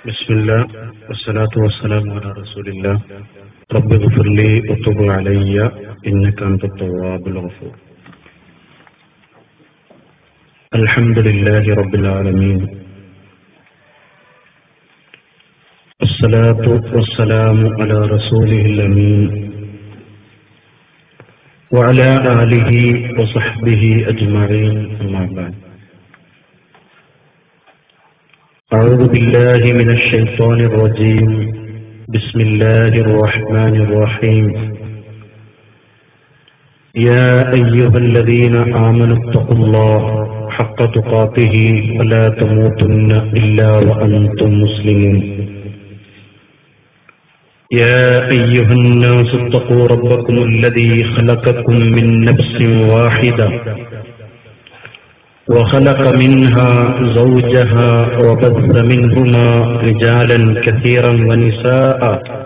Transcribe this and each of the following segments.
بسم الله والصلاة والسلام على رسول الله رب اغفر لي وتب علي إنك أنت التواب الغفور. الحمد لله رب العالمين، الصلاة والسلام على رسوله الأمين وعلى آله وصحبه أجمعين، أما بعد. أعوذ بالله من الشيطان الرجيم، بسم الله الرحمن الرحيم. يا أيها الذين آمنوا اتقوا الله حق تقاته ولا تموتن إلا وأنتم مسلمون. يا أيها الناس اتقوا ربكم الذي خلقكم من نفس واحدة وخلق منها زوجها وبث منهما رجالا كثيرا ونساء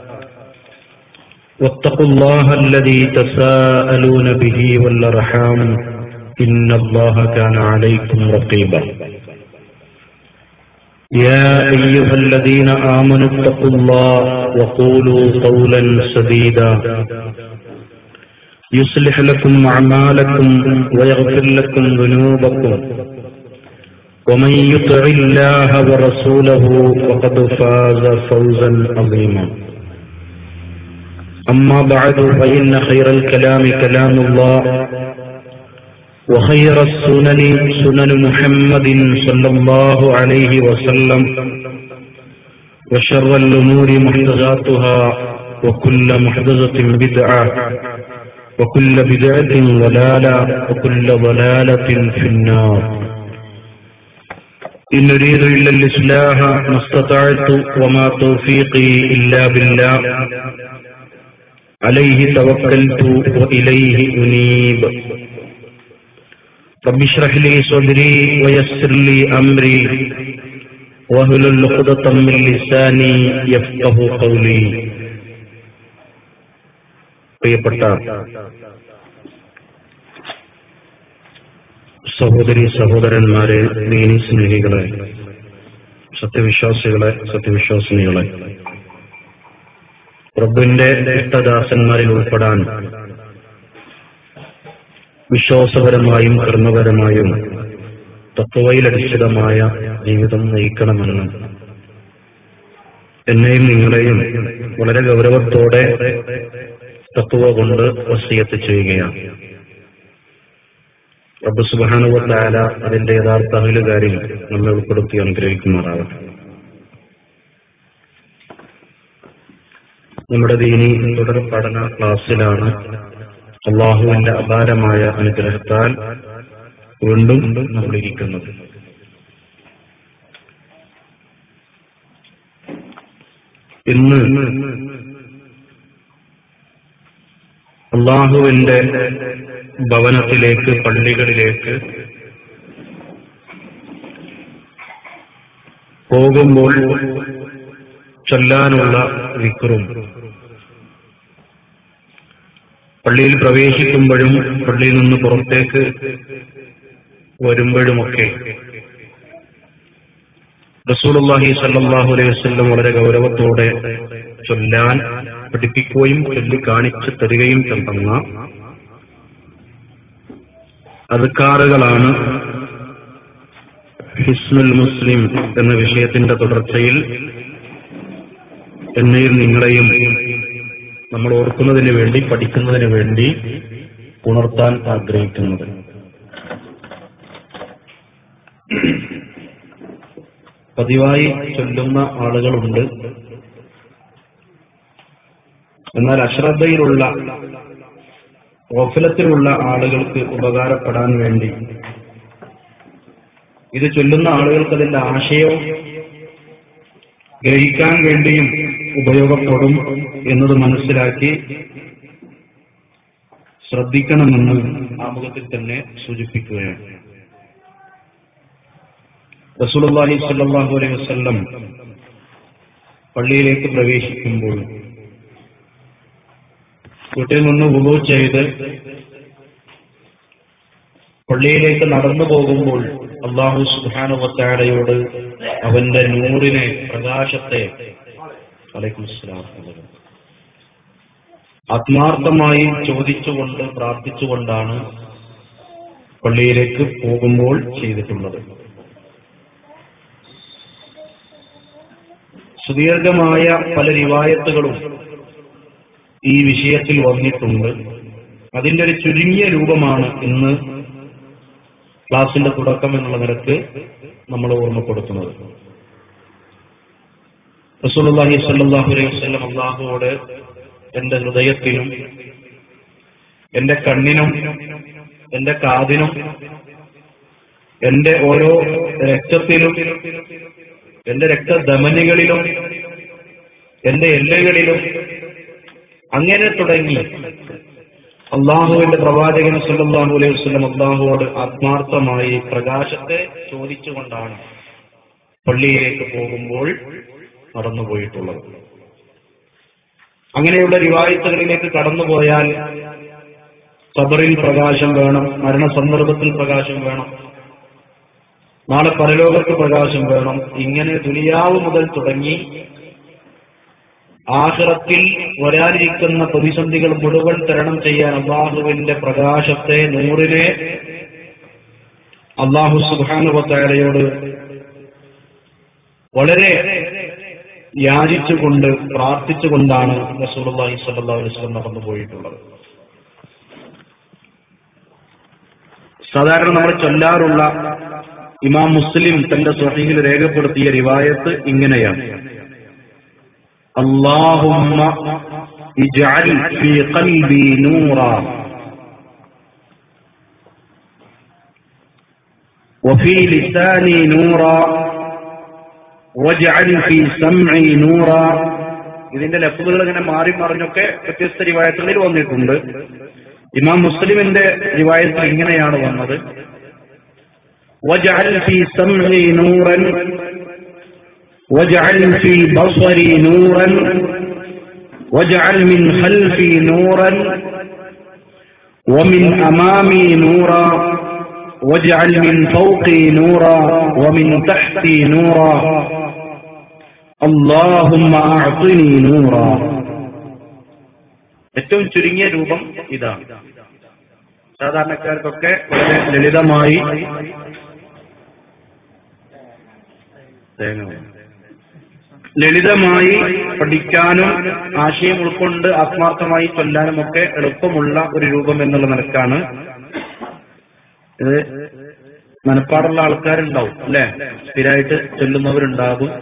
واتقوا الله الذي تساءلون به والأرحام إن الله كان عليكم رقيبا. يا أيها الذين آمنوا اتقوا الله وقولوا قولا سديدا يصلح لكم أعمالكم ويغفر لكم ذنوبكم ومن يطع الله ورسوله فقد فاز فوزا عظيما. أما بعد فإن خير الكلام كلام الله وخير السنن سنن محمد صلى الله عليه وسلم وشر الأمور محدثاتها وكل محدثة بدعة وكل بدعة ضلالة وكل ضلالة في النار. إن أريد إلا الإصلاح ما استطعت وما توفيقي إلا بالله عليه توكلت وإليه أنيب. رب اشرح لي صدري ويسر لي أمري واحلل عقدة من لساني يفقهوا قولي. പ്രിയപ്പെട്ട സഹോദരി സഹോദരന്മാരെ, ദീനി സ്നേഹികളെ, സത്യവിശ്വാസികളെ, സത്യവിശ്വാസിനികളെ, റബ്ബിന്റെ ഇഷ്ടദാസന്മാരിൽ ഉൾപ്പെടാൻ വിശ്വാസപരമായും കർമ്മപരമായും തഖ്വയിലധിഷ്ഠിതമായ ജീവിതം നയിക്കണമെന്ന് എന്നെയും നിങ്ങളെയും വളരെ ഗൗരവത്തോടെ തഖ്വ കൊണ്ട് വസിയത്ത് ചെയ്യുകയാണ്. റബ്ബ് സുബ്ഹാനഹു വ തആല അതിന്റെ യഥാർത്ഥ അഹ്ലുകാരിൽ നമ്മെ ഉൾപ്പെടുത്തി അനുഗ്രഹിക്കുമാറാവട്ടെ. നമ്മുടെ ദീനി തുടർ പഠന ക്ലാസ്സിലാണ്. അല്ലാഹുവിന്റെ അപാരമായ അനുഗ്രഹത്താൽ വീണ്ടും നമ്മളിരിക്കുന്നത്. ഇന്ന് അല്ലാഹുവിന്റെ ഭവനത്തിലേക്ക്, പള്ളികളിലേക്ക് പോകുമ്പോൾ ചൊല്ലാനുള്ള ദിക്റും, പള്ളിയിൽ പ്രവേശിക്കുമ്പോഴും പള്ളിയിൽ നിന്ന് പുറത്തേക്ക് വരുമ്പോഴുമൊക്കെ റസൂലുള്ളാഹി സ്വല്ലല്ലാഹു അലൈഹി വസല്ലം വളരെ ഗൗരവത്തോടെ ചൊല്ലാൻ പഠിപ്പിക്കുകയും ചൊല്ലി കാണിച്ചു തരികയും ചെയ്യുന്ന അദ്കാറുകളാണ് ഹിസ്നുൽ മുസ്ലിം എന്ന വിഷയത്തിന്റെ തുടർച്ചയിൽ എന്നെയും നിങ്ങളെയും നമ്മൾ ഓർക്കുന്നതിന് വേണ്ടി, പഠിക്കുന്നതിന് വേണ്ടി ഉണർത്താൻ ആഗ്രഹിക്കുന്നത്. പതിവായി ചൊല്ലുന്ന ആളുകളുണ്ട്. എന്നാൽ അശ്രദ്ധയിലുള്ള, ഗഫലത്തിലുള്ള ആളുകൾക്ക് ഉപകാരപ്പെടാൻ വേണ്ടി, ഇത് ചൊല്ലുന്ന ആളുകൾക്ക് അതിന്റെ ആശയവും ഗ്രഹിക്കാൻ വേണ്ടിയും ഉപയോഗപ്പെടും എന്നത് മനസ്സിലാക്കി ശ്രദ്ധിക്കണമെന്ന് ആമുഖത്തിൽ തന്നെ സൂചിപ്പിക്കുകയാണ്. റസൂലുള്ളാഹി സ്വല്ലല്ലാഹു അലൈഹി വസല്ലം പള്ളിയിലേക്ക് പ്രവേശിക്കുമ്പോൾ വീട്ടിൽ നിന്ന് വുളൂ ചെയ്ത് പള്ളിയിലേക്ക് നടന്നു പോകുമ്പോൾ അല്ലാഹു സുബ്ഹാനഹു വ തആലയോട് അവന്റെ നൂറിനെ, പ്രകാശത്തെ അലൈക്കും അസ്സലാം ആത്മാർത്ഥമായി ചോദിച്ചുകൊണ്ട് പ്രാർത്ഥിച്ചുകൊണ്ടാണ് പള്ളിയിലേക്ക് പോകുമ്പോൾ ചെയ്തിട്ടുള്ളത്. സുദീർഘമായ പല റിവായത്തുകളും ഈ വിഷയത്തിൽ വന്നിട്ടുണ്ട്. അതിന്റെ ഒരു ചുരുങ്ങിയ രൂപമാണ് ഇന്ന് ക്ലാസിന്റെ തുടക്കം എന്നുള്ള നിലക്ക് നമ്മൾ ഓർമ്മപ്പെടുത്തുന്നത്. റസൂലുള്ളാഹി സ്വല്ലല്ലാഹു അലൈഹി വസല്ലം അല്ലാഹുവോട് എന്റെ ഹൃദയത്തിനും എന്റെ കണ്ണിനും എന്റെ കാതിനും എന്റെ ഓരോ രക്തത്തിലും എന്റെ രക്തധമനികളിലും എന്റെ എല്ലുകളിലും അങ്ങനെ തുടങ്ങി അള്ളാഹുവിന്റെ പ്രവാചകൻ സല്ലല്ലാഹു അലൈഹി വസല്ലം അള്ളാഹുവോട് ആത്മാർത്ഥമായി പ്രകാശത്തെ ചോദിച്ചുകൊണ്ടാണ് പള്ളിയിലേക്ക് പോകുമ്പോൾ നടന്നുപോയിട്ടുള്ളത്. അങ്ങനെയുള്ള റിവായത്തുകളിലേക്ക് കടന്നുപോയാൽ ഖബറിൽ പ്രകാശം വേണം, മരണസന്ദർഭത്തിൽ പ്രകാശം വേണം, നാളെ പരലോകത്ത് പ്രകാശം വേണം. ഇങ്ങനെ ദുനിയാവ് മുതൽ തുടങ്ങി ആഖിറത്തിൽ വരാനിരിക്കുന്ന പ്രതിസന്ധികൾ മുഴുവൻ തരണം ചെയ്യാൻ അല്ലാഹുവിന്റെ പ്രകാശത്തെ, നൂറിനെ അല്ലാഹു സുബ്ഹാനഹു വ തആലയോട് വളരെ യാചിച്ചുകൊണ്ട് പ്രാർത്ഥിച്ചുകൊണ്ടാണ് റസൂലുള്ളാഹി സ്വല്ലല്ലാഹു അലൈഹി വസല്ലം നടന്നുപോയിട്ടുള്ളത്. സാധാരണ നമ്മൾ ചൊല്ലാറുള്ള ഇമാം മുസ്ലിം തന്റെ സ്വഹീഹിൽ രേഖപ്പെടുത്തിയ റിവായത്ത് ഇങ്ങനെയാണ്: അല്ലാഹുമ്മ ഇജ്അൽ ഫീ ഖൽബി നൂറാ വഫീ ലിസാനി നൂറാ വജ്അൽ ഫീ സമഇ നൂറാ. ഇതിന്റെ ലഫ്ളുകൾ ഇങ്ങനെ മാറി മറിഞ്ഞൊക്കെ വ്യത്യസ്ത റിവായത്തുകളിൽ വന്നിട്ടുണ്ട്. ഇമാം മുസ്ലിമിന്റെ റിവായത്തിൽ ഇങ്ങനെയാണ് വന്നത്: വജ്അൽ ഫീ സമഇ നൂറൻ വജ്അൽ ഫീ ബസരി നൂറൻ വജ്അൽ മിൻ ഖൽഫി നൂറൻ വമിൻ അമാമി നൂറാ വജ്അൽ മിൻ ഫൗഖി നൂറാ വമിൻ തഹ്തി നൂറാ അല്ലാഹുമ്മ അഅ്തിനി നൂറാ. ഏറ്റവും ചുരുങ്ങിയ രൂപം ഇതാണ്. സാധാരണക്കാർക്കൊക്കെ വളരെ ലളിതമായി പഠിക്കാനും ആശയം ഉൾക്കൊണ്ട് ആത്മാർത്ഥമായി ചൊല്ലാനും ഒക്കെ എളുപ്പമുള്ള ഒരു രൂപം എന്നുള്ള നിലക്കാണ് ഇത്. മനപ്പാടുള്ള ആൾക്കാരുണ്ടാവും അല്ലെ, സ്ഥിരമായിട്ട് ചൊല്ലുന്നവരുണ്ടാകും.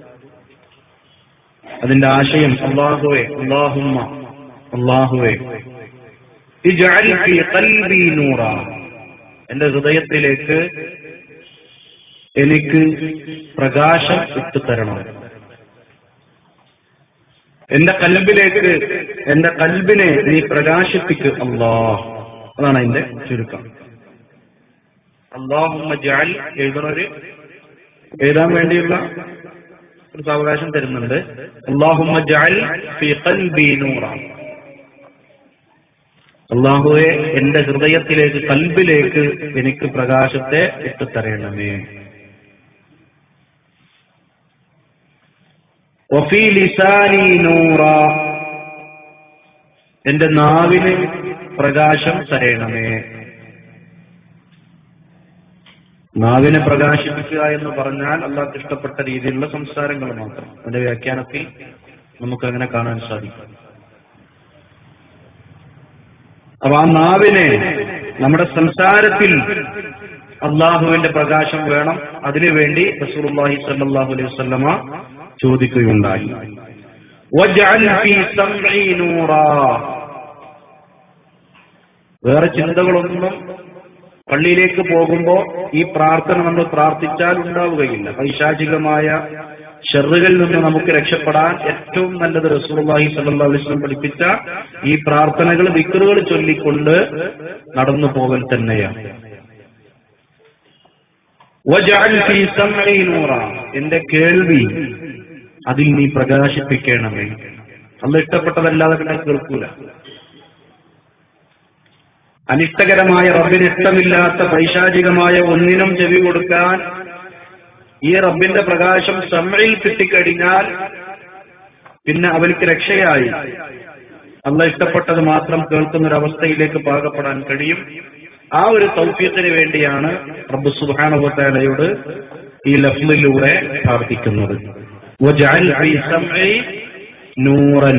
അതിന്റെ ആശയം അല്ലാഹുവേ, അല്ലാഹുമ്മ, അല്ലാഹുവേ ഇജ്അൽ ഫീ ഖൽബി നൂറാ, എന്റെ ഹൃദയത്തിലേക്ക് എനിക്ക് പ്രകാശം ഇട്ടുതരണം. എന്റെ കൽബിലേക്ക്, എന്റെ കൽബിനെ നീ പ്രകാശിപ്പിക്കുക അല്ലാഹ്. അതാണ് അതിന്റെ ചുരുക്കം. അല്ലാഹുമ്മ ജഅൽ എഴുതുന്നവര് എഴുതാൻ വേണ്ടിയുള്ള ഒരു സാവകാശം തരുന്നുണ്ട്. അല്ലാഹുമ്മ ജഅൽ ഫീ ഖൽബി നൂറാ, അല്ലാഹുവേ എന്റെ ഹൃദയത്തിലേക്ക്, കൽബിലേക്ക് എനിക്ക് പ്രകാശത്തെ ഇട്ടുതരണമേ. വഫീ ലിസാനി നൂറാ, എന്റെ നാവിന് പ്രകാശം തരണമേ. നാവിനെ പ്രകാശിപ്പിക്കുക എന്ന് പറഞ്ഞാൽ അല്ലാഹുവിന് ഇഷ്ടപ്പെട്ട രീതിയിലുള്ള സംസാരങ്ങൾ മാത്രം. അതിന്റെ വ്യാഖ്യാനത്തിൽ നമുക്കങ്ങനെ കാണാൻ സാധിക്കും. അപ്പൊ ആ നാവിനെ, നമ്മുടെ സംസാരത്തിൽ അള്ളാഹുവിന്റെ പ്രകാശം വേണം. അതിനുവേണ്ടി റസൂലുള്ളാഹി സ്വല്ലല്ലാഹു അലൈഹി വസല്ലമ ചോദിക്കുകയുണ്ടായി. വജ്അൽ ഫീ സമഇ നൂറാ, വേറെ ചിന്തകളൊന്നും പള്ളിയിലേക്ക് പോകുമ്പോ ഈ പ്രാർത്ഥന നമ്മൾ പ്രാർത്ഥിച്ചാൽ ഉണ്ടാവുകയില്ല. പൈശാചികമായ ഷർറുകളിൽ നിന്ന് നമുക്ക് രക്ഷപ്പെടാൻ ഏറ്റവും നല്ലത് റസൂലുള്ളാഹി സ്വല്ലല്ലാഹു അലൈഹി വസല്ലം പഠിപ്പിച്ച ഈ പ്രാർത്ഥനകൾ, ദിക്റുകൾ ചൊല്ലിക്കൊണ്ട് നടന്നു പോകൽ തന്നെയാണ്. വജ്അൽ ഫീ സമഇ നൂറാ, എന്റെ കേൾവി അതിൽ നീ പ്രകാശിപ്പിക്കണമേ. അല്ലാഹ് ഇഷ്ടപ്പെട്ടതല്ലാതെ പിന്നെ കേൾക്കൂല. അനിഷ്ടകരമായ റബ്ബിന് ഇഷ്ടമില്ലാത്ത പൈശാചികമായ ഒന്നിനും ചെവി കൊടുക്കാൻ ഈ റബ്ബിന്റെ പ്രകാശം സമയിൽ കിട്ടിക്കഴിഞ്ഞാൽ പിന്നെ അവർക്ക് രക്ഷയായി അള്ളാഹ് ഇഷ്ടപ്പെട്ടത് മാത്രം കേൾക്കുന്ന ഒരു അവസ്ഥയിലേക്ക് പാകപ്പെടാൻ കഴിയും. ആ ഒരു തൗഫീഖിന് വേണ്ടിയാണ് റബ്ബ് സുബ്ഹാനഹു വ തആലയോട് ഈ ലഫ്ളിലൂടെ പ്രാർത്ഥിക്കുന്നത്. വജഅൽ ഫീ സമഇ നൂറൻ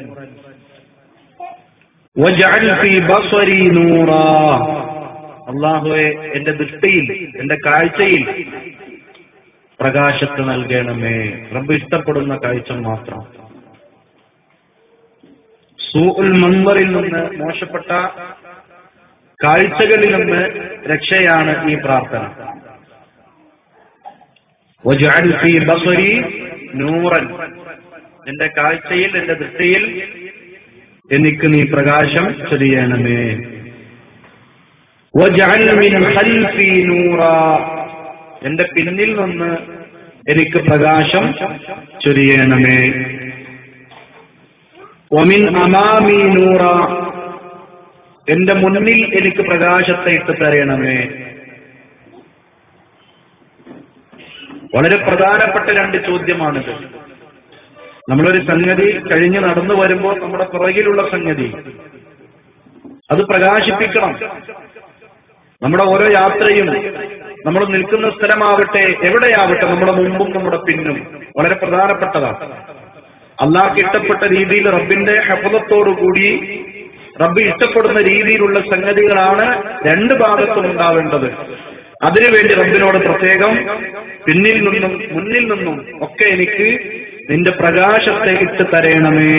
വജഅൽ ഫീ ബസരി നൂറാ. അല്ലാഹുവേ, എന്റെ ദൃഷ്ടിയിൽ, എന്റെ കാഴ്ചയിൽ പ്രകാശത്തെ നൽകണമേ. റബ്ബ് ഇഷ്ടപ്പെടുന്ന കാഴ്ച മാത്രം. സൂഉൽ മൻദറിൽ നിന്ന്, മോശപ്പെട്ട കാഴ്ചകളിൽ നിന്ന് രക്ഷയാണ് ഈ പ്രാർത്ഥന. വജഅൽ ഫീ ബസരി നൂറൻ, എന്റെ കാഴ്ചയിൽ, എന്റെ ദൃഷ്ടിയിൽ എനിക്ക് നീ പ്രകാശം ചൊരിയണമേ. വജഅൽ മിൻ ഖൽഫി നൂറാ, എന്റെ പിന്നിൽ നിന്ന് എനിക്ക് പ്രകാശം ചൊരിയണമേ. വമിൻ അമാമി നൂറാ, എന്റെ മുന്നിൽ എനിക്ക് പ്രകാശത്തെ ഇട്ട് തരണമേ. വളരെ പ്രധാനപ്പെട്ട രണ്ട് ചോദ്യമാണിത്. നമ്മളൊരു സംഗതി കഴിഞ്ഞ് നടന്നു വരുമ്പോൾ നമ്മുടെ പുറകിലുള്ള സംഗതി അത് പ്രകാശിപ്പിക്കണം. നമ്മുടെ ഓരോ യാത്രയും, നമ്മൾ നിൽക്കുന്ന സ്ഥലമാവട്ടെ, എവിടെയാവട്ടെ, നമ്മുടെ മുമ്പും നമ്മുടെ പിന്നും വളരെ പ്രധാനപ്പെട്ടതാണ്. അള്ളാഹ്ക്ക് ഇഷ്ടപ്പെട്ട രീതിയിൽ റബ്ബിന്റെ ഹഫളത്തോടുകൂടി റബ്ബ് ഇഷ്ടപ്പെടുന്ന രീതിയിലുള്ള സംഗതികളാണ് രണ്ട് ഭാഗത്തും ഉണ്ടാവേണ്ടത്. അതിനുവേണ്ടി റബ്ബിനോട് പ്രത്യേകം പിന്നിൽ നിന്നും മുന്നിൽ നിന്നും ഒക്കെ എനിക്ക് നിന്റെ പ്രകാശത്തെ ഇട്ട് തരണമേ.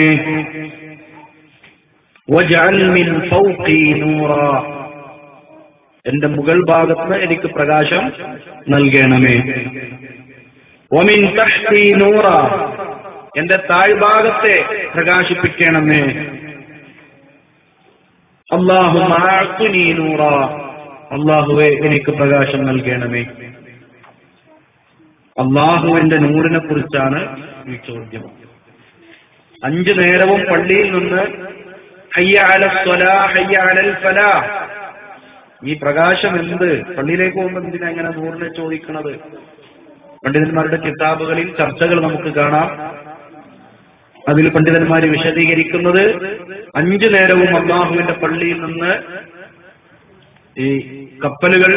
വജഅൽ മിൻ ഫൗഖി നൂറാ, എന്റെ മുകൾ ഭാഗത്ത് എനിക്ക് പ്രകാശം നൽകണമേ. വമിൻ തഹ്തി നൂറാ, എന്റെ താഴ്ഭാഗത്തെ പ്രകാശിപ്പിക്കണമേ. അല്ലാഹുമ്മ അഅ്തിനി നൂറാ, അല്ലാഹുവേ എനിക്ക് പ്രകാശം നൽകണമേ. അല്ലാഹുവിന്റെ നൂറിനെ കുറിച്ചാണ് ഈ ചോദ്യം. 5 നേരവും പള്ളിയിൽ നിന്ന് ഹയ്യ അലസ് സ്വലാഹ്, ഹയ്യ അലൽ ഫലാഹ്, ഈ പ്രകാശം എന്ത്? പള്ളിയിലേക്ക് പോകുമ്പോൾ എന്തിനാ അങ്ങനെ നൂറിനെ ചോദിക്കുന്നത്? പണ്ഡിതന്മാരുടെ കിതാബുകളിൽ ചർച്ചകൾ നമുക്ക് കാണാം. അതിൽ പണ്ഡിതന്മാർ വിശദീകരിക്കുന്നത് 5 നേരവും അല്ലാഹുവിന്റെ പള്ളിയിൽ നിന്ന് ഈ കപ്പലുകൾ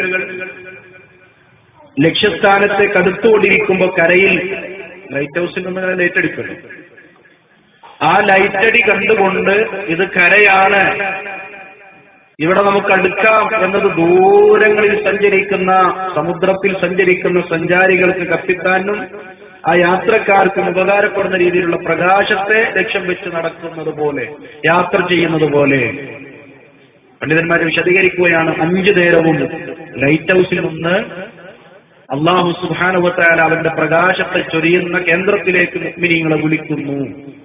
ലക്ഷ്യസ്ഥാനത്തേക്ക് അടുത്തുകൊണ്ടിരിക്കുമ്പോൾ കരയിൽ ലൈറ്റ് ഹൗസിൽ നിന്ന് ലൈറ്റ് അടിക്കുന്നു. ആ ലൈറ്റടി കണ്ടുകൊണ്ട് ഇത് കരയാണ്, ഇവിടെ നമുക്ക് അടുക്കാം എന്നത് ദൂരങ്ങളിൽ സഞ്ചരിക്കുന്ന, സമുദ്രത്തിൽ സഞ്ചരിക്കുന്ന സഞ്ചാരികൾക്ക്, കപ്പിത്താനും ആ യാത്രക്കാർക്കും ഉപകാരപ്പെടുന്ന രീതിയിലുള്ള പ്രകാശത്തെ ലക്ഷ്യം വെച്ച് നടക്കുന്നത് പോലെ, യാത്ര ചെയ്യുന്നത് പോലെ പണ്ഡിതന്മാരെ വിശദീകരിക്കുകയാണ്. 5 നേരവും ലൈറ്റ് ഹൗസിൽ നിന്ന് അല്ലാഹു സുബ്ഹാനഹു വ തആല അവന്റെ പ്രകാശത്തെ ചൊരിയുന്ന കേന്ദ്രത്തിലേക്ക് മുഅ്മിനീങ്ങളെ വിളിക്കുന്നു.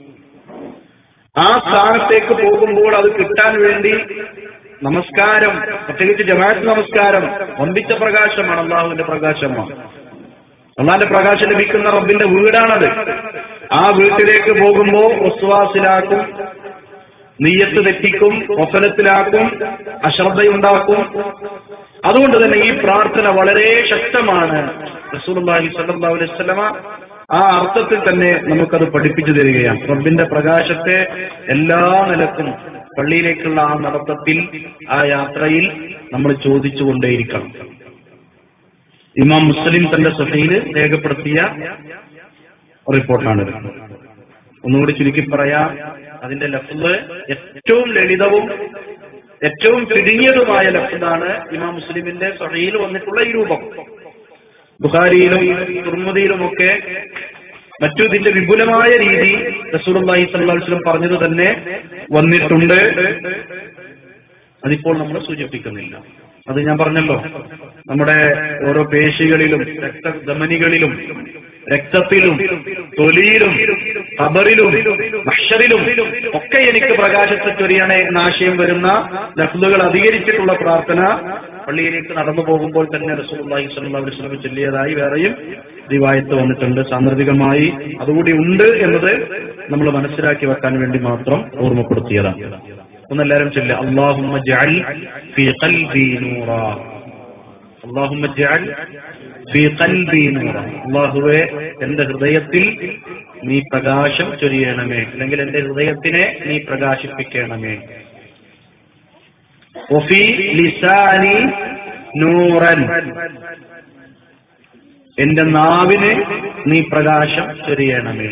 ആ സ്ഥാനത്തേക്ക് പോകുമ്പോൾ അത് കിട്ടാൻ വേണ്ടി നമസ്കാരം, പ്രത്യേകിച്ച് ജമാഅത്ത് നമസ്കാരം വമ്പിച്ച പ്രകാശമാണ്, അല്ലാഹുവിന്റെ പ്രകാശമാണ്. അല്ലാഹുവിന്റെ പ്രകാശം ലഭിക്കുന്ന റബ്ബിന്റെ വീടാണത്. ആ വീട്ടിലേക്ക് പോകുമ്പോൾ വസ്വാസിലാക്കും, നിയ്യത്ത് തെറ്റിക്കും, വസനത്തിലാക്കും, അശ്രദ്ധയുണ്ടാക്കും. അതുകൊണ്ട് തന്നെ ഈ പ്രാർത്ഥന വളരെ ശക്തമാണ്. റസൂലുള്ളാഹി സ്വല്ലല്ലാഹു അലൈഹി വസല്ലമ ആ അർത്ഥത്തിൽ തന്നെ നമുക്കത് പഠിപ്പിച്ചു തരികയാണ്. റബ്ബിന്റെ പ്രകാശത്തെ എല്ലാ നിലക്കും പള്ളിയിലേക്കുള്ള ആ നടത്തത്തിൽ, ആ യാത്രയിൽ നമ്മൾ ചോദിച്ചുകൊണ്ടേയിരിക്കണം. ഇമാം മുസ്ലിം തന്റെ സ്വഹീഹിൽ രേഖപ്പെടുത്തിയ റിപ്പോർട്ടാണിത്. ഒന്നുകൂടി ചുരുക്കി പറയാം, അതിന്റെ ലഫ്ള് ഏറ്റവും ലളിതവും ഏറ്റവും ചുരുങ്ങിയതുമായ ലഫ്ളാണ് ഇമാം മുസ്ലിമിന്റെ സ്വഹീഹിൽ വന്നിട്ടുള്ള ഈ രൂപം. ബുഖാരിയിലും തുർമുദിയിലുമൊക്കെ മറ്റു ഇതിന്റെ വിപുലമായ രീതി റസൂലുള്ളാഹി സ്വല്ലല്ലാഹു അലൈഹി വസല്ലം പറഞ്ഞത് തന്നെ വന്നിട്ടുണ്ട്. അതിപ്പോൾ നമ്മൾ സൂചിപ്പിക്കുന്നില്ല. അത് ഞാൻ പറഞ്ഞല്ലോ, നമ്മുടെ ഓരോ പേശികളിലും, രക്തധമനികളിലും, രക്തത്തിലും, തൊലിയിലും, ഖബറിലും, മഹ്ശറിലും ഒക്കെ എനിക്ക് പ്രകാശത്തെ ചൊരിയണേ എന്ന ആശയം വരുന്ന ലഫ്ളുകൾ അധികരിച്ചിട്ടുള്ള പ്രാർത്ഥന പള്ളിയിലേക്ക് നടന്നു പോകുമ്പോൾ തന്നെ റസൂലുള്ളാഹി സ്വല്ലല്ലാഹു അലൈഹി വസല്ലം ചൊല്ലിയതായി വേറെയും റിവായത്ത് വന്നിട്ടുണ്ട്. സാന്ദർഭികമായി അതുകൂടി ഉണ്ട് എന്നത് നമ്മൾ മനസ്സിലാക്കി വെക്കാൻ വേണ്ടി മാത്രം ഓർമ്മപ്പെടുത്തിയതാണ്. ഒന്നെല്ലാരും ചൊല്ലുക, അല്ലാഹുമ്മ ജഅൽ ഫീ ഖൽബി നൂറ, അല്ലാഹുമ്മ ജഅൽ ഫീ ഖൽബി നൂറ. അല്ലാഹുവേ, എന്റെ ഹൃദയത്തിൽ നീ പ്രകാശം ചൊരിയണമേ, അല്ലെങ്കിൽ എന്റെ ഹൃദയത്തിനെ നീ പ്രകാശിപ്പിക്കണമേ. വഫീ ലിസാനി നൂറൻ, എന്റെ നാവിന് നീ പ്രകാശം ചൊരിയണമേ.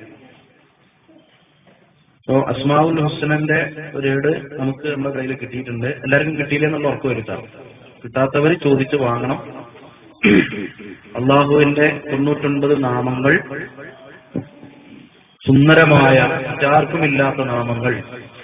അസ്മാഉൽ ഹുസ്നന്റെ ഒരു ഏട് നമുക്ക് നമ്മുടെ കയ്യിൽ കിട്ടിയിട്ടുണ്ട്. എല്ലാവർക്കും കിട്ടിയില്ലെന്നുള്ള ഉറപ്പ് വരുത്താം. കിട്ടാത്തവർ ചോദിച്ച് വാങ്ങണം. അള്ളാഹുവിന്റെ 99 നാമങ്ങൾ, സുന്ദരമായ മറ്റാർക്കുമില്ലാത്ത നാമങ്ങൾ,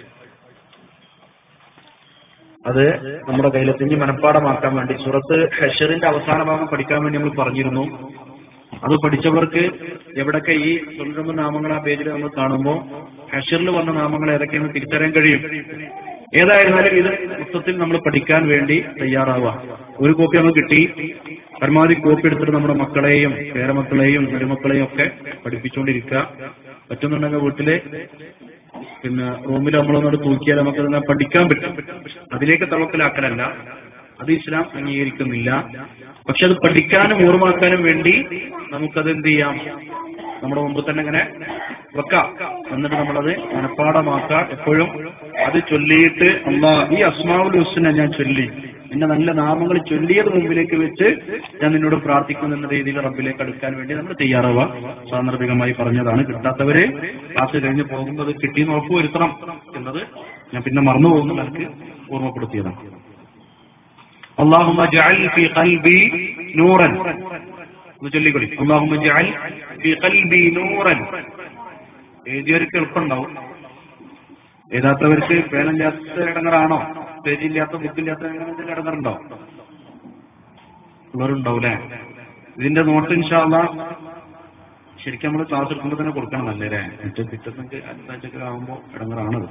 അത് നമ്മുടെ കയ്യിലെത്തിഞ്ഞ് മനഃപ്പാടമാക്കാൻ വേണ്ടി സൂറത്ത് ഹശറിന്റെ അവസാന ഭാഗം പഠിക്കാൻ വേണ്ടി നമ്മൾ പറഞ്ഞിരുന്നു. അത് പഠിച്ചവർക്ക് എവിടൊക്കെ ഈ 99 നാമങ്ങൾ ആ പേജിൽ നമ്മൾ കാണുമ്പോൾ ഹശറിൽ വന്ന നാമങ്ങൾ ഏതൊക്കെയെന്ന് തിരിച്ചറിയാൻ കഴിയും. ഏതായിരുന്നാലും ഇത് മൊത്തത്തിൽ നമ്മൾ പഠിക്കാൻ വേണ്ടി തയ്യാറാവുക. ഒരു കോപ്പി നമ്മൾ കിട്ടി. പരമാവധി കോപ്പി എടുത്തിട്ട് നമ്മുടെ മക്കളെയും പേരമക്കളെയും മരുമക്കളെയും ഒക്കെ പഠിപ്പിച്ചുകൊണ്ടിരിക്കുക. പറ്റുന്നുണ്ടെങ്കിൽ വീട്ടില് റൂമിൽ നമ്മളൊന്നോട് തൂക്കിയാൽ നമുക്കത് പഠിക്കാൻ പറ്റും. അതിലേക്ക് തവക്കലാക്കലല്ല, അത് ഇസ്ലാം അംഗീകരിക്കുന്നില്ല. പക്ഷെ അത് പഠിക്കാനും ഓർമ്മാക്കാനും വേണ്ടി നമുക്കത് എന്ത് ചെയ്യാം, നമ്മുടെ മുമ്പ് തന്നെ ഇങ്ങനെ വെക്കാം. എന്നിട്ട് നമ്മളത് മനഃപ്പാടമാക്കാം. എപ്പോഴും അത് ചൊല്ലിയിട്ട് ഈ അസ്മാഉൽ ഹുസ്ന ഞാൻ ചൊല്ലി, എന്നെ നല്ല നാമങ്ങൾ ചൊല്ലിയത് മുമ്പിലേക്ക് വെച്ച് ഞാൻ നിന്നോട് പ്രാർത്ഥിക്കുന്നു എന്ന രീതിയിൽ റബ്ബിലേക്ക് അടുക്കാൻ വേണ്ടി നമ്മൾ തയ്യാറാവുക. സാന്ദർഭികമായി പറഞ്ഞതാണ്. കിട്ടാത്തവര് ക്ലാസ് കഴിഞ്ഞ് പോകുന്നത് കിട്ടിയെന്ന് ഉറപ്പുവരുത്തണം എന്നത് ഞാൻ പിന്നെ മറന്നു പോകുന്ന എനിക്ക് ഓർമ്മപ്പെടുത്തിയതാണ്. അല്ലാഹുമ്മ ജഅൽ ഫീ ഖൽബി നൂറൻ എന്ന് ചൊല്ലിക്കൊള്ളി. അല്ലാഹുമ്മ ജഅൽ ഫീ ഖൽബി നൂറൻ. എഴുതിയവർക്ക് എളുപ്പമുണ്ടാവും, എഴുതാത്തവർക്ക് പേനില്ലാത്ത ഇടങ്ങറാണോ, പേജില്ലാത്ത ബുക്കില്ലാത്ത എന്തെങ്കിലും ഇടങ്ങറുണ്ടോ? ഉള്ളവരുണ്ടാവും അല്ലെ? ഇതിന്റെ നോട്ട് ഇൻഷാ അല്ലാഹ് ശരിക്കും നമ്മൾ ക്ലാസ് എടുക്കുമ്പോൾ തന്നെ കൊടുക്കണം അല്ലേ? പിറ്റേക്ക് അടുത്താഴ്ചക്ക് ആകുമ്പോൾ ഇടങ്ങറാണത്.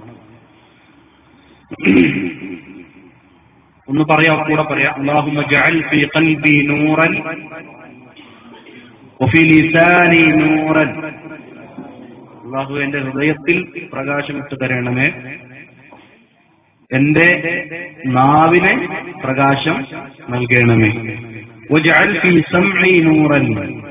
ഒന്ന് പറയാം, കൂടെ പറയാം. അല്ലാഹുമ്മ ജഅൽ ഫീ ഖൽബി നൂറൻ വഫീ ലിസാനി നൂറൻ. അല്ലാഹു എന്റെ ഹൃദയത്തിൽ പ്രകാശം ഇട്ടു തരണമേ, എന്റെ നാവിനെ പ്രകാശം നൽകണമേ. വജഅൽ ഫീ സമഇ നൂറൻ.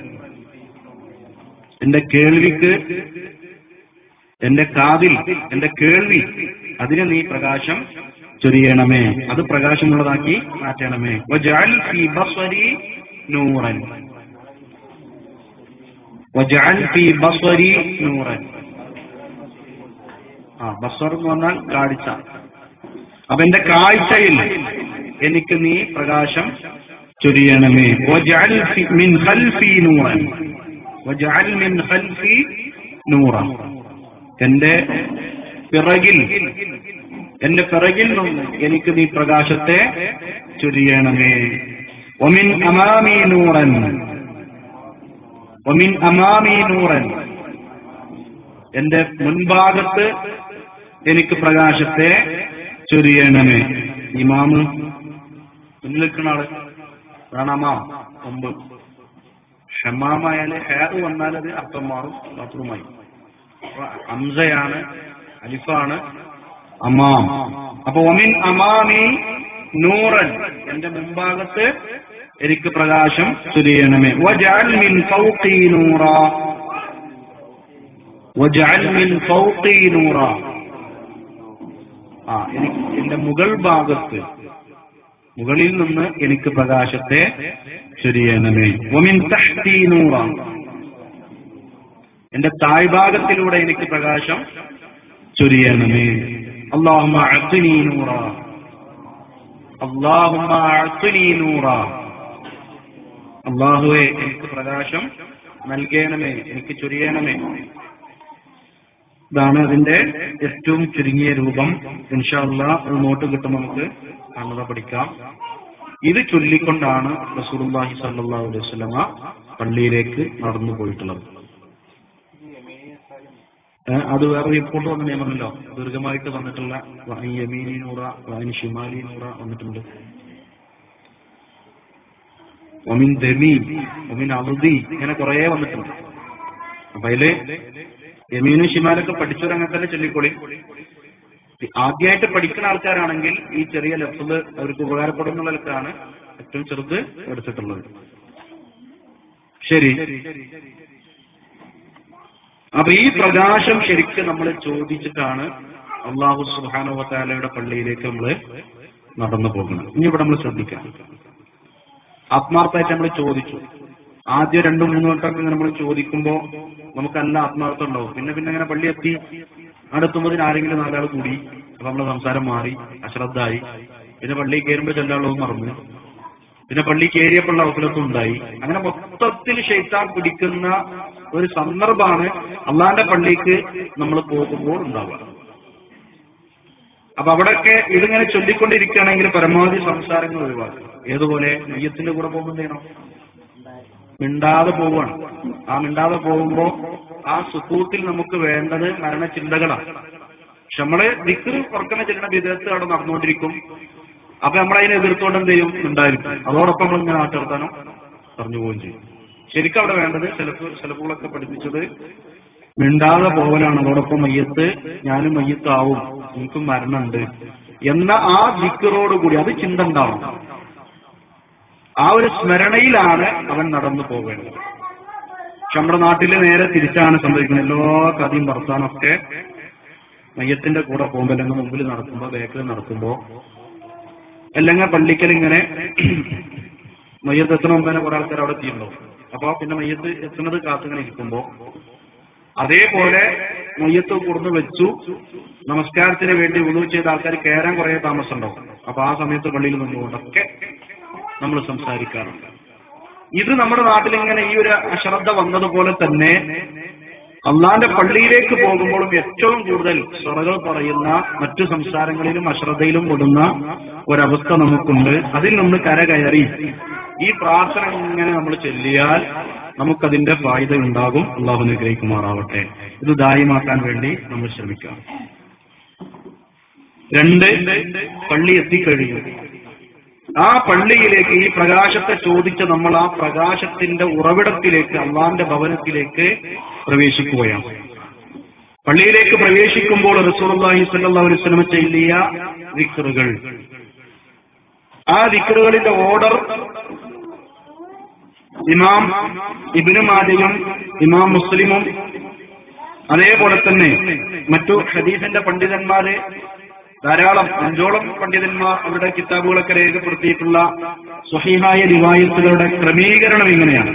എന്റെ കേൾവിക്ക്, എന്റെ കാതിൽ, എന്റെ കേൾവി, അതിന് നീ പ്രകാശം ചൊരിയണമേ, അത് പ്രകാശമുള്ളതാക്കി മാറ്റണമേ. വജഅൽ ഫീ ബസ്വരി നൂറൻ. വജഅൽ ഫീ ബസ്വരി നൂറൻ. ബസ്വർ എന്ന് പറഞ്ഞാൽ കാഴ്ച. അപ്പൊ എന്റെ കാഴ്ചയിൽ എനിക്ക് നീ പ്രകാശം ചൊരിയണമേ. വജഅൽ മിൻ ഖൽഫി നൂറൻ. വജഅൽ മിൻ ഖൽഫി നൂറൻ. എന്റെ പിറകിൽ, എന്റെ പിറകിൽ നിന്ന് എനിക്ക് നീ പ്രകാശത്തെ ചൊരിയണമേ. വമിൻ അമാമി നൂറൻ. വമിൻ അമാമി നൂറൻ. എന്റെ മുൻഭാഗത്ത് എനിക്ക് പ്രകാശത്തെ ചൊരിയണമേ. ഇമാമ് മുന്നിൽ നിൽക്കുന്ന ആള് അമാം, മുമ്പ്. ഷമാമായാല് ഹെയർ വന്നാൽ അത് അർത്ഥം മാറും, ബാത്റൂമായി. ഹംസയാണ്, അലിഫാണ്, അമാം. അപ്പൊ വമിൻ അമാമി നൂറൻ. എന്റെ മുൻഭാഗത്ത് എനിക്ക് പ്രകാശം ചൊരിയണമേ. വജഅൽ മിൻ ഫൗഖി നൂറ. വജഅൽ മിൻ ഫൗഖി നൂറ. എനിക്ക് എന്റെ മുകൾ ഭാഗത്ത്, മുകളിൽ നിന്ന് എനിക്ക് പ്രകാശത്തെ ചൊരിയണമേ. വമിൻ തഹ്തി നൂറ. എന്റെ താഴ്ഭാഗത്തിലൂടെ എനിക്ക് പ്രകാശം ചൊരിയണമേ. അല്ലാഹുമ്മ അഅ്തിനി നൂറ. അല്ലാഹുമ്മ അഅ്തിനി നൂറ. അല്ലാഹുവേ, എനിക്ക് പ്രകാശം നൽകണമേ, എനിക്ക് ചൊരിയണമേ. ഇതാണ് അതിന്റെ ഏറ്റവും ചുരുങ്ങിയ രൂപം. ഇൻഷാ അല്ലാഹ് ഒരു നോട്ട് കിട്ടുമ്പോൾ നമുക്ക് കാണുക, പഠിക്കാം. ഇത് ചൊല്ലിക്കൊണ്ടാണ് റസൂലുള്ളാഹി സ്വല്ലല്ലാഹു അലൈഹി വസല്ലമ പള്ളിയിലേക്ക് നടന്നു പോയിട്ടുള്ളത്. അത് വേറെ റിപ്പോർട്ട് വന്ന ഞാൻ പറഞ്ഞല്ലോ, ദീർഘമായിട്ട് വന്നിട്ടുള്ള യമീനി നൂറ, ഷിമാലി നൂറ വന്നിട്ടുണ്ട്. ഒമിൻ ദമി, ഒമിൻ അറുതി, ഇങ്ങനെ കുറെ വന്നിട്ടുണ്ട്. അപ്പൊ അതില് യമീനും ഷിമാലൊക്കെ പഠിച്ചവരങ്ങനെ തന്നെ ചൊല്ലിക്കൊള്ളി. ആദ്യമായിട്ട് പഠിക്കുന്ന ആൾക്കാരാണെങ്കിൽ ഈ ചെറിയ ലഫ്ള് അവർക്ക് ഉപകാരപ്പെടുന്നതിലാണ് ഏറ്റവും ചെറുത് എടുത്തിട്ടുള്ളത്. ശരി. അപ്പൊ ഈ പ്രകാശം ശരിക്കും നമ്മൾ ചോദിച്ചിട്ടാണ് അല്ലാഹു സുബ്ഹാനഹു വ തആലയുടെ പള്ളിയിലേക്ക് നമ്മൾ നടന്നു പോകുന്നത്. ഇനി ഇവിടെ നമ്മൾ ശ്രദ്ധിക്കാം. ആത്മാർത്ഥമായിട്ട് നമ്മൾ ചോദിച്ചു. ആദ്യം 2-3 വട്ടമൊക്കെ നമ്മൾ ചോദിക്കുമ്പോൾ നമുക്ക് നല്ല ആത്മാർത്ഥം ഉണ്ടാവും. പിന്നെ ഇങ്ങനെ പള്ളി എത്തി അടുത്തുമ്പോൾ ആരെങ്കിലും 4 ആൾ കൂടി, അപ്പൊ നമ്മളെ സംസാരം മാറി, അശ്രദ്ധായി. പിന്നെ പള്ളി കയറുമ്പോൾ ചെല്ലാളവും മറന്നു. പിന്നെ പള്ളി കയറിയപ്പോഴുള്ള അവസരത്തും ഉണ്ടായി. അങ്ങനെ മൊത്തത്തിൽ ശൈത്താൻ പിടിക്കുന്ന ഒരു സന്ദർഭമാണ് അള്ളാന്റെ പള്ളിക്ക് നമ്മൾ പോകുമ്പോൾ ഉണ്ടാവുക. അപ്പൊ അവിടെയൊക്കെ ഇതിങ്ങനെ ചൊല്ലിക്കൊണ്ടിരിക്കുകയാണെങ്കിൽ പരമാവധി സംസാരങ്ങൾ ഒഴിവാക്കുക. ഏതുപോലെ മയ്യത്തിന്റെ കൂടെ പോകുമ്പോൾ എന്ത് ചെയ്യണം? മിണ്ടാതെ പോവുകയാണ്. ആ മിണ്ടാതെ പോകുമ്പോ ആ സുക്കൂത്തിൽ നമുക്ക് വേണ്ടത് മരണചിന്തകളാണ്. പക്ഷെ നമ്മള് ദിക്ർ പുറക്കുന്ന ചെല്ലുന്ന വിധേയത്ത് അവിടെ നടന്നുകൊണ്ടിരിക്കും. അപ്പൊ നമ്മളതിനെ എതിർത്തുകൊണ്ട് എന്ത് ചെയ്യും? ഉണ്ടായിരിക്കും. അതോടൊപ്പം നമ്മൾ ഇങ്ങനെ ആട്ടർത്താനും പറഞ്ഞു പോവുകയും ചെയ്യും. ശരിക്കും അവിടെ വേണ്ടത് ചിലപ്പോഴൊക്കെ പഠിപ്പിച്ചത് മിണ്ടാതെ പോവലാണ്. അതോടൊപ്പം മയ്യത്ത് ഞാനും മയ്യത്താവും, എനിക്കും മരണമുണ്ട് എന്ന ആ ദിക്റോടുകൂടി അത് ചിന്ത ഉണ്ടാവും. ആ ഒരു സ്മരണയിലാണ് അവൻ നടന്നു പോവേണ്ടത്. പക്ഷെ നമ്മുടെ നാട്ടില് നേരെ തിരിച്ചാണ് സംഭവിക്കുന്നത്. എല്ലാ കഥയും വർത്താനൊക്കെ മയ്യത്തിന്റെ കൂടെ പോകുമ്പോ, അല്ലെങ്കിൽ മുമ്പിൽ നടക്കുമ്പോ, ബാക്കിൽ നടക്കുമ്പോ, അല്ലെങ്കിൽ പള്ളിക്കൽ ഇങ്ങനെ മയ്യത്ത് എത്തണ മുമ്പ് തന്നെ കുറെ ആൾക്കാർ അവിടെ എത്തിയിട്ടുണ്ടോ. അപ്പൊ പിന്നെ മയ്യത്ത് എത്തുന്നത് കാത്തിങ്ങനെ ഇരിക്കുമ്പോ അതേപോലെ മയ്യത്ത് കൊടുന്ന് വെച്ചു, നമസ്കാരത്തിന് വേണ്ടി വുളൂ ചെയ്ത ആൾക്കാർ കയറാൻ കുറെ താമസം ഉണ്ടാവും. അപ്പൊ ആ സമയത്ത് പള്ളിയിൽ നിന്നുകൊണ്ടൊക്കെ നമ്മൾ സംസാരിക്കാറുണ്ട്. ഇത് നമ്മുടെ നാട്ടിൽ ഇങ്ങനെ ഈ ഒരു അശ്രദ്ധ വന്നതുപോലെ തന്നെ അള്ളാന്റെ പള്ളിയിലേക്ക് പോകുമ്പോഴും ഏറ്റവും കൂടുതൽ സ്വറകൾ പറയുന്ന മറ്റു സംസാരങ്ങളിലും അശ്രദ്ധയിലും പെടുന്ന ഒരവസ്ഥ നമുക്കുണ്ട്. അതിൽ നിന്ന് കരകയറി ഈ പ്രാർത്ഥന ഇങ്ങനെ നമ്മൾ ചൊല്ലിയാൽ നമുക്കതിന്റെ ഫായിദ ഉണ്ടാകും. അള്ളാഹു അനുഗ്രഹിക്കുമാറാവട്ടെ. ഇത് ദായിമാക്കാൻ വേണ്ടി നമ്മൾ ശ്രമിക്കാം. 2, പള്ളി എത്തിക്കഴിഞ്ഞു. ആ പള്ളിയിലേക്ക് ഈ പ്രകാശത്തെ ചോദിച്ച് നമ്മൾ ആ പ്രകാശത്തിന്റെ ഉറവിടത്തിലേക്ക്, അള്ളാന്റെ ഭവനത്തിലേക്ക് പ്രവേശിക്കുകയാണ്. പള്ളിയിലേക്ക് പ്രവേശിക്കുമ്പോൾ റസൂലുള്ളാഹി സ്വല്ലല്ലാഹു അലൈഹി വസല്ലം ചൊല്ലിയ ദിക്റുകൾ, ആ ദിക്റുകളിന്റെ ഓർഡർ ഇമാം ഇബ്നു മാജയും ഇമാം മുസ്ലിമും അതേപോലെ തന്നെ മറ്റു ഹദീസിന്റെ പണ്ഡിതന്മാര് ധാരാളം 5ഓളം പണ്ഡിതന്മാർ അവരുടെ കിതാബുകളൊക്കെ രേഖപ്പെടുത്തിയിട്ടുള്ള സ്വഹീഹായ റിവായത്തുകളുടെ ക്രമീകരണം ഇങ്ങനെയാണ്: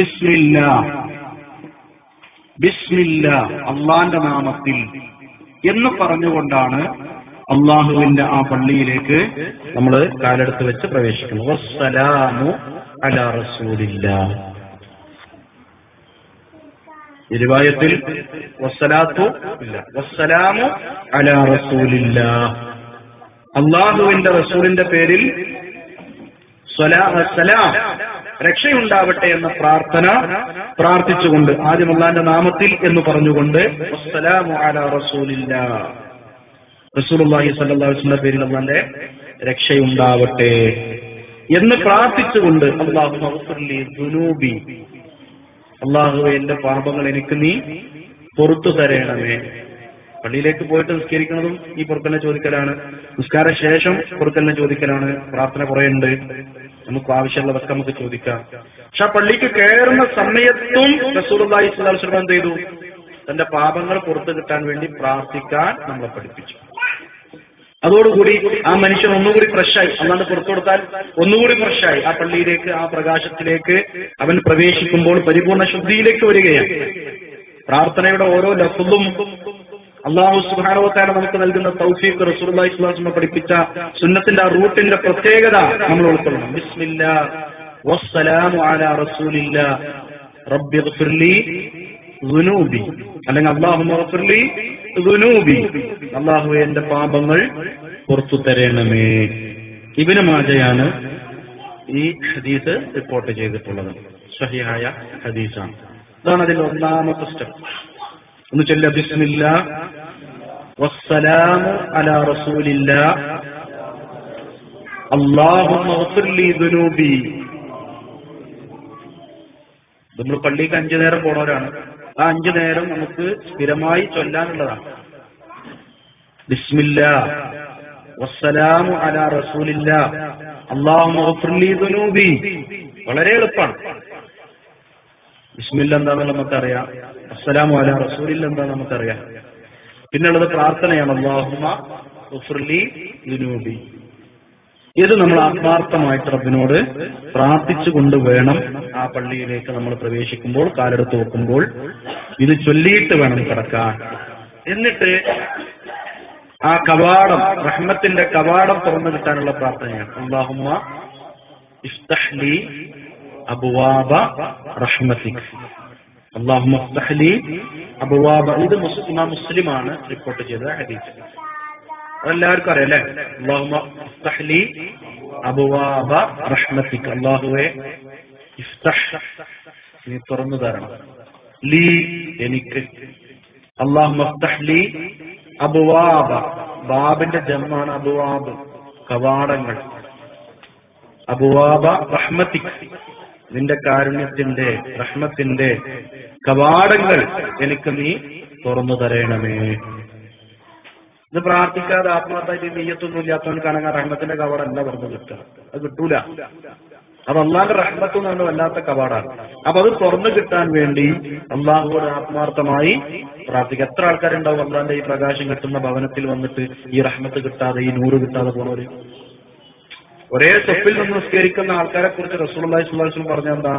ബിസ്മില്ലാ അള്ളാന്റെ നാമത്തിൽ എന്ന് പറഞ്ഞുകൊണ്ടാണ് അള്ളാഹുവിന്റെ ആ പള്ളിയിലേക്ക് നമ്മൾ കാലെടുത്ത് വെച്ച് പ്രവേശിക്കുന്നത്. വസ്സലാമു അലാ റസൂലില്ലാഹ്. ഈ റിവായത്തിൽ വസ്സലാത്തു ഇല്ല, വസ്സലാമു അലാ റസൂലില്ലാഹ്. അള്ളാഹുവിന്റെ റസൂലിന്റെ പേരിൽ സലാം, രക്ഷയുണ്ടാവട്ടെ എന്ന പ്രാർത്ഥന പ്രാർത്ഥിച്ചുകൊണ്ട്, ആദ്യം അള്ളാന്റെ നാമത്തിൽ എന്ന് പറഞ്ഞുകൊണ്ട് വസ്സലാമു അലാ റസൂലില്ലാഹ്, റസൂലുള്ളാഹി സ്വല്ലല്ലാഹു അലൈഹി വസല്ലം പേരിൽ അള്ളാന്റെ രക്ഷയുണ്ടാവട്ടെ എന്ന് പ്രാർത്ഥിച്ചുകൊണ്ട് അല്ലാഹുമ്മ ഗ്ഫിർലി ദുനൂബി, അള്ളാഹുവേ എന്റെ പാപങ്ങൾ എനിക്ക് നീ പുറത്തു തരണമേ. പള്ളിയിലേക്ക് പോയിട്ട് നിസ്കരിക്കുന്നതും ഈ പൊറുക്കലിനെ ചോദിക്കലാണ്, നിസ്കാര ശേഷം പൊറുക്കലിനെ ചോദിക്കലാണ്. പ്രാർത്ഥന കുറെ ഉണ്ട്, നമുക്ക് ആവശ്യമുള്ളതൊക്കെ നമുക്ക് ചോദിക്കാം. പക്ഷെ ആ പള്ളിക്ക് കയറുന്ന സമയത്തും റസൂലുള്ളാഹി സ്വല്ലല്ലാഹു അലൈഹി വസല്ലം എന്ത് ചെയ്തു? തന്റെ പാപങ്ങൾ പുറത്തു കിട്ടാൻ വേണ്ടി പ്രാർത്ഥിക്കാൻ നമ്മളെ പഠിപ്പിച്ചു. അതോടുകൂടി ആ മനുഷ്യൻ ഒന്നുകൂടി ഫ്രഷായി, അല്ലാണ്ട് പുറത്തു കൊടുത്താൽ ഒന്നുകൂടി ഫ്രഷായി ആ പള്ളിയിലേക്ക്, ആ പ്രകാശത്തിലേക്ക് അവൻ പ്രവേശിക്കുമ്പോൾ പരിപൂർണ ശുദ്ധിയിലേക്ക് വരികയാണ്. പ്രാർത്ഥനയുടെ ഓരോ ലഫ്ളും അല്ലാഹു സുബ്ഹാനഹു വ തആല നമുക്ക് നൽകുന്ന തൗഫീഖ്, റസൂലുള്ളാഹി സ്വല്ലല്ലാഹു അലൈഹി വസല്ലം പഠിപ്പിച്ച സുന്നത്തിന്റെ ആ റൂട്ടിന്റെ പ്രത്യേകത നമ്മൾ ഉൾക്കൊള്ളണം. ബിസ്മില്ലാഹ് വസ്സലാമു അലാ റസൂലില്ലാഹ് റബ്ബി ഗ്ഫിർലി ദുനൂബി, അല്ലെങ്കിൽ അല്ലാഹുമ്മ ഗ്ഫിർലി ദുനൂബി, അല്ലാഹുവേ എന്റെ പാപങ്ങൾ പുറത്തു തരണമേ. ഇബ്നു മാജയാണ് ഈ ഹദീസ് റിപ്പോർട്ട് ചെയ്തിട്ടുള്ളത്. സ്വഹീഹായ ഹദീസാണ്. അതാണ് അതിൽ ഒന്നാമത്തെ സ്റ്റെപ്പ്. ഒന്ന് ചൊല്ലുക, ബിസ്മില്ലാഹ് വസ്സലാമു അലാ റസൂലില്ലാഹ് അല്ലാഹുമ്മ ഗ്ഫിർലി ദുനൂബി. നമ്മൾ പള്ളിക്ക് 5 നേരം പോണവരാണ്. ആ 5 നേരം നമുക്ക് സ്ഥിരമായി ചൊല്ലാനുള്ളതാണ്. ബിസ്മില്ലാഹ് വസ്സലാമു അലാ റസൂലില്ലാഹ് അല്ലാഹുമ്മ ഗ്ഫിർ ലീ ദുനൂബി. വളരെ എളുപ്പമാണ്. ബിസ്മില്ലാഹ് എന്താണെന്ന് നമുക്കറിയാം, അസ്സലാമു അലാ റസൂലില്ലാഹ് എന്താണെന്ന് നമുക്കറിയാം. പിന്നുള്ളത് പ്രാർത്ഥനയാണ്, അല്ലാഹുമ്മ ഗ്ഫിർ ലീ ദുനൂബി. ഇത് നമ്മൾ ആത്മാർത്ഥമായിട്ട് റബ്ബിനോട് പ്രാർത്ഥിച്ചുകൊണ്ട് വേണം ആ പള്ളിയിലേക്ക് നമ്മൾ പ്രവേശിക്കുമ്പോൾ, കാലെടുത്ത് വെക്കുമ്പോൾ ഇത് ചൊല്ലിയിട്ട് വേണം കിടക്കാൻ. എന്നിട്ട് ആ കവാടം, റഹ്മത്തിന്റെ കവാടം തുറന്നു കിട്ടാനുള്ള പ്രാർത്ഥനയാണ്, അല്ലാഹുമ്മ ഇഫ്തഹ് ലീ അബ്വാബ റഹ്മതിക്. അല്ലാഹുമ്മ ഇഫ്തഹ് ലീ അബ്വാബ. ഇത് ഇമാം മുസ്ലിമാണ് റിപ്പോർട്ട് ചെയ്ത ഹദീസ്. അതെല്ലാവർക്കും അറിയാം അല്ലേ? അല്ലാഹുമ്മ ഇഫ്തഹ് ലീ അബ്വാബ റഹ്മതിക്. അല്ലാഹുവേ ഇഫ്തഹ്, നീ തുറന്നു തരണം, ലീ എനിക്ക്, അല്ലാഹുമ്മ ഇഫ്തഹ് ലീ അബ്വാബ, ബാബിന്റെ ജമ്മാണ് അബ്വാബ്, കവാടങ്ങൾ. അബ്വാബ റഹ്മതിക്, നിന്റെ കാരുണ്യത്തിന്റെ റഹ്മത്തിന്റെ കവാടങ്ങൾ എനിക്ക് നീ തുറന്നു തരണമേ. ഇത് പ്രാർത്ഥിക്കാതെ ആത്മാർത്ഥമായിട്ട് നെയ്യത്തൊന്നും ഇല്ലാത്തവനക്കാണെങ്കിൽ റഹ്മത്തിന്റെ കവാടം അല്ല തുറന്നു കിട്ടുക, അത് കിട്ടൂല. അത് അള്ളാന്റെ റഹ്മത്ത് എന്ന് പറഞ്ഞ വല്ലാത്ത കവാടാണ്. അപ്പൊ അത് തുറന്നു കിട്ടാൻ വേണ്ടി അള്ളാഹുവോട് ആത്മാർത്ഥമായി പ്രാർത്ഥിക്കുക. എത്ര ആൾക്കാരുണ്ടാവും അള്ളാന്റെ ഈ പ്രകാശം കിട്ടുന്ന ഭവനത്തിൽ വന്നിട്ട് ഈ റഹ്മത്ത് കിട്ടാതെ, ഈ നൂറ് കിട്ടാതെ പോണവര്? ഒരേ സ്വപ്പിൽ നിന്ന് നിസ്കരിക്കുന്ന ആൾക്കാരെ കുറിച്ച് റസൂലുള്ളാഹി സ്വല്ലല്ലാഹു അലൈഹി വസല്ലം പറഞ്ഞ എന്താ?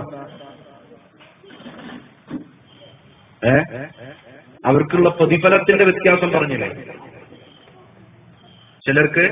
അവർക്കുള്ള പ്രതിഫലത്തിന്റെ വ്യത്യാസം പറഞ്ഞില്ലേ? ചിലർക്ക്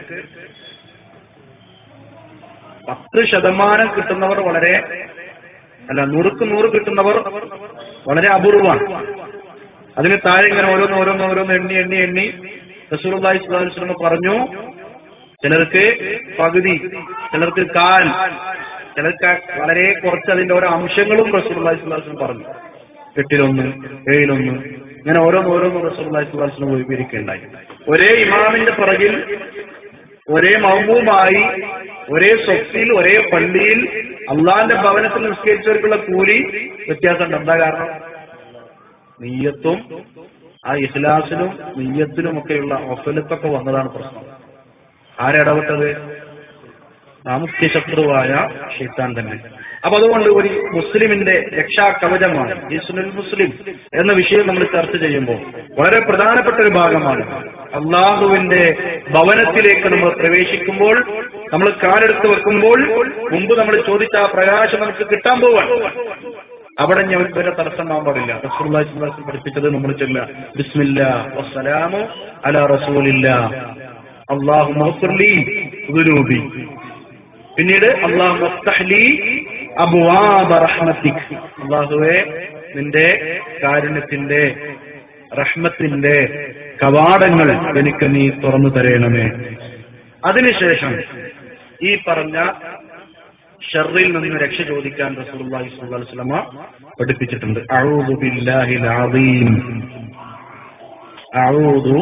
10% കിട്ടുന്നവർ വളരെ, അല്ല 100% കിട്ടുന്നവർ വളരെ അപൂർവമാണ്. അതിന് താഴെ ഇങ്ങനെ ഓരോന്ന് എണ്ണി റസൂലുള്ളാഹി സ്വല്ലല്ലാഹു അലൈഹി വസല്ലം പറഞ്ഞു, ചിലർക്ക് പകുതി, ചിലർക്ക് കാൽ, ചിലർക്ക് വളരെ കുറച്ച്. അതിന്റെ ഓരോ അംശങ്ങളും റസൂലുള്ളാഹി സ്വല്ലല്ലാഹു അലൈഹി വസല്ലം പറഞ്ഞു. 8-1, 7-1, ഇങ്ങനെ ഓരോന്ന് റസൂലുള്ളാഹി സ്വല്ലല്ലാഹു അലൈഹി വസല്ലം വിവരിക്കുകയുണ്ടായി. ഒരേ ഇമാമിന്റെ പിറകിൽ ഒരേ മൗമൂമായി ഒരേ സ്വത്തിൽ ഒരേ പള്ളിയിൽ അള്ളാന്റെ ഭവനത്തിൽ നിസ്കരിച്ചവർക്കുള്ള കൂലി വ്യത്യാസമുണ്ട്. എന്താ കാരണം? നിയ്യത്തും ആ ഇഖ്ലാസിനും നിയ്യത്തിനും ഒക്കെയുള്ള ഒഫലത്തൊക്കെ വന്നതാണ് പ്രശ്നം. ആരിടപെട്ടത്? ആ മുഖ്യ ശത്രുവായ ശൈത്താൻ തന്നെ. അപ്പൊ അതുകൊണ്ട് ഒരു മുസ്ലിമിന്റെ രക്ഷാകവചമാണ് ഈ സുന്നൽ മുസ്ലിം എന്ന വിഷയം നമ്മൾ ചർച്ച ചെയ്യുമ്പോൾ വളരെ പ്രധാനപ്പെട്ട ഒരു ഭാഗമാണ്. അള്ളാഹുവിന്റെ ഭവനത്തിലേക്ക് നമ്മൾ പ്രവേശിക്കുമ്പോൾ, നമ്മൾ കാലെടുത്ത് വെക്കുമ്പോൾ മുമ്പ് നമ്മൾ ചോദിച്ച ആ പ്രകാശം നമുക്ക് കിട്ടാൻ പോവാണ്. അവിടെ ഞാൻ വരെ തടസ്സമാകാൻ പാടില്ല. റസൂലുള്ളാഹി സ്വല്ലല്ലാഹു അലൈഹി വസല്ലം പഠിപ്പിച്ചത് നമ്മൾ ചൊല്ലുക, ബിസ്മില്ലാഹ് വസ്സലാമു അലാ റസൂലില്ലാഹ് അല്ലാഹുമ്മ ഗ്ഫിർ ലീ ദുനൂബി. പിന്നീട് അല്ലാഹുമ്മ ഇഫ്തഹ് ലീ അബ്വാബ റഹ്മതിക്. അല്ലാഹുവേ നിന്റെ കാരുണ്യത്തിന്റെ റഹ്മത്തിന്റെ കവാടങ്ങൾ എനിക്ക് നീ തുറന്നു തരണമേ. അതിനുശേഷം ഈ പറഞ്ഞ ഷർറിൽ നിന്ന് രക്ഷ ചോദിക്കാൻ റസൂലുള്ളാഹി സ്വല്ലല്ലാഹു അലൈഹി വസല്ലം പഠിപ്പിച്ചിട്ടുണ്ട്. അഊദു ബില്ലാഹിൽ അദീം, അഊദു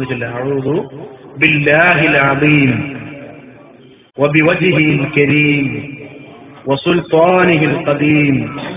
ബില്ലാഹിൽ അദീം വബിവജ്ഹിൽ കരീം വസുൽത്താനിഹിൽ ഖദീം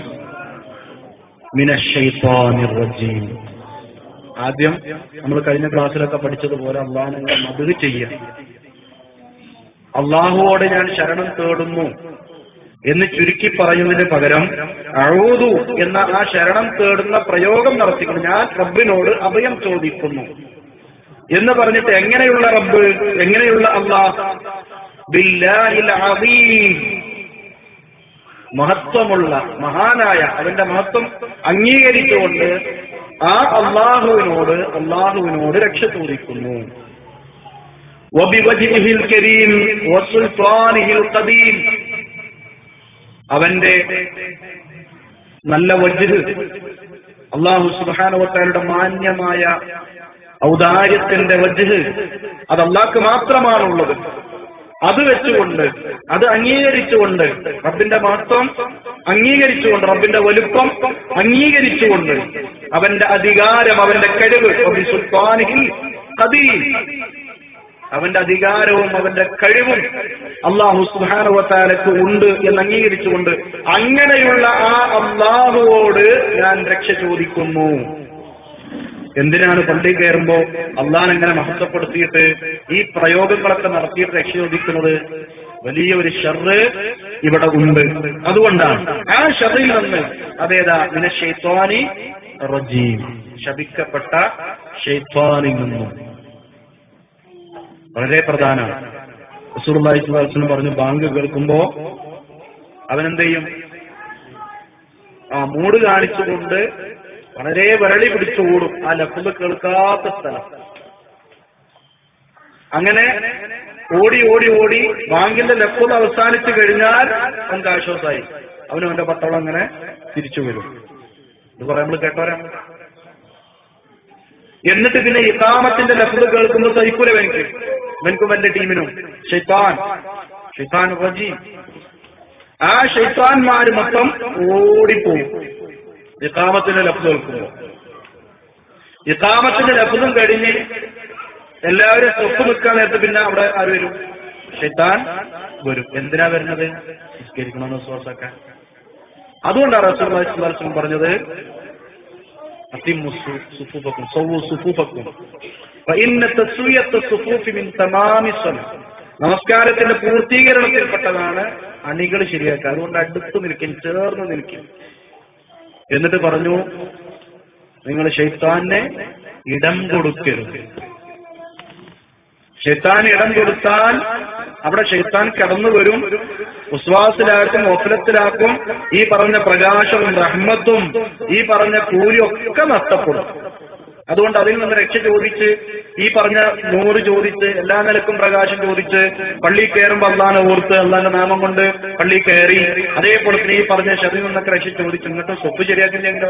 മിനശ് ശൈത്താനിർ റജീം. ആദ്യം നമ്മൾ കഴിഞ്ഞ ക്ലാസ്സിലൊക്കെ പഠിച്ചതുപോലെ അള്ളാഹുവിനെ മദ്ഹ് ചെയ്യുക. അള്ളാഹുവോട് ഞാൻ ശരണം തേടുന്നു എന്ന് ചുരുക്കി പറയുന്നതിന് പകരം അഊദു എന്ന ആ ശരണം തേടുന്ന പ്രയോഗം നടത്തിക്കൊണ്ട് ഞാൻ റബ്ബിനോട് അഭയം ചോദിക്കുന്നു എന്ന് പറഞ്ഞിട്ട്, എങ്ങനെയുള്ള റബ്ബ്, എങ്ങനെയുള്ള അള്ളാഹ്? ബില്ലാഹിൽ അദീം, മഹത്വമുള്ള മഹാനായ അവന്റെ മഹത്വം അംഗീകരിച്ചുകൊണ്ട് ആ അള്ളാഹുവിനോട് രക്ഷ ചോദിക്കുന്നു. വബിവജ്ഹിൽ കരീം വസുൽത്താനിഹിൽ ഖദീം, അവന്റെ നല്ല വജ്ഹ്, അല്ലാഹു സുബ്ഹാനഹു വ തആലയുടെ മാന്യമായ ഔദാര്യത്തിന്റെ വജ്ഹ്, അത് അല്ലാഹ്ക്ക് മാത്രമാണുള്ളത്. അത് വെച്ചുകൊണ്ട്, അത് അംഗീകരിച്ചുകൊണ്ട്, റബ്ബിന്റെ മഹത്വം അംഗീകരിച്ചുകൊണ്ട്, റബ്ബിന്റെ വലുപ്പം അംഗീകരിച്ചുകൊണ്ട്, അവന്റെ അധികാരം, അവന്റെ കഴിവ്, വബിസുൽത്താനിഹിൽ ഖദീം, അവന്റെ അധികാരവും അവന്റെ കഴിവും അല്ലാഹു സുബ്ഹാനഹു വ തആലക്ക് ഉണ്ട് എന്ന് അംഗീകരിച്ചുകൊണ്ട് അങ്ങനെയുള്ള ആ അല്ലാഹുവോട് ഞാൻ രക്ഷ ചോദിക്കുന്നു എന്തിനാണ് പള്ളി കയറുമ്പോ അള്ളാഹ് എങ്ങനെ മഹത്വപ്പെടുത്തിയിട്ട് ഈ പ്രയോഗങ്ങളൊക്കെ നടത്തിയിട്ട് രക്ഷ ചോദിക്കുന്നത്? വലിയ ഒരു ഷർറ് ഇവിടെ ഉണ്ട്. അതുകൊണ്ടാണ് ആ ഷർറിൽ നിന്ന് അതേതാ മിന ശൈത്വാനി റജീം, ശപിക്കപ്പെട്ട ശൈത്വാനിൽ നിന്നും വളരെ പ്രധാനമാണ്. റസൂലുള്ളാഹി സ്വല്ലല്ലാഹു അലൈഹി വസല്ലം പറഞ്ഞു, ബാങ്ക് കേൾക്കുമ്പോ അവനെന്ത് ചെയ്യും? മൂട് കാണിച്ചുകൊണ്ട് വളരെ വിരളി പിടിച്ചു ഓടും ആ ലഫ്ള് കേൾക്കാത്ത സ്ഥലം. അങ്ങനെ ഓടി ഓടി ഓടി ബാങ്കിന്റെ ലഫ്ള് അവസാനിച്ചു കഴിഞ്ഞാൽ അവൻക്ക് ആശ്വാസമായി. അവന്റെ പട്ടോളം അങ്ങനെ തിരിച്ചു വരും. ഇത് കുറെ നമ്മൾ കേട്ടോരാണ്. എന്നിട്ട് പിന്നെ ഇഖാമത്തിന്റെ ലഫ്ള് കേൾക്കുമ്പോൾ സൈക്കുല ഇവൻക്കും എന്റെ ടീമിനും ഷൈത്താൻ റജീം, ആ ഷൈത്താന്മാര് മൊത്തം ഓടിപ്പോവും ഇഖാമത്തിന്റെ ലഫ്ള് കേൾക്കുമ്പോൾ. ഇഖാമത്തിന്റെ ലഫ്ളും കഴിഞ്ഞ് എല്ലാവരും സ്വപ്പ് നിൽക്കാൻ നേരത്തെ പിന്നെ അവിടെ ആര് വരും? ഷൈത്താൻ വരും. എന്തിനാ വരുന്നത്? നിസ്കരിക്കണമെന്ന് വിശ്വാസാക്കാൻ. അതുകൊണ്ടാണ് റസൂലുള്ളാഹി സ്വല്ലല്ലാഹു അലൈഹി വസല്ലം പറഞ്ഞത്, നമസ്കാരത്തിന്റെ പൂർത്തീകരണത്തിൽപ്പെട്ടതാണ് അണികൾ ശരിയാക്കുക. അതുകൊണ്ട് അടുത്ത് നിൽക്കും, ചേർന്ന് നിൽക്കും. എന്നിട്ട് പറഞ്ഞു, നിങ്ങൾ ശൈത്താനെ ഇടം കൊടുക്കരുത്. ശൈത്താൻ ഇടം കൊടുത്താൽ അവിടെ ശൈത്താൻ കടന്നു വരും, വിശ്വാസത്തിലാക്കും, ഓഫലത്തിലാക്കും. ഈ പറഞ്ഞ പ്രകാശവും റഹ്മത്തും ഈ പറഞ്ഞ കൂലിയൊക്കെ നഷ്ടപ്പെടും. അതുകൊണ്ട് അതിൽ നിന്ന് രക്ഷ ചോദിച്ച്, ഈ പറഞ്ഞ 100 ചോദിച്ച്, എല്ലാ നിലക്കും പ്രകാശം ചോദിച്ച്, പള്ളി കയറുമ്പോൾ അള്ളാനെ ഓർത്ത് അള്ളാന്റെ നാമം കൊണ്ട് പള്ളി കയറി, അതേപോലെ തന്നെ ഈ പറഞ്ഞ ശരീരം നിന്നൊക്കെ രക്ഷ ചോദിച്ചു. എന്നിട്ട് സ്വപ്പ് ശരിയാക്കില്ലെങ്കിലോ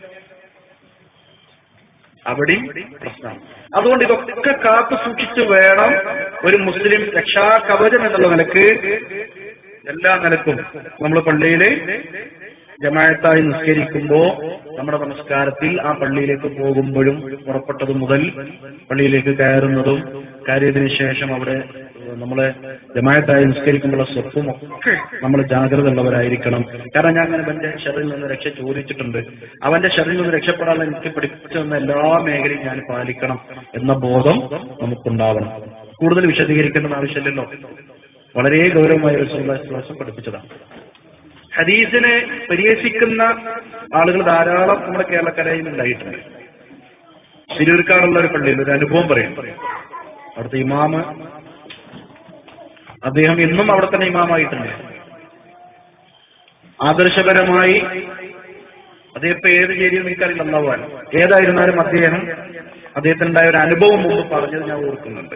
അവിടെയും പ്രശ്നമാണ്. അതുകൊണ്ട് ഇതൊക്കെ കാത്തു സൂക്ഷിച്ച് വേണം ഒരു മുസ്ലിം രക്ഷാ കവചം എന്നുള്ള നിലക്ക് എല്ലാ നിലക്കും നമ്മൾ പള്ളിയില് ജമാഅത്തായി നിസ്കരിക്കുമ്പോ നമ്മുടെ നമസ്കാരത്തിൽ ആ പള്ളിയിലേക്ക് പോകുമ്പോഴും പുറപ്പെട്ടത് മുതൽ പള്ളിയിലേക്ക് കയറുന്നതും കയറിയതിനു ശേഷം അവിടെ നമ്മളെ ജമാഅത്തായി നിസ്കരിക്കുമ്പോഴുള്ള സ്വത്തും ഒക്കെ നമ്മൾ ജാഗ്രത ഉള്ളവരായിരിക്കണം. കാരണം ഞാൻ അങ്ങനെ അവന്റെ ശരീരത്തിൽ നിന്ന് രക്ഷ ചോദിച്ചിട്ടുണ്ട്. അവന്റെ ശരീരത്തിൽ നിന്ന് രക്ഷപ്പെടാനുള്ള എനിക്ക് പഠിപ്പിച്ചു തന്ന എല്ലാ മേഖലയും ഞാൻ പാലിക്കണം എന്ന ബോധം നമുക്കുണ്ടാവണം. കൂടുതൽ വിശദീകരിക്കേണ്ടെന്ന് ആവശ്യമില്ലല്ലോ. വളരെ ഗൗരവമായ റസൂലുള്ളാഹി സ്വല്ലല്ലാഹു അലൈഹി വസല്ലം പഠിപ്പിച്ചതാണ്. ഹദീസിനെ പരിഹസിക്കുന്ന ആളുകൾ ധാരാളം നമ്മുടെ കേരളക്കരയിൽ ഉണ്ടായിട്ടുണ്ട്. തിരൂർക്കാടുള്ള ഒരു പള്ളിയിൽ ഒരു അനുഭവം പറയും. അവിടുത്തെ ഇമാമ്, അദ്ദേഹം ഇന്നും അവിടെ തന്നെ ഇമാമായിട്ടുണ്ട്. ആദർശപരമായി അദ്ദേഹത്തെ ഏത് ചേരിയിൽ നിൽക്കാറില്ല അല്ലാഹുവാൻ. ഏതായിരുന്നാലും അദ്ദേഹത്തിനുണ്ടായ ഒരു അനുഭവം മുമ്പ് പറഞ്ഞത് ഞാൻ ഓർക്കുന്നുണ്ട്.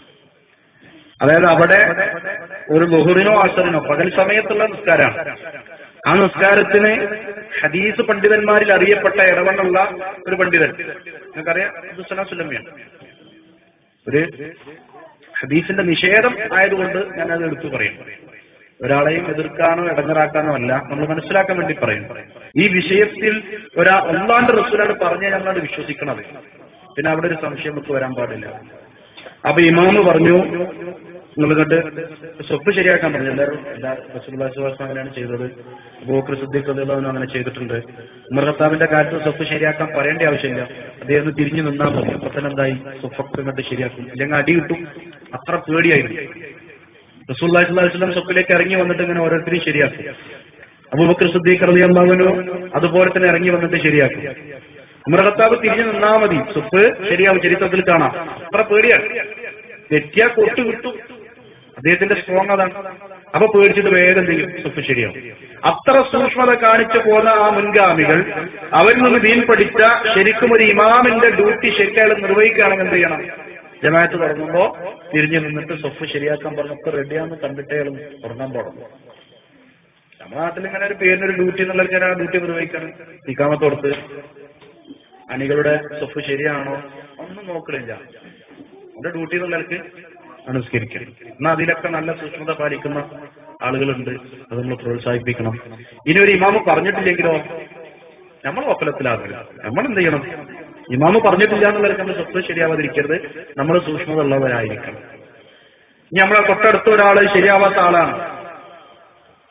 അതായത് അവിടെ ഒരു ളുഹറിനോ അസറിനോ പകൽ സമയത്തുള്ള നിസ്കാരമാണ്. ആ നിസ്കാരത്തിന് ഹദീസ് പണ്ഡിതന്മാരിൽ അറിയപ്പെട്ട ഇടവണ്ണുള്ള ഒരു പണ്ഡിതൻ, നിങ്ങൾക്കറിയാം, സുലമിയാണ്. ഒരു ഹദീസിന്റെ നിഷേധം ആയതുകൊണ്ട് ഞാൻ അത് എടുത്തു പറയും. ഒരാളെയും എതിർക്കാനോ ഇടങ്ങറാക്കാനോ അല്ല, നമ്മൾ മനസ്സിലാക്കാൻ വേണ്ടി പറയും. ഈ വിഷയത്തിൽ അല്ലാഹുവിന്റെ റസൂലാണ് പറഞ്ഞ് ഞങ്ങളത് വിശ്വസിക്കണത്. പിന്നെ അവിടെ ഒരു സംശയം നമുക്ക് വരാൻ പാടില്ല. അപ്പൊ ഇമാമ് പറഞ്ഞു, നിങ്ങൾ കണ്ട് സ്വപ്പ് ശരിയാക്കാൻ പറഞ്ഞു. എല്ലാവരും റസൂലുള്ളാഹി സ്വല്ലല്ലാഹു അലൈഹി വസല്ലം അങ്ങനെയാണ് ചെയ്തത്. അബൂബക്കർ സിദ്ദീഖ് റളിയല്ലാഹു അൻഹു അങ്ങനെ ചെയ്തിട്ടുണ്ട്. ഉമർ ഖത്താബിന്റെ കാലത്ത് സ്വപ്പ് ശരിയാക്കാൻ പറയേണ്ട ആവശ്യമില്ല. അദ്ദേഹം തിരിഞ്ഞു നിന്നാൽ മതി. അപ്പൊ തന്നെ എന്തായി, സ്വപ്പൊക്കെ കണ്ട് ശരിയാക്കും. ഇല്ലെങ്കിൽ അടി കിട്ടും. അത്ര പേടിയായിരുന്നു. റസൂലുള്ളാഹി സ്വല്ലല്ലാഹു അലൈഹി വസല്ലം സ്വപ്പിലേക്ക് ഇറങ്ങി വന്നിട്ട് ഇങ്ങനെ ഓരോരുത്തരും ശരിയാക്കും. അബൂബക്കർ സിദ്ദീഖ് റളിയല്ലാഹു അൻഹു അതുപോലെ തന്നെ ഇറങ്ങി വന്നിട്ട് ശരിയാക്കും. ഉമർ ഖത്താബ് തിരിഞ്ഞു നിന്നാ മതി, സ്വപ്പ് ശരിയാവും. ചരിത്രത്തിൽ കാണാം. അത്ര പേടിയാണ്. തെറ്റിയാ കൊട്ടു കിട്ടും. അദ്ദേഹത്തിന്റെ സ്ട്രോങ് അതാണ്. അപ്പൊ പേടിച്ചിട്ട് വേഗം ചെയ്യും, സ്വപ്പ് ശരിയാവും. അത്ര സൂക്ഷ്മത കാണിച്ചു പോന്ന ആ മുൻഗാമികൾ അവരിൽ നിന്ന് ദീൻ പഠിച്ച ശരിക്കും ഒരു ഇമാമിന്റെ ഡ്യൂട്ടി ശരിയായാലും നിർവഹിക്കുകയാണെങ്കിൽ എന്ത് ചെയ്യണം? ജമാഅത്ത് തുടങ്ങുമ്പോ തിരിഞ്ഞു നിന്നിട്ട് സ്വപ്പ് ശരിയാക്കാൻ പറഞ്ഞപ്പോ റെഡിയാന്ന് കണ്ടിട്ടേ തുടങ്ങാൻ പാടുള്ളൂ. നമ്മുടെ നാട്ടിൽ ഇങ്ങനെ ഒരു പേരിനൊരു ഡ്യൂട്ടി എന്നുള്ള ആ ഡ്യൂട്ടി നിർവഹിക്കണം. ഇഖാമത്തോടത്ത് അണികളുടെ സ്വപ്പ് ശരിയാണോ ഒന്നും നോക്കണില്ല. അവരുടെ ഡ്യൂട്ടി എന്നുള്ളവർക്ക് അനുസ്കരിക്കണം. എന്നാൽ അതിലൊക്കെ നല്ല സൂക്ഷ്മത പാലിക്കുന്ന ആളുകളുണ്ട്. അത് നമ്മൾ പ്രോത്സാഹിപ്പിക്കണം. ഇനി ഒരു ഇമാമ് പറഞ്ഞിട്ടില്ലെങ്കിലോ നമ്മൾ ഒപ്പലത്തിലാകരുത്. നമ്മൾ എന്ത് ചെയ്യണം? ഇമാമ് പറഞ്ഞിട്ടില്ല എന്നുള്ളവർക്ക് നമ്മൾ സ്വത്ത് ശരിയാവാതിരിക്കരുത്. നമ്മൾ സൂക്ഷ്മത ഉള്ളവരായിരിക്കണം. ഇനി നമ്മളെ തൊട്ടടുത്ത ഒരാള് ശരിയാവാത്ത ആളാണ്,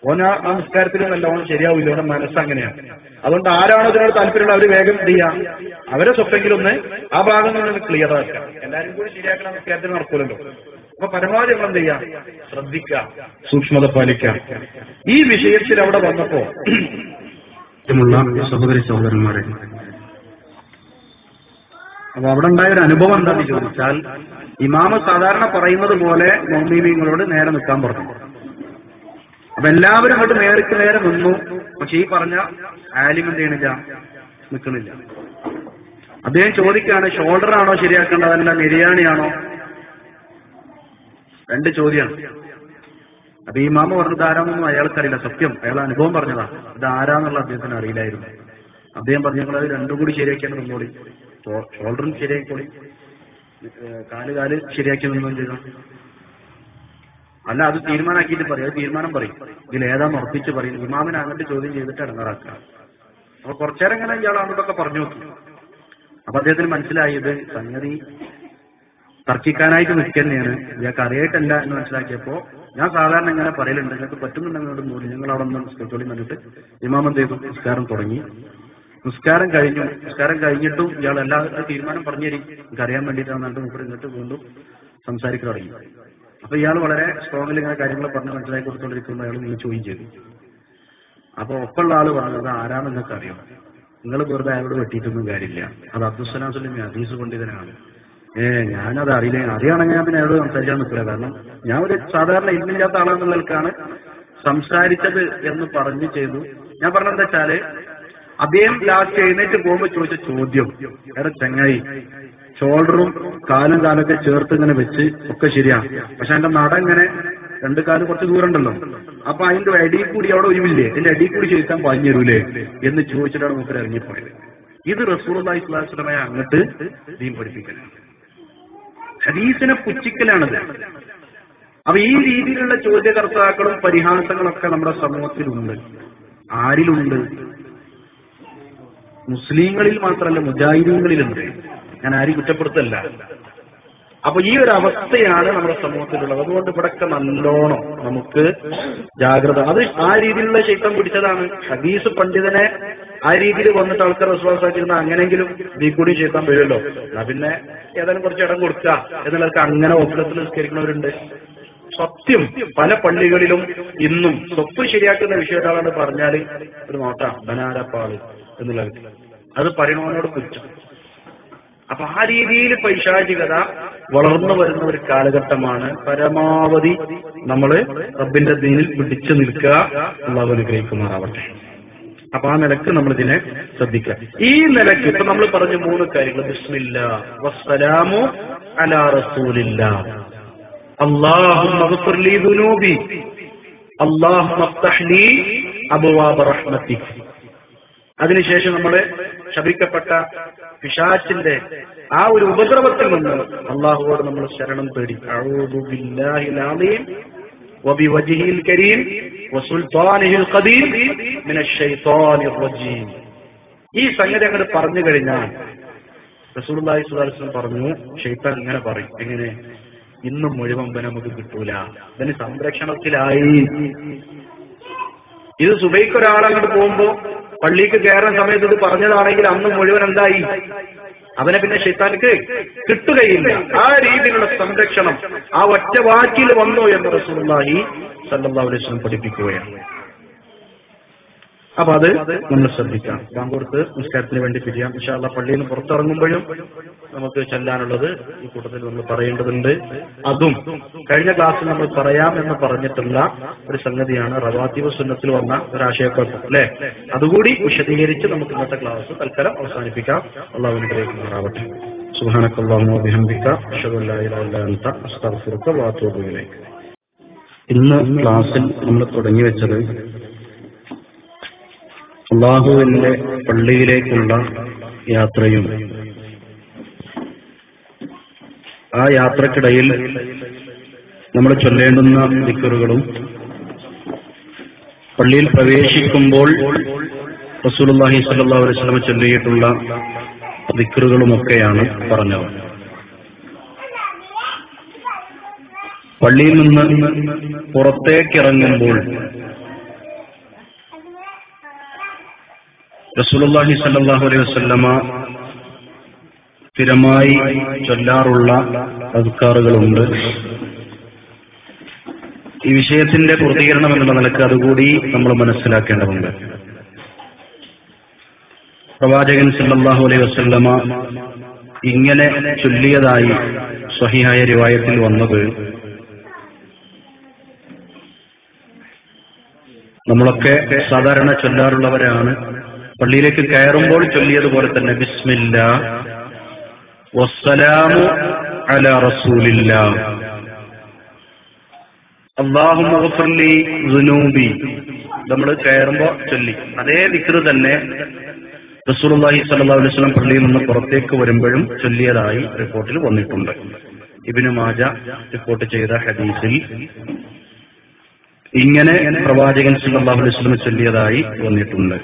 ഓൻ ആ നമസ്കാരത്തിന് നല്ലോണം ശരിയാവില്ല, ഓന്റെ മനസ്സങ്ങനെയാണ്. അതുകൊണ്ട് ആരാണോ ഇതിനോട് താല്പര്യമുള്ള അവർ വേഗം എന്ത് ചെയ്യാം, അവരെ സ്വപ്പെങ്കിലും ഒന്ന് ആ ഭാഗങ്ങളിൽ ക്ലിയർ ആക്കാം. എല്ലാവരും കൂടി ശരിയാക്കണം നമസ്കാരത്തിന് നടക്കൂലല്ലോ. അപ്പൊ പരമാവധി നമ്മൾ എന്ത് ചെയ്യാം, ശ്രദ്ധിക്കുക, സൂക്ഷ്മത പാലിക്കാം. ഈ വിഷയത്തിൽ അവിടെ വന്നപ്പോ സഹോദരി സഹോദരന്മാരെ, അപ്പൊ അവിടെ ഉണ്ടായ ഒരു അനുഭവം എന്താണെന്ന് ചോദിച്ചാൽ, ഇമാമ സാധാരണ പറയുന്നത് പോലെ മുഅ്മിനീങ്ങളോട് നേരെ നിൽക്കാൻ പറഞ്ഞു. അപ്പൊ എല്ലാവരും അങ്ങോട്ട് നേർക്ക് നേരെ നിന്നു. പക്ഷെ ഈ പറഞ്ഞ ആലിം എന്ത് ചെയ്യണില്ല, നിൽക്കുന്നില്ല. അദ്ദേഹം ചോദിക്കുകയാണ്, ഷോൾഡർ ആണോ ശരിയാക്കേണ്ടത്, അല്ല നെരിയാണിയാണോ? രണ്ട് ചോദ്യമാണ്. അപ്പൊ ഈ ഇമാമ പറഞ്ഞത് ആരാന്നൊന്നും അയാൾക്കറിയില്ല. സത്യം, അയാൾ അനുഭവം പറഞ്ഞതാ. ഇത് ആരാന്നുള്ള അദ്ദേഹത്തിന് അറിയില്ലായിരുന്നു. അദ്ദേഹം പറഞ്ഞു, ഞങ്ങൾ അത് രണ്ടും കൂടി ശരിയാക്കിയാണ് നിന്നോളി, ഷോൾഡറും ശരിയാക്കിക്കോളി, കാല് ശരിയാക്കി നിന്നും ചെയ്താൽ. അല്ല, അത് തീരുമാനമാക്കിയിട്ട് പറയും, അത് തീരുമാനം പറയും, ഇതിൽ ഏതാന്ന് ഉറപ്പിച്ച് പറയും. ഇമാമിനെ അങ്ങോട്ട് ചോദ്യം ചെയ്തിട്ട് ഇടങ്ങാറാക്കുക. അപ്പൊ കുറച്ചേരം ഇങ്ങനെ ഇയാൾ അങ്ങോട്ടൊക്കെ പറഞ്ഞു നോക്കി. അപ്പൊ അദ്ദേഹത്തിന് മനസ്സിലായി ഇത് സംഗതി തർക്കിക്കാനായിട്ട് നിൽക്കുന്നതാണ്, ഇയാൾക്ക് അറിയായിട്ടല്ല എന്ന് മനസ്സിലാക്കിയപ്പോ, ഞാൻ സാധാരണ ഇങ്ങനെ പറയലുണ്ട്, നിങ്ങൾക്ക് പറ്റുന്നുണ്ടെങ്കിൽ തോന്നി ഞങ്ങൾ അവിടെ ഒന്ന് നിസ്കരിച്ചോളി എന്നിട്ട് ഇമാം എന്ത് ചെയ്തു, നിസ്കാരം തുടങ്ങി. നിസ്കാരം കഴിഞ്ഞിട്ടും ഇയാൾ എല്ലാവരും തീരുമാനം പറഞ്ഞു തരും, എനിക്ക് അറിയാൻ വേണ്ടിയിട്ടാണ് ഇങ്ങോട്ട് വീണ്ടും സംസാരിക്കാൻ തുടങ്ങി. അപ്പൊ ഇയാൾ വളരെ സ്ട്രോങ്ങിൽ ഇങ്ങനെ കാര്യങ്ങൾ പറഞ്ഞ് മനസ്സിലാക്കി കൊടുത്തോണ്ടിരിക്കുമ്പോൾ അയാൾ നിങ്ങൾ ചോദ്യം ചെയ്തു. അപ്പൊ ഒപ്പമുള്ള ആള് പറഞ്ഞത് ആരാന്ന് നിങ്ങൾക്ക് അറിയാം, നിങ്ങൾ വെറുതെ അയാളോട് വെട്ടിയിട്ടൊന്നും കാര്യമില്ല, അത് അബ്ദുസ്സലാം സ്വലമി ഹദീസ് പണ്ഡിതനാണ്. ഞാനത് അറിയാണെങ്കിൽ ഞാൻ പിന്നെ അയാളോട് സംസാരിക്കാൻ നിൽക്കില്ല, കാരണം ഞാൻ ഒരു സാധാരണ ഇന്നില്ലാത്ത ആളാണെന്നുള്ളവർക്കാണ് സംസാരിച്ചത് എന്ന് പറഞ്ഞു ചെയ്തു. ഞാൻ പറഞ്ഞെന്താ വെച്ചാല്, അദ്ദേഹം ലാസ്റ്റ് എഴുന്നേറ്റ് പോകുമ്പോൾ ചോദിച്ച ചോദ്യം, എടാ ചങ്ങായി, ഷോൾഡറും കാലൊക്കെ ചേർത്ത് ഇങ്ങനെ വെച്ച് ഒക്കെ ശരിയാണ്, പക്ഷെ അതിന്റെ നട ഇങ്ങനെ രണ്ട് കാലം കുറച്ച് ദൂരം ഉണ്ടല്ലോ, അപ്പൊ അതിന്റെ അടിയിൽ കൂടി അവിടെ ഒഴിവില്ലേ, അതിന്റെ അടിയിൽ കൂടി ചോദിക്കാൻ പറഞ്ഞു തരൂലേ എന്ന് ചോദിച്ചിട്ടാണ് മൂപ്പര് ഇറങ്ങിപ്പോയത്. ഇത് റസൂലുള്ളാഹി സ്വല്ലല്ലാഹു അലൈഹി വസല്ലമയെ അങ്ങോട്ട് ദീൻ പഠിപ്പിക്കലാണ്, ഹദീസിനെ പുച്ഛിക്കലാണത്. അപ്പൊ ഈ രീതിയിലുള്ള ചോദ്യകർത്താക്കളും പരിഹാസങ്ങളൊക്കെ നമ്മുടെ സമൂഹത്തിലുണ്ട്. ആരിലുണ്ട്? മുസ്ലിങ്ങളിൽ മാത്രമല്ല, മുജാഹിദീങ്ങളിലുണ്ട്. ഞാൻ ആരും കുറ്റപ്പെടുത്തല്ല. അപ്പൊ ഈ ഒരു അവസ്ഥയാണ് നമ്മുടെ സമൂഹത്തിലുള്ളത്. അതുകൊണ്ട് ഇവിടൊക്കെ നല്ലോണം നമുക്ക് ജാഗ്രത. അത് ആ രീതിയിലുള്ള ശൈത്താൻ പിടിച്ചതാണ്. ഹദീസ് പണ്ഡിതനെ ആ രീതിയിൽ വന്നിട്ട് ആൾക്കാർ വിശ്വാസമാക്കിയിരുന്ന അങ്ങനെയെങ്കിലും നീ കൂടി ശൈത്താൻ വരുമല്ലോ, എന്നാ പിന്നെ ഏതായാലും കുറച്ച് ഇടം കൊടുക്കുക എന്നുള്ളവർക്ക് അങ്ങനെ ഓഫീസിൽ നിസ്കരിക്കുന്നവരുണ്ട്. സത്യം, പല പള്ളികളിലും ഇന്നും സ്വപ്പ് ശരിയാക്കുന്ന വിഷയം ഒരാളാണ് പറഞ്ഞാൽ ഒരു നോട്ടാ ബനാരപ്പാള് എന്നുള്ളത്, അത് പറയണവനോട് പുച്ഛം. അപ്പൊ ആ രീതിയിൽ പൈശാചികത വളർന്നു വരുന്ന ഒരു കാലഘട്ടമാണ്. പരമാവധി നമ്മള് റബ്ബിന്റെ ദീനിൽ പിടിച്ചു നിൽക്കുക, അല്ലാഹു അനുഗ്രഹിക്കുമാറാവട്ടെ. അപ്പൊ ആ നിലക്ക് നമ്മൾ ഇതിനെ ശ്രദ്ധിക്കുക. ഈ നിലക്ക് ഇപ്പൊ നമ്മൾ പറഞ്ഞ 3 കാര്യങ്ങൾ, ബിസ്മില്ലാഹ് വസ്സലാമു അലാ റസൂലില്ലാഹ്, അല്ലാഹുമ്മ ഗ്ഫിർ ലീ ദുനൂബി, അല്ലാഹുമ്മ ഇഫ്തഹ് ലീ അബ്വാബ റഹ്മതിക്. അതിനുശേഷം നമ്മള് ശപിക്കപ്പെട്ട പിശാചിന്റെ ആ ഒരു ഉപദ്രവത്തിൽ നിന്ന് അള്ളാഹുവോട് നമ്മൾ ശരണം തേടി, അഊദു ബില്ലാഹിൽ അളീം വബിവജ്ഹിൽ കരീം വസുൽത്താനിഹിൽ ഖദീം മിനശ് ശൈത്വാനിർ റജീം. ഈ സംഗതി അങ്ങോട്ട് പറഞ്ഞു കഴിഞ്ഞാൽ റസൂലുള്ളാഹി സ്വല്ലല്ലാഹു അലൈഹി വസല്ലം പറഞ്ഞു, ശൈത്താൻ ഇങ്ങനെ പറയും, എങ്ങനെ ഇന്നും മുഴുവൻ നമുക്ക് കിട്ടൂല, ഇതിന് സംരക്ഷണത്തിലായി. ഇത് സുബൈക്ക് ഒരാളങ്ങോട്ട് പോകുമ്പോ പള്ളിക്ക് കയറുന്ന സമയത്ത് ഇത് പറഞ്ഞതാണെങ്കിൽ അന്ന് മുഴുവൻ എന്തായി, അവനെ പിന്നെ ശൈത്താനിക്ക് കിട്ടുകയില്ല. ആ രീതിയിലുള്ള സംരക്ഷണം ആ ഒറ്റ വാക്കിൽ വന്നു എന്ന് റസൂലുള്ളാഹി സ്വല്ലല്ലാഹു അലൈഹി വസല്ലം പഠിപ്പിക്കുകയാണ്. അപ്പൊ അത് നമ്മൾ ശ്രദ്ധിക്കാം. ബാങ്കോർത്ത് നിസ്കാരത്തിന് വേണ്ടി പിരിയാം. ഇൻഷാ അല്ലാഹ് പള്ളിയിൽ നിന്ന് പുറത്തിറങ്ങുമ്പോഴും നമുക്ക് ചെല്ലാനുള്ളത് ഈ കൂട്ടത്തിൽ നമ്മൾ പറയേണ്ടതുണ്ട്. അതും കഴിഞ്ഞ ക്ലാസ്സിൽ നമ്മൾ പറയാം എന്ന് പറഞ്ഞിട്ടുള്ള ഒരു സംഗതിയാണ് റവാത്തിബ് സുന്നത്തിൽ വന്ന ഒരാശയക്കുഴപ്പം, അല്ലെ? അതുകൂടി വിശദീകരിച്ച് നമുക്ക് ഇന്നത്തെ ക്ലാസ് തൽക്കാലം അവസാനിപ്പിക്കാം. അല്ലാഹു അനുഗ്രഹിക്കുമാറാവട്ടെ. സുബ്ഹാനക്കല്ലാഹുമ്മ വബിഹംദിക അഷ്ഹദു അല്ലാ ഇലാഹ ഇല്ലാ അൻത അസ്തഗ്ഫിറുക വഅതൂബു ഇലൈക്. ഇന്ന് ക്ലാസ്സിൽ നമ്മൾ തുടങ്ങി വെച്ചത് അല്ലാഹുവിന്റെ പള്ളിയിലേക്കുള്ള യാത്രയും ആ യാത്രക്കിടയിൽ നമ്മൾ ചൊല്ലേണ്ടുന്ന ദിക്റുകളും പള്ളിയിൽ പ്രവേശിക്കുമ്പോൾ റസൂലുള്ളാഹി സ്വല്ലല്ലാഹു അലൈഹി വസല്ലം ചൊല്ലിയിട്ടുള്ള ദിക്റുകളുമൊക്കെയാണ് പറഞ്ഞത്. പള്ളിയിൽ നിന്ന് പുറത്തേക്കിറങ്ങുമ്പോൾ റസൂലുള്ളാഹി സ്വല്ലല്ലാഹു അലൈഹി വസല്ലമ സ്ഥിരമായി ചൊല്ലാറുള്ള അദ്കാറുകളുണ്ട്. ഈ വിഷയത്തിന്റെ പൂർത്തീകരണം എന്നുള്ള നിലക്ക് അതുകൂടി നമ്മൾ മനസ്സിലാക്കേണ്ടതുണ്ട്. പ്രവാചകൻ സല്ലല്ലാഹു അലൈഹി വസല്ലമ ഇങ്ങനെ ചൊല്ലിയതായി സ്വഹീഹായ റിവായത്തിൽ വന്നത് നമ്മളൊക്കെ സാധാരണ ചൊല്ലാറുള്ളവരാണ്. പള്ളിയിലേക്ക് കയറുമ്പോൾ ചൊല്ലിയതുപോലെ തന്നെ ബിസ്മില്ലാ വസ്സലാമു അലാ റസൂലില്ലാ അല്ലാഹുമ്മ ഗ്ഫിർ ലി ദുനൂബി നമ്മൾ കയറുമ്പോൾ ചൊല്ലി അതേ ദിക്ർ തന്നെ റസൂലുള്ളാഹി സ്വല്ലല്ലാഹു അലൈഹി വസല്ലം പള്ളിയിൽ നിന്ന് പുറത്തേക്ക് വരുമ്പോഴും ചൊല്ലിയതായി റിപ്പോർട്ടിൽ വന്നിട്ടുണ്ട്. ഇബ്നു മാജ റിപ്പോർട്ട് ചെയ്ത ഹദീസിൽ ഇങ്ങനെ പ്രവാചകൻ സല്ലല്ലാഹു അലൈഹി വസല്ലം ചൊല്ലിയതായി വന്നിട്ടുണ്ട്.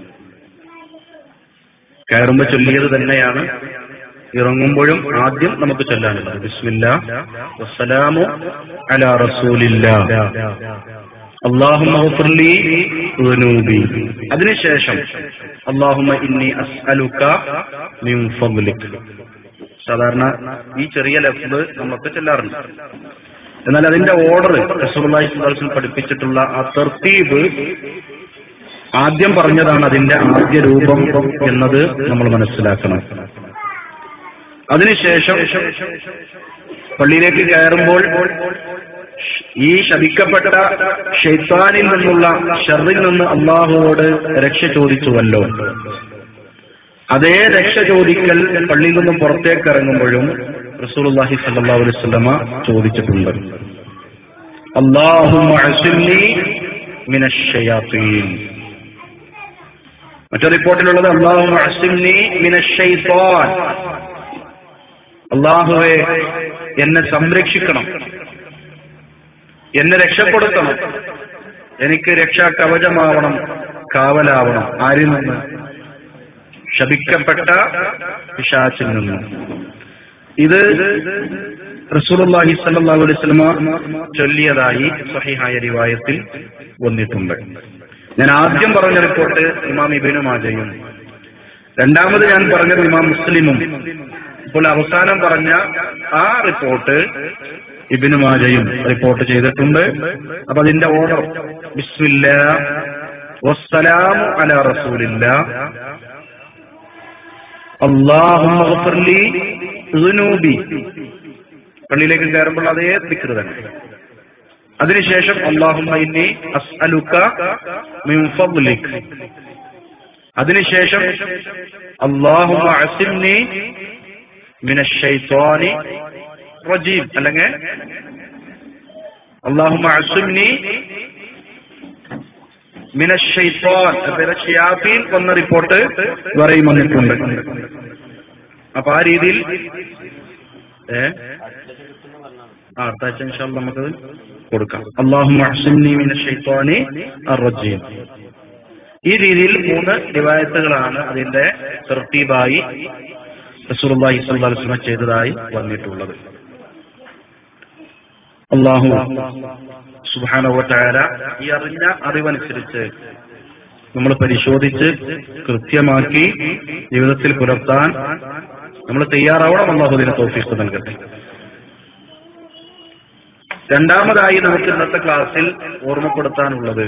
കയറുമ്പോൾ ചൊല്ലിയത് തന്നെയാണ് ഇറങ്ങുമ്പോഴും ആദ്യം നമുക്ക് ചൊല്ലാനുള്ളത്. ബിസ്മില്ലാ വസ്സലാമു അലാ റസൂലില്ലാ അല്ലാഹുമ്മ ഗ്ഫിർ ലി ദുനൂബി. അതിനുശേഷം അല്ലാഹുമ്മ ഇന്നി അസ്അലുക മിൻ ഫദ്ലിക്. സാധാരണ ഈ ചെറിയ ലഫ്ദ് നമ്മളൊക്കെ ചൊല്ലാറുണ്ട്. എന്നാൽ അതിന്റെ ഓർഡർ റസൂലുള്ളാഹി സ്വല്ലല്ലാഹു അലൈഹി വസല്ലം പഠിപ്പിച്ചിട്ടുള്ള ആ തർത്തീബ് ആദ്യം പറഞ്ഞതാണ് അതിന്റെ ആദ്യ രൂപം എന്നത് നമ്മൾ മനസ്സിലാക്കണം. അതിനുശേഷം പള്ളിയിലേക്ക് കയറുമ്പോൾ ഈ ശപിക്കപ്പെട്ട ശൈത്താനിൽ നിന്നുള്ള ഷർറിൽ നിന്ന് അള്ളാഹുവോട് രക്ഷ ചോദിച്ചുവല്ലോ, അതേ രക്ഷ ചോദിക്കൽ പള്ളിയിൽ നിന്നും പുറത്തേക്ക് ഇറങ്ങുമ്പോഴും റസൂലുള്ളാഹി സ്വല്ലല്ലാഹു അലൈഹി വസല്ലമ ചോദിച്ചിട്ടുണ്ട്. അല്ലാഹുമ്മ അസ്ഇനി മിനശ് ശയാത്തീൻ. മറ്റൊരു റിപ്പോർട്ടിലുള്ളത് അല്ലാഹുമ്മ അസ്ഇനി മിനശ് ശൈത്താൻ. അല്ലാഹുവേ എന്നെ സംരക്ഷിക്കണം, എന്നെ രക്ഷപ്പെടുത്തണം, എനിക്ക് രക്ഷാ കവചമാവണം, കാവലാവണം. ആരിൽ നിന്ന്? ശപിക്കപ്പെട്ട പിശാചിൽ നിന്ന്. ഇത് റസൂലുള്ളാഹി സ്വല്ലല്ലാഹു അലൈഹി വസല്ലം ചൊല്ലിയതായി സ്വഹീഹായ റിവായത്തിൽ വന്നിട്ടുണ്ട്. ഞാൻ ആദ്യം പറഞ്ഞ റിപ്പോർട്ട് ഇമാം ഇബ്നു മാജയും രണ്ടാമത് ഞാൻ പറഞ്ഞത് ഇമാം മുസ്ലിമും ഇപ്പോൾ അവസാനം പറഞ്ഞ ആ റിപ്പോർട്ട് ഇബ്നു മാജയും റിപ്പോർട്ട് ചെയ്തിട്ടുണ്ട്. അപ്പൊ അതിന്റെ ഓർഡർ ബിസ്മില്ലാ വസ്സലാമു അലാ റസൂലില്ലാ അല്ലാഹുമ്മ ഗ്ഫിർ ലി ദുനൂബി. പള്ളിയിലേക്ക് കയറുമ്പോൾ അതേ ദിക്ർ തന്നെ. അതിനുശേഷം അല്ലാഹുമ്മ ഇന്നി അസ്അലുക മിൻ ഫദ്ലിക്. അതിനുശേഷം അല്ലാഹുമ്മ അസ്ഇനി മിനശ് ശൈത്വാനി റജീം, അല്ലെങ്കിൽ അല്ലാഹുമ്മ അസ്ഇനി മിനശ് ശൈത്വാൻ ഷയാത്തീൻ എന്ന റിപ്പോർട്ട് വേറെയും വന്നിട്ടുണ്ട്. അപ്പൊ ആ രീതിയിൽ അടുത്ത ആഴ്ച ഇൻഷാ അല്ലാഹ് നമുക്കത് കൊടുക്കാം. അല്ലാഹുമ്മ അസ്ഇനി മിനശ് ശൈത്വാനി അർറജീം. ഈ രീതിയിൽ 3 റിവായത്തുകളാണ് അതിന്റെ തർത്തീബായി റസൂലുള്ളാഹി സ്വല്ലല്ലാഹു അലൈഹി വസല്ലം ചെയ്തതായി വന്നിട്ടുള്ളത്. അല്ലാഹു സുബ്ഹാനഹു വ തആല ഈ അറിഞ്ഞ അറിവനുസരിച്ച് നമ്മൾ പരിശോധിച്ച് കൃത്യമാക്കി ജീവിതത്തിൽ പുലർത്താൻ നമ്മൾ തയ്യാറാവണം. അല്ലാഹു ഇതിന് തൗഫീഖ് നൽകട്ടെ. രണ്ടാമതായി നമുക്ക് ഇന്നത്തെ ക്ലാസ്സിൽ ഓർമ്മപ്പെടുത്താനുള്ളത്,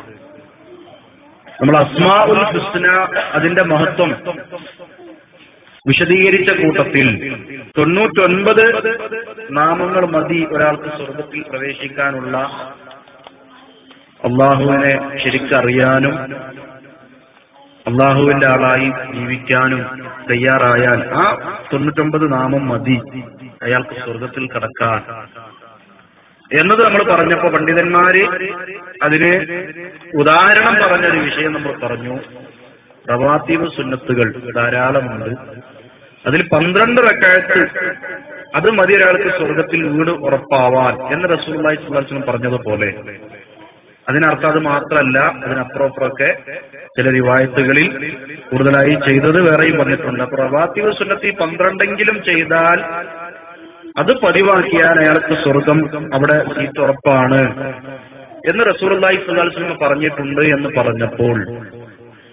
നമ്മൾ അസ്മാഉൽ ഹുസ്ന അതിന്റെ മഹത്വം വിശദീകരിച്ച കൂട്ടത്തിൽ 99 നാമങ്ങൾ മതി ഒരാൾക്ക് സ്വർഗത്തിൽ പ്രവേശിക്കാനുള്ള. അള്ളാഹുവിനെ ശരിക്കറിയാനും അള്ളാഹുവിന്റെ ആളായി ജീവിക്കാനും തയ്യാറായാൽ ആ 99 നാമം മതി അയാൾക്ക് സ്വർഗത്തിൽ കടക്കാൻ എന്നത് നമ്മൾ പറഞ്ഞപ്പോ പണ്ഡിതന്മാര് അതിന് ഉദാഹരണം പറഞ്ഞൊരു വിഷയം നമ്മൾ പറഞ്ഞു. റവാത്തീബ് സുന്നത്തുകൾ ധാരാളമുണ്ട്. അതിൽ 12 റക്അത്ത് അത് മതി ഒരാൾക്ക് സ്വർഗത്തിൽ വീട് ഉറപ്പാവാൻ എന്ന് റസൂലുള്ളാഹി സ്വല്ലല്ലാഹു അലൈഹി വസല്ലം പറഞ്ഞതുപോലെ അതിനർത്ഥം അത് മാത്രമല്ല, അതിനപ്പുറമൊക്കെ ചില റിവായത്തുകളിൽ കൂടുതലായി ചെയ്തത് വേറെയും വന്നിട്ടുണ്ട്. അപ്പൊ റവാത്തീബ് സുന്നത്തി 12 ചെയ്താൽ അത് പതിവാക്കിയാൽ അയാൾക്ക് സ്വർഗം അവിടെ സീറ്റ് ഉറപ്പാണ് എന്ന് റസൂലുള്ളാഹി സ്വല്ലല്ലാഹു അലൈഹി വസല്ലം പറഞ്ഞിട്ടുണ്ട് എന്ന് പറഞ്ഞപ്പോൾ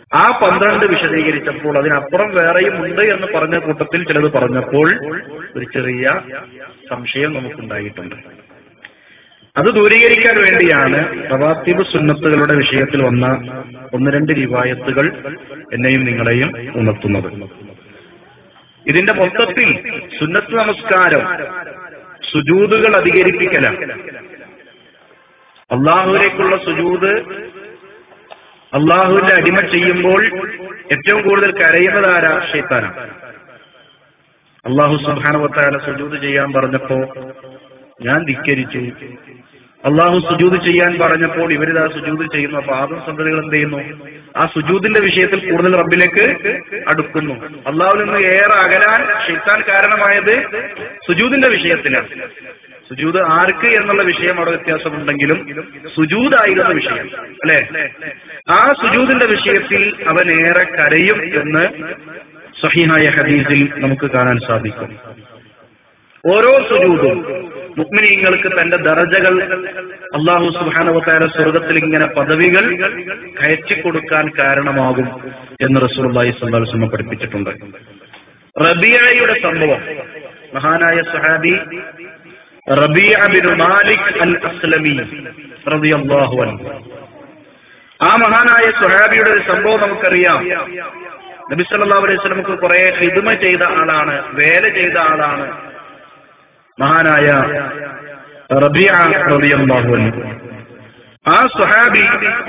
ആ 12 വിശദീകരിച്ചപ്പോൾ അതിനപ്പുറം വേറെയും ഉണ്ട് എന്ന് പറഞ്ഞ കൂട്ടത്തിൽ ചിലത് പറഞ്ഞപ്പോൾ ഒരു ചെറിയ സംശയം നമുക്കുണ്ടായിട്ടുണ്ട്. അത് ദൂരീകരിക്കാൻ വേണ്ടിയാണ് റവാത്തിബ് സുന്നത്തുകളുടെ വിഷയത്തിൽ വന്ന 1-2 റിവായത്തുകൾ എന്നെയും നിങ്ങളെയും ഉണർത്തുന്നത്. ഇതിന്റെ മൊത്തത്തിൽ സുന്നത്ത് നമസ്കാരം സുജൂദുകൾ അധികരിപ്പിക്കലാണ്. അള്ളാഹുവിലേക്കുള്ള സുജൂദ് അള്ളാഹുവിന്റെ അടിമ ചെയ്യുമ്പോൾ ഏറ്റവും കൂടുതൽ കരയുന്നത് ആരാ? ശൈത്താനാണ്. അള്ളാഹു സുബ്ഹാനഹു വ തആല സുജൂദ് ചെയ്യാൻ പറഞ്ഞപ്പോ ഞാൻ ധിക്കരിച്ചു. അള്ളാഹു സുജൂദ് ചെയ്യാൻ പറഞ്ഞപ്പോൾ ഇവരിതാ സുജൂദ് ചെയ്യുന്നു. അപ്പൊ ആദം സന്തതികൾ എന്ത് ചെയ്യുന്നു? ആ സുജൂദിന്റെ വിഷയത്തിൽ കൂടുതൽ റബ്ബിലേക്ക് അടുക്കുന്നു. അള്ളാഹുവിൽ നിന്ന് ഏറെ അകലാൻ ശൈത്താൻ കാരണമായത് സുജൂദിന്റെ വിഷയത്തിലാണ്. സുജൂദ് ആർക്ക് എന്നുള്ള വിഷയം അവിടെ വ്യത്യാസമുണ്ടെങ്കിലും സുജൂദായിരുന്ന വിഷയം അല്ലെ, ആ സുജൂദിന്റെ വിഷയത്തിൽ അവൻ ഏറെ കരയും എന്ന് സഹീഹായ ഹദീസിൽ നമുക്ക് കാണാൻ സാധിക്കും. ഓരോ സുജൂദും മുഅ്മിനീങ്ങൾക്ക് തന്റെ ദറജകൾ അല്ലാഹു സുബ്ഹാനഹു വ തആല സ്വർഗ്ഗത്തിൽ ഇങ്ങനെ പദവികൾ കയറ്റിക്കൊടുക്കാൻ കാരണമാകും എന്ന് റസൂലുള്ളാഹി സ്വല്ലല്ലാഹു അലൈഹി വസല്ലം പഠിപ്പിച്ചിട്ടുണ്ട്. റബീഅയുടെ സംഭവം, മഹാനായ സഹാബി റബീഅ ബിൻ മാലിക് അൽ അസ്ലമി റളിയല്ലാഹു അൻഹു, ആ മഹാനായ സ്വഹാബിയുടെ ഒരു സംഭവം നമുക്കറിയാം. നബി സല്ലല്ലാഹു അലൈഹി വസല്ലമക്ക് കുറെ ഖിദ്മ ചെയ്ത ആളാണ്, വേല ചെയ്ത ആളാണ് മഹാനായ റബീഅ റളിയല്ലാഹു അൻഹു. ആ സ്വഹാബി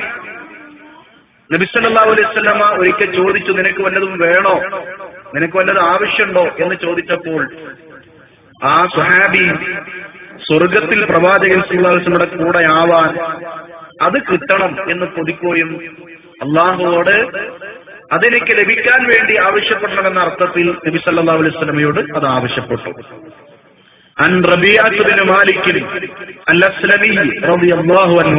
നബി സല്ലല്ലാഹു അലൈഹി വസല്ലമ ഒരിക്കൽ ചോദിച്ചു, നിനക്ക് വല്ലതും വേണോ, നിനക്ക് വല്ലതും ആവശ്യമുണ്ടോ എന്ന് ചോദിച്ചപ്പോൾ ആ സ്വഹാബി സ്വർഗത്തിൽ പ്രവാചകൻ സല്ലല്ലാഹു അലൈഹി വസല്ലമയുടെ കൂടെ ആവാൻ, അത് കിട്ടണം എന്ന് കൊതിക്കുകയും അള്ളാഹുവോട് അതെനിക്ക് ലഭിക്കാൻ വേണ്ടി ആവശ്യപ്പെടണമെന്ന അർത്ഥത്തിൽ നബി സല്ലല്ലാഹു അലൈഹി വസല്ലമയോട് അത് ആവശ്യപ്പെട്ടു. عن ربيعة بن مالك الأسلمي رضي الله عنه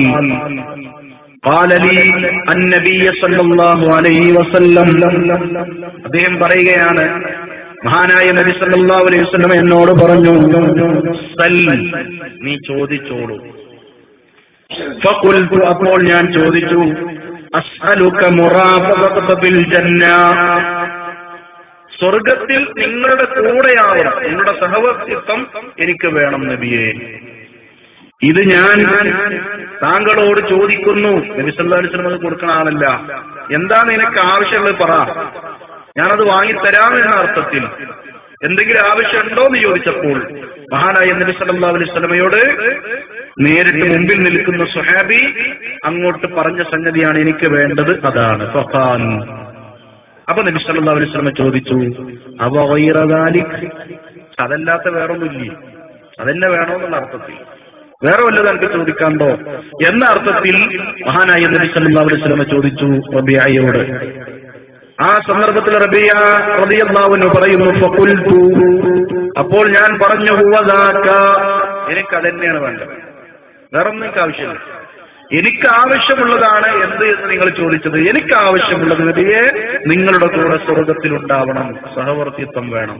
قال لي النبي صلى الله عليه وسلم, അദ്ദേഹം പറയുകയാണ്, മഹാനായ നബി സല്ലല്ലാഹു അലൈഹി വസല്ലം എന്നോട് പറഞ്ഞു, സൽ, നീ ചോദിച്ചോളൂ. ഫഖുൽതു, അപ്പോൾ ഞാൻ ചോദിച്ചു, അസ്അലുക മുറാഫഖത ബിൽ ജന്ന, സ്വർഗത്തിൽ നിങ്ങളുടെ കൂടെയാവണം, നിങ്ങളുടെ സഹവർത്തിത്വം എനിക്ക് വേണം നബിയെ. ഇത് ഞാൻ താങ്കളോട് ചോദിക്കുന്നു. നബി സല്ലല്ലാഹു അലൈഹി വസല്ലം കൊടുക്കുന്ന ആളല്ല. എന്താ നിനക്ക് ആവശ്യമുള്ളത് പറ, ഞാനത് വാങ്ങിത്തരാം എന്ന അർത്ഥത്തിൽ. എന്തെങ്കിലും ആവശ്യമുണ്ടോ എന്ന് ചോദിച്ചപ്പോൾ മഹാനായ നബി സല്ലല്ലാഹു അലൈഹി വസല്ലമയോട് നേരിട്ട് മുമ്പിൽ നിൽക്കുന്ന സ്വഹാബി അങ്ങോട്ട് പറഞ്ഞ സംഗതിയാണ് എനിക്ക് വേണ്ടത്, അതാണ്. ഫഖാൻ, അപ്പൊ നബി സല്ലല്ലാഹു അലൈഹി വസല്ലം ചോദിച്ചു, അവ ഗൈറ ദാലിക്, അതല്ലാത്ത വേറൊന്നുമില്ലേ, അതെന്നെ വേണോന്നുള്ള അർത്ഥത്തിൽ, വേറെ വല്ലതും എനിക്ക് ചോദിക്കാണ്ടോ എന്ന അർത്ഥത്തിൽ മഹാനായ നബി സല്ലല്ലാഹു അലൈഹി വസല്ലം ചോദിച്ചു റബീഅയോട്. ആ സന്ദർഭത്തിൽ റബീഅ റളിയല്ലാഹു അൻഹു പറയുന്നു, ഫഖുൽതു, അപ്പോൾ ഞാൻ പറഞ്ഞു, ഹുവ ദാക, എനിക്ക് അതന്നെയാണ് വേണ്ടത്, വേറൊന്നും എനിക്ക് ആവശ്യമില്ല. എനിക്ക് ആവശ്യമുള്ളതാണ് എന്ത് എന്ന് നിങ്ങൾ ചോദിച്ചത്, എനിക്ക് ആവശ്യമുള്ളത് നബിയെ നിങ്ങളുടെ കൂടെ സ്വർഗ്ഗത്തിൽ ഉണ്ടാവണം, സഹവർത്തിത്വം വേണം.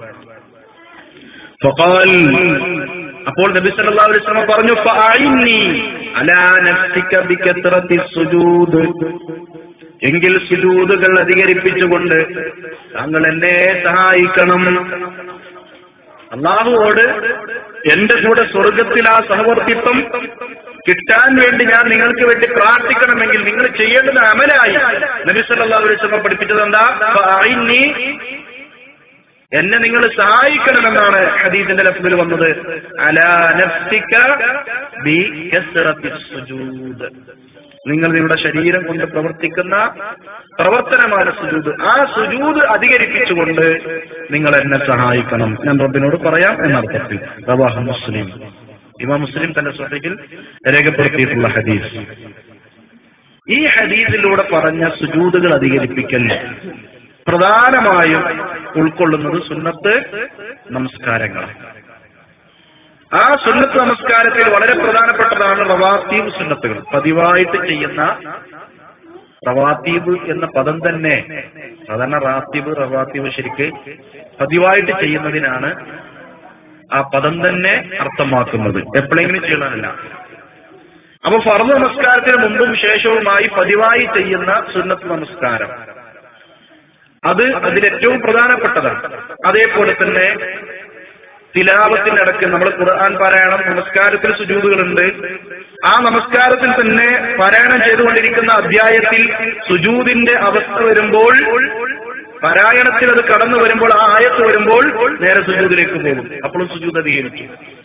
ഫഖാൽ, അപ്പോൾ നബി സല്ലല്ലാഹു അലൈഹി വസല്ലം പറഞ്ഞു, ഫഅഇന്നി അലാ നഫ്സിക ബികത്റത്തി സുജൂദ്, എങ്കിൽ സുജൂദുകൾ അധികരിപ്പിച്ചുകൊണ്ട് താങ്കൾ എന്നെ സഹായിക്കണം. അല്ലാഹുവോട് എന്റെ കൂടെ സ്വർഗത്തിൽ ആ സഹവർത്തിത്വം കിട്ടാൻ വേണ്ടി ഞാൻ നിങ്ങൾക്ക് വേണ്ടി പ്രാർത്ഥിക്കണമെങ്കിൽ നിങ്ങൾ ചെയ്യേണ്ടത് അമലായി നബി സല്ലല്ലാഹു അലൈഹി വസല്ലം പഠിപ്പിച്ചത് എന്താ? ഫഅഇന്നി, എന്നെ നിങ്ങൾ സഹായിക്കണമെന്നാണ് ഹദീസിന്റെ ലഫ്ദിൽ വന്നത്. അലാ നഫ്സിക ബികസ്റത്തി സുജൂദ്, നിങ്ങൾ നിങ്ങളുടെ ശരീരം കൊണ്ട് പ്രവർത്തിക്കുന്ന പ്രവർത്തനമാണ് സുജൂദ്, ആ സുജൂദ് അധികരിപ്പിച്ചുകൊണ്ട് നിങ്ങൾ എന്നെ സഹായിക്കണം, ഞാൻ റബ്ബിനോട് പറയാം എന്നർത്ഥത്തിൽ. റവാഹു മുസ്ലിം, ഇമാം മുസ്ലിം തന്റെ സ്വഹീഹിൽ രേഖപ്പെടുത്തിയിട്ടുള്ള ഹദീസ്. ഈ ഹദീസിലൂടെ പറഞ്ഞ സുജൂദുകൾ അധികരിപ്പിക്കൽ പ്രധാനമായും ഉൾക്കൊള്ളുന്നത് സുന്നത്ത് നമസ്കാരങ്ങളാണ്. ആ സുന്നത്ത് നമസ്കാരത്തിൽ വളരെ പ്രധാനപ്പെട്ടതാണ് റവാത്തീബ് സുന്നത്തുകൾ, പതിവായിട്ട് ചെയ്യുന്ന. റവാത്തീബ് എന്ന പദം തന്നെ സാധാരണ റാത്തീബ് റവാത്തീബ് ശരിക്ക് പതിവായിട്ട് ചെയ്യുന്നതിനാണ് ആ പദം തന്നെ അർത്ഥമാക്കുന്നത്, എപ്പോഴെങ്കിലും ചെയ്യണമല്ല. അപ്പൊ ഫർദ് നമസ്കാരത്തിന് മുമ്പും ശേഷവുമായി പതിവായി ചെയ്യുന്ന സുന്നത്ത് നമസ്കാരം അത് അതിലേറ്റവും പ്രധാനപ്പെട്ടതാണ്. അതേപോലെ തന്നെ തിലാവത്തിനിടയ്ക്ക് നമ്മൾ ഖുർആൻ പാരായണം, നമസ്കാരത്തിൽ സുജൂദുകളുണ്ട്. ആ നമസ്കാരത്തിൽ തന്നെ പാരായണം ചെയ്തുകൊണ്ടിരിക്കുന്ന അധ്യായത്തിൽ സുജൂദിന്റെ അവസ്ഥ വരുമ്പോൾ, പാരായണത്തിൽ അത് കടന്നു വരുമ്പോൾ, ആ ആയത്ത് വരുമ്പോൾ നേരെ സുജൂദിലേക്ക് പോകും. അപ്പോഴും സുജൂദ് അധികരിച്ചു.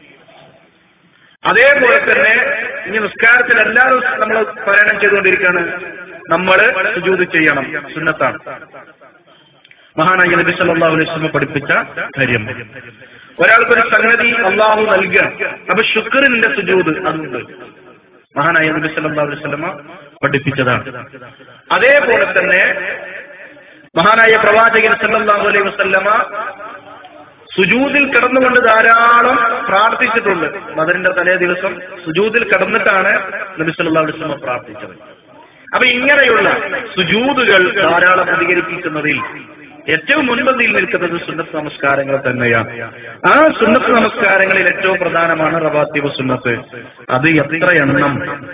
അതേപോലെ തന്നെ ഇനി നിസ്കാരത്തിൽ എല്ലാവരും നമ്മൾ പാരായണം ചെയ്തുകൊണ്ടിരിക്കുകയാണ്, നമ്മൾ സുജൂദ് ചെയ്യണം, സുന്നത്താണ്. മഹാനായ നബി സല്ലല്ലാഹു അലൈഹി വസല്ലം പഠിപ്പിച്ച കാര്യം. ഒരാൾക്കൊരു സംഗതി അള്ളാഹു നൽകുക, അപ്പൊ ശുക്റിന്റെ സുജൂദ് അതുണ്ട്. മഹാനായ നബി സല്ലല്ലാഹു അലൈഹി വസല്ലം പഠിപ്പിച്ചതാണ്. അതേപോലെ തന്നെ മഹാനായ പ്രവാചകൻ സല്ലല്ലാഹു അലൈഹി വസല്ലം സുജൂദിൽ കിടന്നുകൊണ്ട് ധാരാളം പ്രാർത്ഥിച്ചിട്ടുണ്ട്. ബദറിന്റെ തലേ ദിവസം സുജൂദിൽ കിടന്നിട്ടാണ് നബി സല്ലല്ലാഹു അലൈഹി വസല്ലം പ്രാർത്ഥിച്ചത്. അപ്പൊ ഇങ്ങനെയുള്ള സുജൂദുകൾ ധാരാളം അധികരിപ്പിക്കുന്നതിൽ ഏറ്റവും മുൻപന്തിയിൽ നിൽക്കുന്നത് സുന്നത്ത് നമസ്കാരങ്ങൾ തന്നെയാണ്. ആ സുന്നത്ത് നമസ്കാരങ്ങളിൽ ഏറ്റവും പ്രധാനമാണ് റവാത്തിബ് സുന്നത്ത്. അത് എത്ര എണ്ണം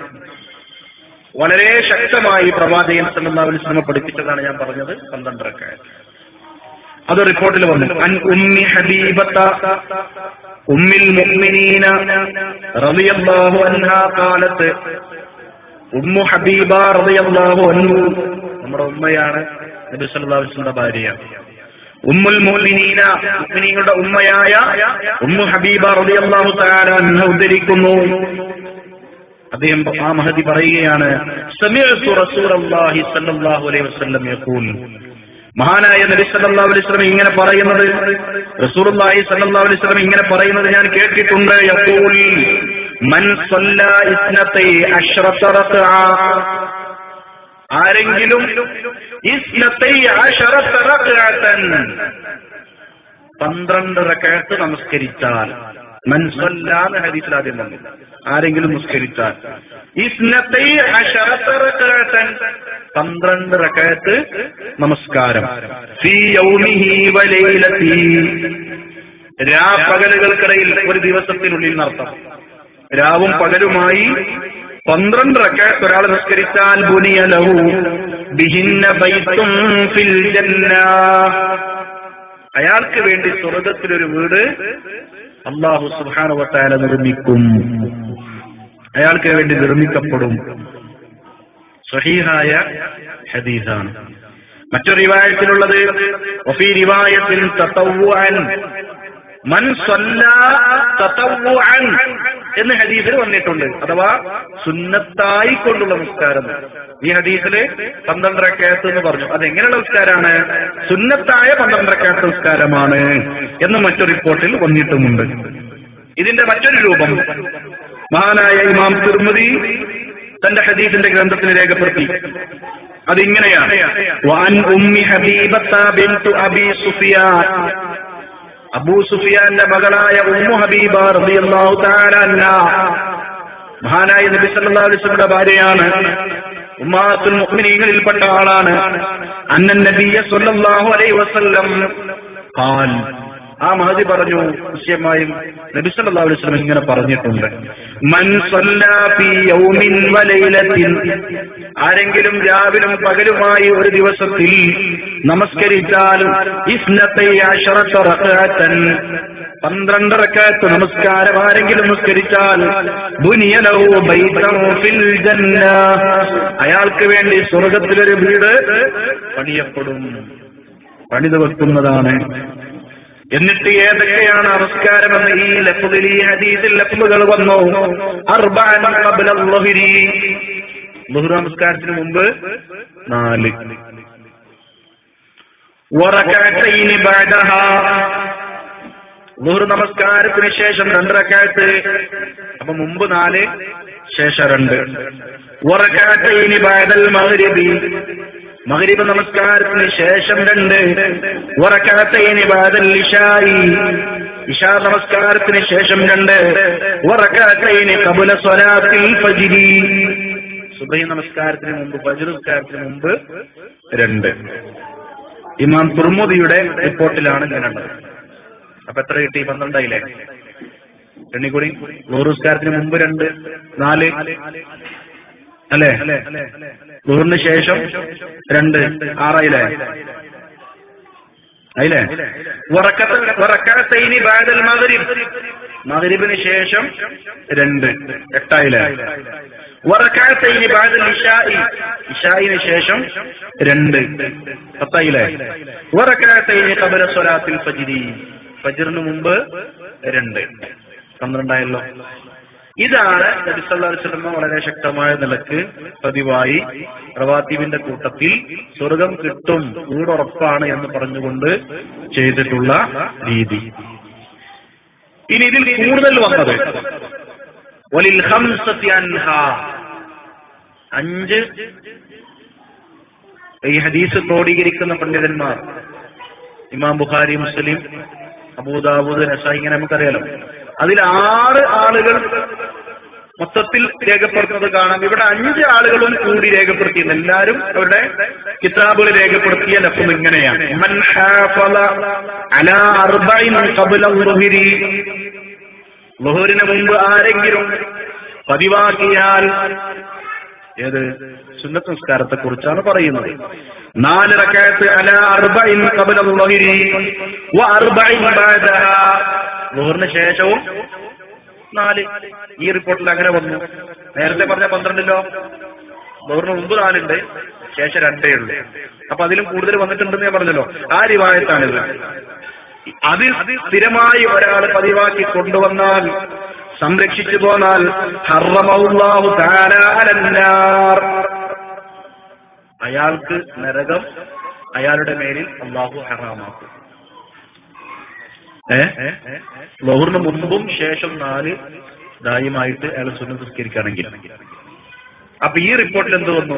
വളരെ ശക്തമായി പ്രവാചകൻ സല്ലല്ലാഹു അലൈഹി വസല്ലം പഠിപ്പിച്ചതാണ് ഞാൻ പറഞ്ഞത്, 12 റക്അത്ത്. അത് റിപ്പോർട്ടിൽ വന്നു. അൻ ഉമ്മി ഹബീബത ഉമ്മിൽ മുഅ്മിനീന റളിയല്ലാഹു അൻഹാ ഖാലത്ത്, ഉമ്മു ഹബീബ റളിയല്ലാഹു അൻഹു നമ്മുടെ ഉമ്മയാണ്, നബി സല്ലല്ലാഹു അലൈഹി വസല്ലം ഭാര്യയാണ്. ഉമ്മുൽ മുഅ്മിനീന മുഅ്മിനീങ്ങളുടെ ഉമ്മയായ ഉമ്മു ഹബീബ റളിയല്ലാഹു തആല അൻഹ ഉദ്ധരിക്കുന്നു. അദ്ദേഹം ആ മഹദി പറയുകയാണ്, സമിഅ്തു റസൂലല്ലാഹി സ്വല്ലല്ലാഹു അലൈഹി വസല്ലം യഖൂൽ, മഹാനായ നബി സല്ലല്ലാഹു അലൈഹി വസല്ലം ഇങ്ങനെ പറയുന്നത്, റസൂലുള്ളാഹി സ്വല്ലല്ലാഹു അലൈഹി വസല്ലം ഇങ്ങനെ പറയുന്നത് ഞാൻ കേട്ടിട്ടുണ്ട്. യഖൂൽ മൻ സല്ലാ 12 റക്അ, ആരെങ്കിലും 12 റക്അത്ത് നമസ്കരിച്ചാൽ, മൻ സല്ലാന്ന് ഹദീസിൽ ആദ്യം വന്നു, ആരെങ്കിലും നിസ്കരിച്ചാൽ 12 റക്അത്ത് നമസ്കാരം, ഫീ യൗമിഹി വലൈലതി, രാപകലുകൾക്കിടയിൽ, ഒരു ദിവസത്തിനുള്ളിൽ നടത്തം, രാവും പകലുമായി 12 റക്അത്ത് ഒരാൾ നിസ്കരിച്ചാൽ, ബുനിയ ലഹു ബിഹിന്ന ബൈത്തുൻ ഫിൽ ജന്ന, അയാൾക്ക് വേണ്ടി സ്വർഗ്ഗത്തിലൊരു വീട് അല്ലാഹു സുബ്ഹാനഹു വ തആല നിർമ്മിക്കും, അയാൾക്ക് വേണ്ടി നിർമ്മിക്കപ്പെടും. സ്വഹീഹായ ഹദീസാണ്. മറ്റൊരു റിവായത്തിലുള്ളത് വഫീ റിവായത്തിൻ തതവ്വുഅൻ മൻ സല്ലാ തതവ്വുഅൻ എന്ന് ഹദീസിൽ വന്നിട്ടുണ്ട്, അഥവാ സുന്നത്തായി കൊണ്ടുള്ള നിസ്കാരം. ഈ ഹദീസില് 12 റക്അത്ത് എന്ന് പറഞ്ഞു. അതെങ്ങനെയുള്ള നിസ്കാരമാണ്? സുന്നത്തായ 12 റക്അത്ത് നിസ്കാരമാണ് എന്ന് മറ്റൊരു റിപ്പോർട്ടിൽ വന്നിട്ടുമുണ്ട്. ഇതിന്റെ മറ്റൊരു രൂപം മഹാനായ ഇമാം തിർമിദി തന്റെ ഹദീസിന്റെ ഗ്രന്ഥത്തിൽ രേഖപ്പെടുത്തി. അതിങ്ങനെയാണ്, വഅൻ ഉമ്മി ഹബീബത ബിൻതു അബീ സുഫിയാൻ, അബൂ സുഫിയാന്റെ മകളായ ഉമ്മു ഹബീബ റളിയല്ലാഹു തആല അൻഹാ, മഹാനായ നബി സല്ലല്ലാഹു അലൈഹി വസല്ലമയുടെ ഭാര്യയാണ്, ഉമ്മാത്തുൽ മുഅ്മിനീങ്ങളിൽപ്പെട്ട ആളാണ്. അന്നൻ നബിയ സല്ലല്ലാഹു അലൈഹി വസല്ലം ഖാൽ, ആ മഹദി പറഞ്ഞു, നിശ്ചയമായും നബി സല്ലല്ലാഹു അലൈഹി വസല്ലം ഇങ്ങനെ പറഞ്ഞിട്ടുണ്ട്, മൻ സല്ലാ ഫീ യൗമിൻ വലൈലത്തിൻ, ആരെങ്കിലും രാവിലും പകലുമായി ഒരു ദിവസത്തിൽ നമസ്കരിച്ചാൽ 12 റക്അത്തൻ, 12 റക്അത്ത് നമസ്കാരം ആരെങ്കിലും നമസ്കരിച്ചാൽ, ബുനിയ ലഹു ബൈതൻ ഫിൽ ജന്ന, അയാൾക്ക് വേണ്ടി സ്വർഗ്ഗത്തിലൊരു വീട് പണിയപ്പെടും, പണിതു വെക്കുന്നതാണ്. എന്നിട്ട് ഏതൊക്കെയാണ് നമസ്കാരമെന്ന് ഈ ലഫ്ദിൽ, ഈ ഹദീസിൽ ലഫ്ദുകൾ വന്നു. 4 ഖബ്ല അൽ-ളുഹ്രി, ളുഹ്ർ നമസ്കാരത്തിന് മുമ്പ് 4, വറകഅതൈനി ബഅദഹാ, ളുഹ്ർ നമസ്കാരത്തിന് ശേഷം 2 റക്അത്ത്, അപ്പൊ മുമ്പ് 4, ശേഷം 2. വറകഅതൈനി ബഅദൽ മഗ്രിബി, മഗ്രിബ് നമസ്കാരത്തിന് ശേഷം 2. വറകഅതൈനി ബഅദൽ ഇശാഇ, ഇശാ നമസ്കാരത്തിന് ശേഷം 2. വറകഅതൈനി ഖബ്ല സ്വലാത്തിൽ ഫജ്രി, സുബഹി നമസ്കാരത്തിന് മുമ്പ്, ഫജ്ർ നമസ്കാരത്തിന് മുമ്പ് 2. ഇമാം തുർമുദിയുടെ റിപ്പോർട്ടിലാണ് ഇങ്ങനെയുള്ളത്. അപ്പൊ എത്ര കിട്ടി? 12 ആയില്ലേ? എണ്ണിക്കൂടി. ളുഹുർസ്കാരത്തിന് മുമ്പ് 2, 4 അല്ലേ? ളുഹറിന് ശേഷം 2, 6 ആയില്ലേ? വറക്കഅത്തൈനി ബഅദൽ മഗ്രിബ്, മഗ്രിബിന് ശേഷം 2, 8 ആയില്ലേ? വറക്കഅത്തൈനി ബഅദൽ ഇശാഇ, ഇശാഇന് ശേഷം 2, 10 ആയില്ലേ? വറക്കഅത്തൈനി ഖബ്ല സ്വലാത്തിൽ ഫജ്രി, ഫജ്റിന് മുമ്പ് 2, 12 ആയല്ലോ. ഇതാണ് നബി സല്ലല്ലാഹു അലൈഹി വസല്ലം വളരെ ശക്തമായ നിലക്ക് പതിവായി റവാത്തീബിന്റെ കൂട്ടത്തിൽ സ്വർഗം കിട്ടും, വീടുറപ്പാണ് എന്ന് പറഞ്ഞുകൊണ്ട് ചെയ്തിട്ടുള്ള രീതി. ഇനി ഇതിൽ കൂടുതൽ വന്നത് വലിൽ ഖംസതി അൻഹാ, 5 ഈ ഹദീസ് ക്രോഡീകരിക്കുന്ന പണ്ഡിതന്മാർ ഇമാം ബുഖാരി, മുസ്ലിം, അബൂദാവൂദ്, നസായി, ഇങ്ങനെ നമുക്കറിയാലോ. അതിൽ 6 ആളുകൾ മൊത്തത്തിൽ രേഖപ്പെടുത്തുന്നത് കാണാം. ഇവിടെ 5 ആളുകളും കൂടി രേഖപ്പെടുത്തിയത്, എല്ലാവരും അവരുടെ കിതാബുകൾ രേഖപ്പെടുത്തിയ ലഫ്ള് ഇങ്ങനെയാണ്: മൻ ഹാഫള അലാ അർബഇൻ ഖബ്ല ളുഹ്രി, ളുഹ്റിന് മുമ്പ് ആരെങ്കിലും പതിവാക്കിയാൽ, ഏത് സുന്നത്ത് നിസ്കാരത്തെ കുറിച്ചാണ് പറയുന്നത്, 4 റക്അത്ത് അലാ അർബഇൻ ഖബ്ല ളുഹ്രി വ അർബഇൻ ബഅദഹാ, ളുഹറിന് ശേഷവും 4. ഈ റിപ്പോർട്ടിൽ അങ്ങനെ വന്നു. നേരത്തെ പറഞ്ഞ 12ലോ ളുഹറിന് മുമ്പ് 4 ഉണ്ട്, ശേഷം 2 ഉള്ളൂ. അപ്പൊ അതിലും കൂടുതൽ വന്നിട്ടുണ്ടെന്ന് ഞാൻ പറഞ്ഞല്ലോ. ആ റിവായത്താണിത്. അതിൽ സ്ഥിരമായി ഒരാൾ പതിവാക്കി കൊണ്ടുവന്നാൽ, സംരക്ഷിച്ചു പോന്നാൽ, ഹറമഹുല്ലാഹു തആല അലന്നാർ, അയാൾക്ക് നരകം അയാളുടെ മേലിൽ അല്ലാഹു ഹറാമാക്കും. ളുഹറിന് മുമ്പും ശേഷം 4 ദായിമായിട്ട് അയാൾ സുന്നത്ത് നിസ്കരിക്കുകയാണെങ്കിൽ. അപ്പൊ ഈ റിപ്പോർട്ടിൽ എന്ത് വന്നു?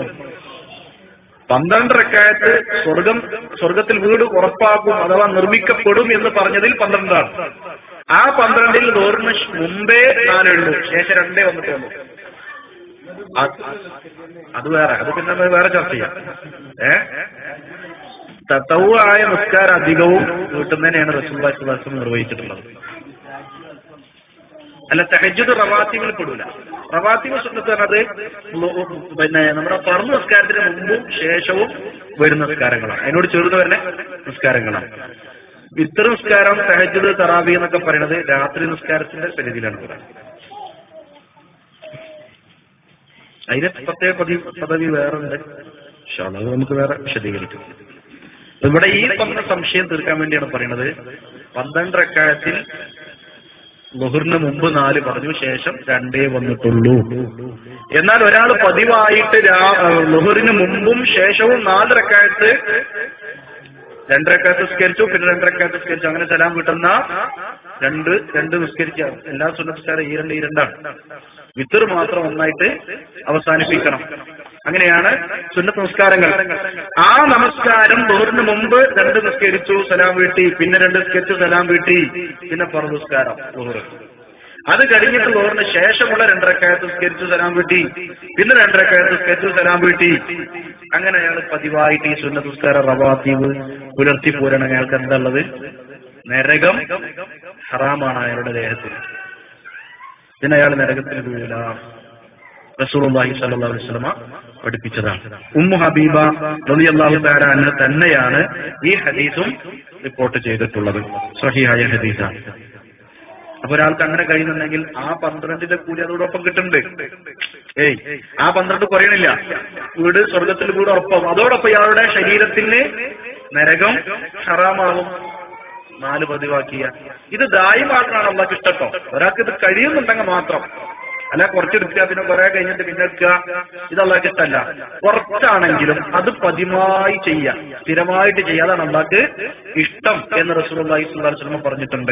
12 റക്അത്ത് സ്വർഗത്തിൽ വീട് ഉറപ്പാക്കും അഥവാ നിർമ്മിക്കപ്പെടും എന്ന് പറഞ്ഞതിൽ 12 ആണ്. ആ 12ൽ ളുഹറിന് മുമ്പേ 4 ഉള്ളൂ, ശേഷം 2 വന്നിട്ടുള്ളൂ. അത് വേറെ, അത് പിന്നെ വേറെ ചർച്ച ചെയ്യാം. തതവ്വുആയ നിസ്കാരം അധികവും വീട്ടുന്നതിനെയാണ് റസൂലുള്ളാഹി സ്വല്ലല്ലാഹു അലൈഹി വസല്ലം നിർവഹിച്ചിട്ടുള്ളത്. അല്ല, തഹജ്ജുദ് റവാത്തിബിൽ പെടൂല. റവാത്തിബ് സുന്നത്ത് പറഞ്ഞത് പിന്നെ നമ്മുടെ ഫർള് നിസ്കാരത്തിന് മുമ്പും ശേഷവും വരുന്ന നിസ്കാരങ്ങളാണ്, അതിനോട് ചേർന്ന് വരുന്ന നിസ്കാരങ്ങളാണ്. വിത്ർ നിസ്കാരം, തഹജ്ജുദ്, തറാവീഹ് എന്നൊക്കെ പറയുന്നത് രാത്രി നിസ്കാരത്തിന്റെ പരിധിയിലാണ് പറയുന്നത്. അതിന് പ്രത്യേക പദവി വേറെ ഉണ്ട്. ഇൻഷാ അല്ലാഹ് അത് നമുക്ക് വേറെ വിശദീകരിക്കും. ഇവിടെ ഈ പറഞ്ഞ സംശയം തീർക്കാൻ വേണ്ടിയാണ് പറയുന്നത്. 12 റക്അത്തിൽ ളുഹറിന് മുമ്പ് 4 പറഞ്ഞു, ശേഷം 2 വന്നിട്ടുള്ളൂ. എന്നാൽ ഒരാൾ പതിവായിട്ട് ളുഹറിന് മുമ്പും ശേഷവും 4 റക്അത്ത്, 2 റക്അത്ത് നിസ്കരിച്ചു, പിന്നെ 2 റക്അത്ത് നിസ്കരിച്ചു, അങ്ങനെ സലാം കിട്ടുന്ന 2 നിസ്കരിച്ച എല്ലാ സുന്നത്ത് നിസ്കാരം ഈ 2 വിത്ർ മാത്രം ഒന്നായിട്ട് അവസാനിപ്പിക്കണം. അങ്ങനെയാണ് സുന്നത്ത് നിസ്കാരങ്ങൾ. ആ നമസ്കാരം ളുഹറിന് മുമ്പ് 2 നിസ്കരിച്ചു, സലാം വീട്ടി, പിന്നെ 2 നിസ്കരിച്ചു, സലാം വീട്ടി, പിന്നെ ഫർള് നിസ്കാരം ളുഹർ. അത് കഴിഞ്ഞിട്ട് ളുഹറിന് ശേഷമുള്ള 2 റക്അത്ത് നിസ്കരിച്ചു, സലാം വീട്ടി, പിന്നെ 2 റക്അത്ത് നിസ്കരിച്ചു, സലാം വീട്ടി. അങ്ങനെ അയാൾ പതിവായിട്ട് ഈ സുന്നത്ത് നിസ്കാരം റവാത്തീബ് പുലർത്തി പോരണം. അയാൾക്ക് എന്താ ഉള്ളത്? നരകം ഹറാമാണ് അയാളുടെ ദേഹത്തിൽ. പിന്നെ അയാൾ നരകത്തിൽ വീഴൂല. റസൂലുള്ളാഹി സ്വല്ലല്ലാഹു അലൈഹി വസല്ലം പഠിപ്പിച്ചതാണ്. ഉമ്മു ഹബീബ റളിയല്ലാഹു തആല അൻഹ തന്നെയാണ് ഈ ഹദീസും റിപ്പോർട്ട് ചെയ്തിട്ടുള്ളത്. സ്വഹീഹായ ഹദീസാണ്. അപ്പൊ ഒരാൾക്ക് അങ്ങനെ കഴിയുന്നുണ്ടെങ്കിൽ ആ 12ന്റെ കൂലി അതോടൊപ്പം കിട്ടുന്നുണ്ട്. ആ 12 കുറയണില്ല, വീട് സ്വർഗത്തിൽ വീട് ഉറപ്പാവും. അതോടൊപ്പം ഇയാളുടെ ശരീരത്തിന് നരകം ഹറാമാവും 4 പതിവാക്കിയ. ഇത് ദായിമാക്കാണ് അള്ളാഹ്ക്ക് ഇഷ്ടട്ടോ. ഒരാൾക്ക് ഇത് കഴിയുന്നുണ്ടെങ്കിൽ മാത്രം, അല്ല കുറച്ചെടുക്കുക പിന്നെ കുറെ കഴിഞ്ഞിട്ട് പിന്നെ എടുക്കുക, ഇത് അള്ളാഹ്ക്ക് ഇഷ്ടമല്ല. കുറച്ചാണെങ്കിലും അത് പതിവായി ചെയ്യുക, സ്ഥിരമായിട്ട് ചെയ്യുക, അതാണ് അള്ളാഹ്ക്ക് ഇഷ്ടം എന്ന് റസൂലുള്ളാഹി സ്വല്ലല്ലാഹു അലൈഹി വസല്ലം പറഞ്ഞിട്ടുണ്ട്.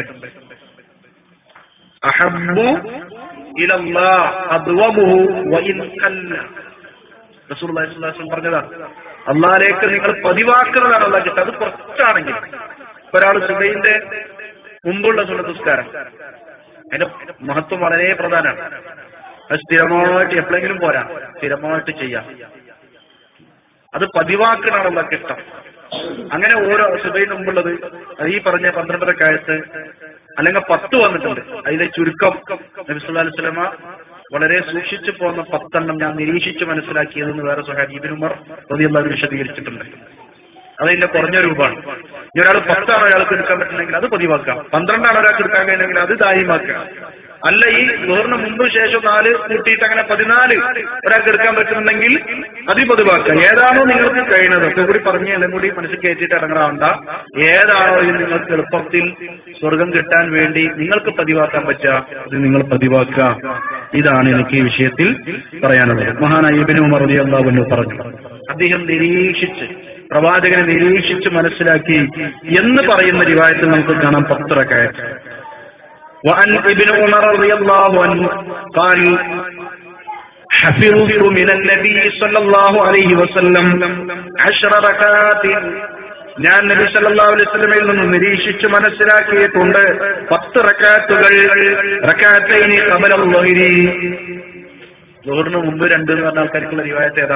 അഹബ്ബു ഇലല്ലാഹ് അദ്വമുഹു വഇൻ ഖല്ല, റസൂലുള്ളാഹി സ്വല്ലല്ലാഹു അലൈഹി വസല്ലം പറഞ്ഞതാണ്. അള്ളാഹിലേക്ക് നിങ്ങൾ പതിവാക്കുന്നതാണ് അള്ളാഹ്ക്ക് ഇഷ്ടം, അത് കുറച്ചാണെങ്കിൽ. ഒരാൾ സുബഹിന്റെ മുമ്പുള്ള സുന്നത്ത് നിസ്കാരം, അതിന്റെ മഹത്വം വളരെ പ്രധാനമാണ്. അത് സ്ഥിരമായിട്ട് എപ്പോഴെങ്കിലും പോരാ, സ്ഥിരമായിട്ട് ചെയ്യാം. അത് പതിവാക്കലാണ് അള്ളാഹ്ക്ക് ഇഷ്ടം. അങ്ങനെ ഓരോ സുബഹിന് മുമ്പുള്ളത്, ഈ പറഞ്ഞ 12 റക്അത്ത്, അല്ലെങ്കിൽ 10 വന്നിട്ടുണ്ട്. അതിലെ ചുരുക്കം നബി സല്ലല്ലാഹു അലൈഹി വസല്ലമ വളരെ സൂക്ഷിച്ചു പോകുന്ന 10 ഞാൻ നിരീക്ഷിച്ച് മനസ്സിലാക്കിയതെന്ന് വേറെ സ്വഹാബി ഇബ്നു ഉമർ റളിയല്ലാഹു അൻഹു വിശദീകരിച്ചിട്ടുണ്ട്. അതിന്റെ കുറഞ്ഞ രൂപമാണ്. ഇനി ഒരാൾ 10 ഒരാൾക്ക് എടുക്കാൻ പറ്റുന്നെങ്കിൽ അത് പതിവാക്കാം. 12 ഒരാൾക്ക് എടുക്കാൻ കഴിയുമെങ്കിൽ അത് ദായിമാക്കാം. അല്ല ഈ ളുഹറിന് മുമ്പ് ശേഷം 4 കൂട്ടിയിട്ട് അങ്ങനെ 14 ഒരാൾക്ക് എടുക്കാൻ പറ്റുന്നുണ്ടെങ്കിൽ അത് പതിവാക്കാം. ഏതാണോ നിങ്ങൾക്ക് കഴിയുന്നത് ഒക്കെ കൂടി പറഞ്ഞ് എല്ലാം കൂടി മനസ്സിൽ കയറ്റിയിട്ട് ഇറങ്ങാണ്ട. ഏതാണോ ഇത് നിങ്ങൾക്ക് എളുപ്പത്തിൽ സ്വർഗം കിട്ടാൻ വേണ്ടി നിങ്ങൾക്ക് പതിവാക്കാൻ പറ്റുക ഇത് നിങ്ങൾ പതിവാക്കുക. ഇതാണ് എനിക്ക് ഈ വിഷയത്തിൽ പറയാനുള്ളത്. മഹാനായ ഇബ്നു ഉമർ റളിയല്ലാഹു അൻഹു പറഞ്ഞു, അദ്ദേഹം നിരീക്ഷിച്ച് പ്രവാചകനെ നിരീക്ഷിച്ച് മനസ്സിലാക്കി എന്ന് പറയുന്ന റിവായത്തിൽ നമുക്ക് കാണാം 10 റക്അത്ത്. وعن ابن عمر رضي الله عنه قال حفظت من النبي صلى الله عليه وسلم 10 ركعات. ഞാൻ നബി സല്ലല്ലാഹു അലൈഹി വസല്ലമയിൽ നിന്ന് നിരീക്ഷിച്ച് മനസ്സിലാക്കിയിട്ടുണ്ട് 10 റക്അത്തുകൾ. റക്അത്തൈനി ഖബല അൽ-ളുഹരി, ളുഹറിന് മുമ്പ് 2 എന്ന് പറഞ്ഞ ആൾക്കാർക്കുള്ള റിവായത്ത് ഏതാ?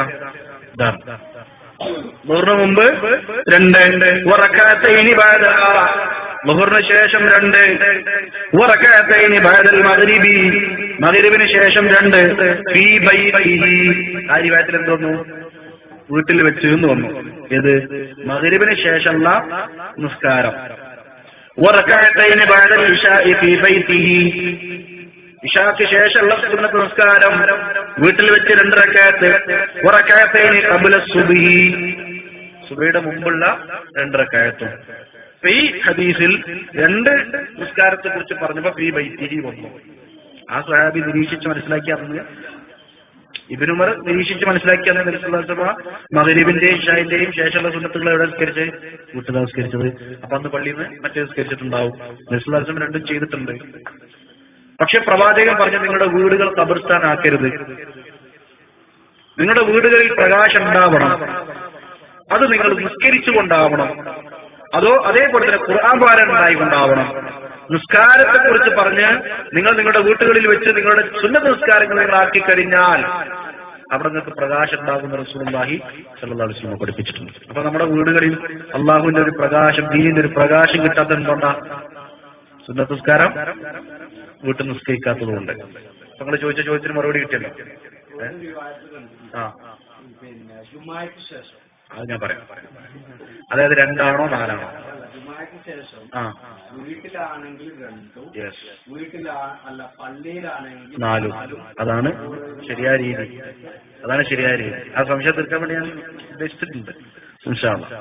ളുഹറിന് മുമ്പ് 2, വറകഅത്തൈനി ബഅദഹാ, ളുഹറിന് ശേഷം 2, വറകഅത്തൈനി ബഅദൽ മഗ്രിബി, മഗ്രിബിന് ശേഷം 2, ഫീ ബൈതിഹി. ആ റിവായത്തിൽ എന്ത് വന്നു? വീട്ടിൽ വെച്ച് എന്ന് വന്നു. ഏത്? മഗ്രിബിന് ശേഷമുള്ള നിസ്കാരം. വറകഅത്തൈനി ബഅദൽ ഇശാഇ ഫീ ബൈതിഹി, ഇശാക്ക് ശേഷമുള്ള സുന്നത്ത് നിസ്കാരം വീട്ടിൽ വെച്ച് 2 റക്അത്ത്. വറകഅത്തൈനി ഖബ്ല സുബ്ഹി, സുബഹിയുടെ മുമ്പുള്ള 2 റക്അത്തും. ഈ ഹദീസിൽ 2 നിസ്കാരത്തെ കുറിച്ച് പറഞ്ഞപ്പോ ഫീ ബൈതിഹി വന്നു. ആ സ്വഹാബി നിരീക്ഷിച്ച് മനസ്സിലാക്കിയാണെന്ന് ഇബ്നു ഉമർ നിരീക്ഷിച്ച് മനസ്സിലാക്കിയാണ് നബി സല്ലല്ലാഹു അലൈഹി വസല്ലം മഗ്രിബിന്റെയും ഇശാഇന്റെയും ശേഷമുള്ള സുന്നത്തുകൾ എവിടെ നിസ്കരിച്ച്? വീട്ടിൽ നിസ്കരിച്ചത്. അപ്പൊ അന്ന് പള്ളിയിൽ നിന്ന് മറ്റേ നിസ്കരിച്ചിട്ടുണ്ടാവും. നബി സല്ലല്ലാഹു അലൈഹി വസല്ലം രണ്ടും ചെയ്തിട്ടുണ്ട്. പക്ഷെ പ്രവാചകൻ പറഞ്ഞു, നിങ്ങളുടെ വീടുകൾ ഖബർസ്ഥാനാക്കരുത്. നിങ്ങളുടെ വീടുകളിൽ പ്രകാശം ഉണ്ടാവണം. അത് നിങ്ങൾ നിസ്കരിച്ചുകൊണ്ടാവണം. അതേപോലെ തന്നെ ഖുർആൻ പാരായണം ഉണ്ടായിക്കൊണ്ടാവണം. നിസ്കാരത്തെ കുറിച്ച് പറഞ്ഞ് നിങ്ങൾ നിങ്ങളുടെ വീട്ടുകളിൽ വെച്ച് നിങ്ങളുടെ സുന്നത്ത് നിസ്കാരങ്ങൾ നിങ്ങൾ ആക്കി കഴിഞ്ഞാൽ അവിടെ നിങ്ങൾക്ക് പ്രകാശം ഉണ്ടാകുന്ന റസൂലുള്ളാഹി സ്വല്ലല്ലാഹു അലൈഹി വസല്ലം പഠിപ്പിച്ചിട്ടുണ്ട്. അപ്പൊ നമ്മുടെ വീടുകളിൽ അള്ളാഹുവിന്റെ ഒരു പ്രകാശം, ദീനിന്റെ ഒരു പ്രകാശം കിട്ടാത്ത എന്തുകൊണ്ടാ? സുന്നത്ത് നിസ്കാരം വീട്ടിൽ നിസ്കരിക്കാത്തതുകൊണ്ട്. നിങ്ങൾ ചോദിച്ച ചോദ്യത്തിന് മറുപടി കിട്ടിയല്ലോ. അത് ഞാൻ പറയാം. അതായത് 2 ആണോ 4 ആണോ? വീട്ടിലാണെങ്കിൽ 4. അതാണ് ശരിയായ രീതി. ആ സംശയം തീർക്കാൻ വേണ്ടി ഞാൻ ഉദ്ദേശിച്ചിട്ടുണ്ട്. ഇൻഷാ അല്ലാഹ്.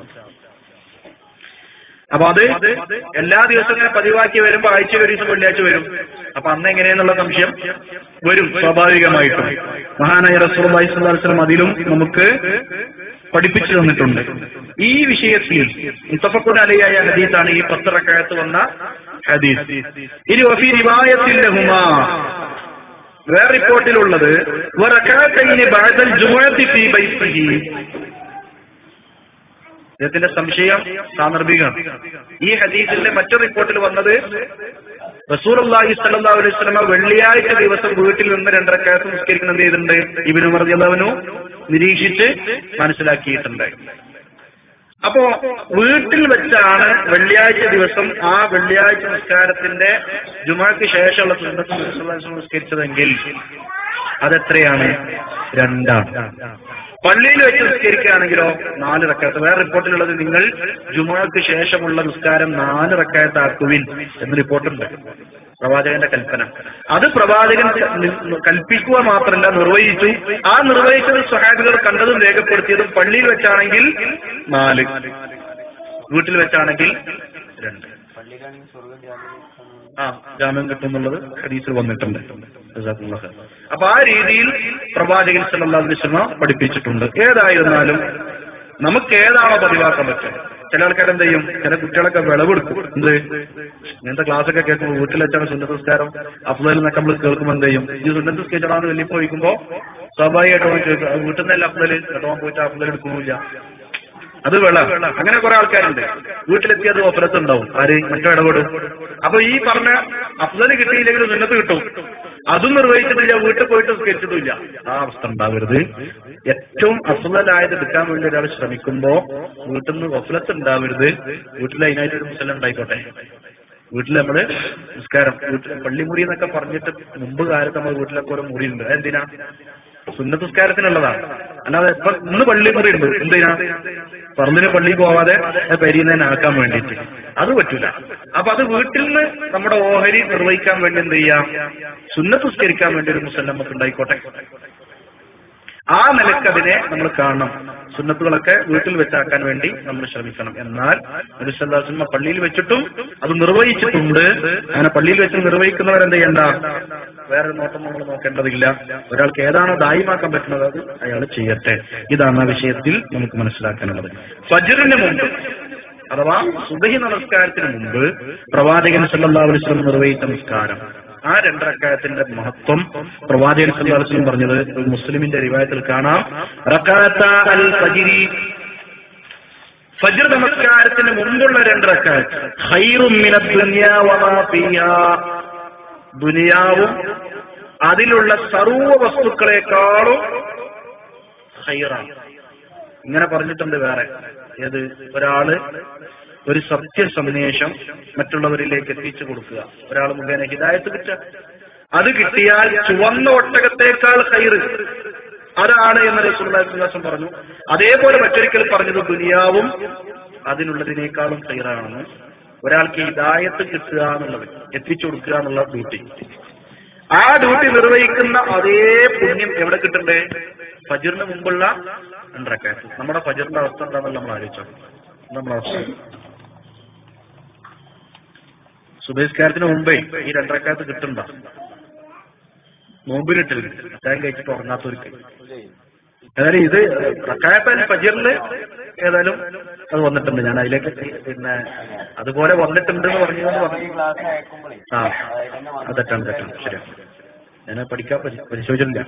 അപ്പൊ അത് എല്ലാ ദിവസവും ഇങ്ങനെ പതിവാക്കി വരുമ്പോ ആഴ്ചയിൽ ഒരു ദിവസം വെള്ളിയാഴ്ച വരും. അപ്പൊ അന്ന് എങ്ങനെയെന്നുള്ള സംശയം വരും സ്വാഭാവികമായിട്ടും. മഹാനായ റസൂലുള്ളാഹി സ്വല്ലല്ലാഹു അലൈഹി വസല്ലം അതിലും നമുക്ക് പഠിപ്പിച്ചു തന്നിട്ടുണ്ട്. ഈ വിഷയത്തിൽ മുത്തഫഖുൻ അലൈഹിയായ ഹദീസാണ് ഈ 10 റക്അത്ത് വന്ന ഹദീസ്. ഇനി വഫീ റിവായത്തിൽ ലഹുമാ, വേറെ റിപ്പോർട്ടിലുള്ളത് വറകഅത്തൈനി ബഅദൽ ജുമുഅത്തി ഫീ ബൈതിഹി. ഇതിന്റെ സംശയം സാന്ദർഭികമാണ്. ഈ ഹദീസിന്റെ മറ്റൊരു റിപ്പോർട്ടിൽ വന്നത് റസൂലുള്ളാഹി സ്വല്ലല്ലാഹു അലൈഹി വസല്ലം വെള്ളിയാഴ്ച ദിവസം വീട്ടിൽ നിന്ന് 2 റക്അത്ത് നിസ്കരിക്കുന്നത് എന്ത് ചെയ്തിട്ടുണ്ട്? ഇബ്നു ഉമർ റളിയല്ലാഹു അൻഹു നിരീക്ഷിച്ച് മനസ്സിലാക്കിയിട്ടുണ്ട്. അപ്പോ വീട്ടിൽ വെച്ചാണ് വെള്ളിയാഴ്ച ദിവസം ആ വെള്ളിയാഴ്ച നിസ്കാരത്തിന്റെ ജുമുഅക്ക് ശേഷമുള്ള സുന്നത്ത് നിസ്കരിച്ചതെങ്കിൽ അതെത്രയാണ്? 2 ആണ്. പള്ളിയിൽ വെച്ച് നിസ്കരിക്കുകയാണെങ്കിലോ 4 റക്അത്ത്. വേറെ റിപ്പോർട്ടിലുള്ളത് നിങ്ങൾ ജുമുഅക്ക് ശേഷമുള്ള നിസ്കാരം 4 റക്അത്ത് ആക്കുവിൻ എന്ന് റിപ്പോർട്ടുണ്ട്. പ്രവാചകന്റെ കൽപ്പന. അത് പ്രവാചകൻ കൽപ്പിക്കുക മാത്രമല്ല, നിർവഹിച്ചു. ആ നിർവഹിച്ചത് സ്വഹാബികൾ കണ്ടതും രേഖപ്പെടുത്തിയതും പള്ളിയിൽ വെച്ചാണെങ്കിൽ 4, വീട്ടിൽ വെച്ചാണെങ്കിൽ 2. ജാമ്യം കിട്ടുന്നുള്ളത് ഹദീസിൽ വന്നിട്ടുണ്ട്. അപ്പൊ ആ രീതിയിൽ പ്രവാചകൻ സല്ലല്ലാഹു അലൈഹി വസല്ലം പഠിപ്പിച്ചിട്ടുണ്ട്. ഏതായിരുന്നാലും നമുക്ക് ഏതാണോ പതിവാക്കാൻ പറ്റുക. ചില ആൾക്കാരെന്ത് ചെയ്യും? ചില കുട്ടികളൊക്കെ വിളവെടുക്കും. എന്ത് ഇങ്ങനത്തെ ക്ലാസ്സൊക്കെ കേൾക്കുമ്പോൾ വീട്ടിൽ വെച്ചാണ് സുന്നത്ത് നിസ്കാരം അഫ്ളൽ എന്നൊക്കെ നമ്മൾ കേൾക്കുമ്പോൾ എന്ത് ചെയ്യും? ഈ സുന്നത്ത് നിസ്കരിച്ചടാന്ന് വലിയ ചോദിക്കുമ്പോ സ്വാഭാവികമായിട്ട് വീട്ടിൽ നിന്നല്ല അഫ്ളൽ, കേട്ടോ പോയിട്ട് അഫ്ളൽ എടുക്കുന്നില്ല. അത് അങ്ങനെ കുറെ ആൾക്കാരുണ്ട്. വീട്ടിലെത്തിയത് ഓഫറത്ത് ഉണ്ടാവും. ആര്? മറ്റോ ഇടപെടും. അപ്പൊ ഈ പറഞ്ഞ അഫ്ളൽ കിട്ടിയില്ലെങ്കിലും സുന്നത്ത് കിട്ടും. അതും നിർവഹിച്ചിട്ടില്ല, വീട്ടിൽ പോയിട്ട് നിസ്കരിച്ചിട്ടില്ല. ആ അവസ്ഥ ഉണ്ടാവരുത്. ഏറ്റവും അഫ്ളലായത് എടുക്കാൻ വേണ്ടി ഒരാൾ ശ്രമിക്കുമ്പോ വീട്ടിൽ നിന്ന് ഗഫലത്ത് ഉണ്ടാവരുത്. വീട്ടിൽ അതിനായിട്ട് ഒരു മുസല്ല ഉണ്ടായിക്കോട്ടെ. വീട്ടിൽ നമ്മള് നിസ്കാരം വീട്ടിൽ പള്ളിമുറി എന്നൊക്കെ പറഞ്ഞിട്ട് മുമ്പ് കാലത്ത് നമ്മൾ വീട്ടിലൊക്കെ ഓരോ മുറിയുണ്ട്. അതെന്തിനാ? സുന്നത്ത് നിസ്കാരത്തിനുള്ളതാണ്. അല്ലാതെ ഇപ്പൊ ഇന്ന് പള്ളിമുറി ഉണ്ട് എന്തിനാ? പറമ്പിന് പള്ളി പോവാതെ പെരിയിൽ തന്നെ ആക്കാൻ വേണ്ടിയിട്ട്. അത് പറ്റൂല. അപ്പൊ അത് വീട്ടിൽ നിന്ന് നമ്മുടെ ഓഹരി നിർവഹിക്കാൻ വേണ്ടി എന്ത് ചെയ്യാം? സുന്നത്ത് നിസ്കരിക്കാൻ വേണ്ടി ഒരു മുസല്ല നമുക്ക് ഉണ്ടായിക്കോട്ടെ. ആ നിലക്ക് അതിനെ നമ്മൾ കാണണം. സുന്നത്തുകളൊക്കെ വീട്ടിൽ വെച്ചാക്കാൻ വേണ്ടി നമ്മൾ ശ്രമിക്കണം. എന്നാൽ നബി സല്ലല്ലാഹു അലൈഹി വസല്ലം പള്ളിയിൽ വെച്ചിട്ടും അത് നിർവഹിച്ചിട്ടുണ്ട്. അങ്ങനെ പള്ളിയിൽ വെച്ച് നിർവഹിക്കുന്നവരെന്ത് ചെയ്യണ്ട? വേറെ നോട്ടം നമ്മൾ നോക്കേണ്ടതില്ല. ഒരാൾക്ക് ഏതാണോ ദായിമാക്കാൻ പറ്റുന്നത് അത് അയാൾ ചെയ്യട്ടെ. ഇതാണ് ആ വിഷയത്തിൽ നമുക്ക് മനസ്സിലാക്കാനുള്ളത്. ഫജ്റിന് മുമ്പ് അഥവാ സുബ്ഹി നമസ്കാരത്തിന് മുമ്പ് പ്രവാചകൻ സല്ലല്ലാഹു അലൈഹി വസല്ലം നിർവഹിച്ച നമസ്കാരം, ആ 2 റക്അത്തിന്റെ മഹത്വം പ്രവാചകൻ സല്ലല്ലാഹു അലൈഹി വസല്ലം പറഞ്ഞത് ഒരു മുസ്ലിമിന്റെ റിവായത്തിൽ കാണാം. റകഅത്ത അൽ ഫജ്രി, ഫജ്ർ നമസ്കാരത്തിന് മുമ്പുള്ള 2 റക്അത്ത് ഖൈറും മിനദ് ദുനിയാ വമാ ഫിഹാ, ദുനിയാവും അതിലുള്ള സർവ്വ വസ്തുക്കളെക്കാളും ഖൈറാണ്. ഇങ്ങനെ പറഞ്ഞിട്ടുണ്ട് വേറെ. ഏത്? ഒരാള് ഒരു സത്യ സന്ദേശം മറ്റുള്ളവരിലേക്ക് എത്തിച്ചു കൊടുക്കുക, ഒരാൾ മുഖേന ഹിദായത്ത് കിട്ടുക, അത് കിട്ടിയാൽ ചുവന്ന ഒട്ടകത്തേക്കാൾ ഖൈറ് അതാണ് എന്ന് റസൂലുള്ളാഹി സ്വല്ലല്ലാഹു അലൈഹി വസല്ലം പറഞ്ഞു. അതേപോലെ മറ്റൊരിക്കൽ പറഞ്ഞത് ദുനിയാവും അതിനുള്ളതിനേക്കാളും ഖൈറാണെന്ന്. ഒരാൾക്ക് ഹിദായത്ത് കിട്ടുക എന്നുള്ളത്, എത്തിച്ചു കൊടുക്കുക എന്നുള്ള ഡ്യൂട്ടി, ആ ഡ്യൂട്ടി നിർവഹിക്കുന്ന അതേ പുണ്യം എവിടെ കിട്ടണ്ടേ? ഫജ്റിന് മുമ്പുള്ള 2 റക്അത്ത്. നമ്മുടെ ഫജ്റിന്റെ അവസ്ഥ എന്താണെന്ന് നമ്മൾ ആലോചിച്ചോ. നമ്മുടെ അവസ്ഥ സുബഹിസ്കാരത്തിന് മുമ്പേ ഈ 2 റക്അത്ത് കിട്ടണ്ട. നോമ്പിലിട്ടില്ല, അത്താഴം കഴിച്ചിട്ട് ഉറങ്ങാത്തവർക്ക്. ഏതായാലും ഇത് റക്അത്ത് ഫജ്റില് ഏതായാലും അത് വന്നിട്ടുണ്ട്. ഞാൻ അതിലേക്ക് പിന്നെ അതുപോലെ വന്നിട്ടുണ്ടെന്ന് പറഞ്ഞു. ആ തെറ്റാണ് ശരിയാണ്. ഞാൻ പഠിക്കാൻ പരിശോധിച്ചിട്ടില്ല.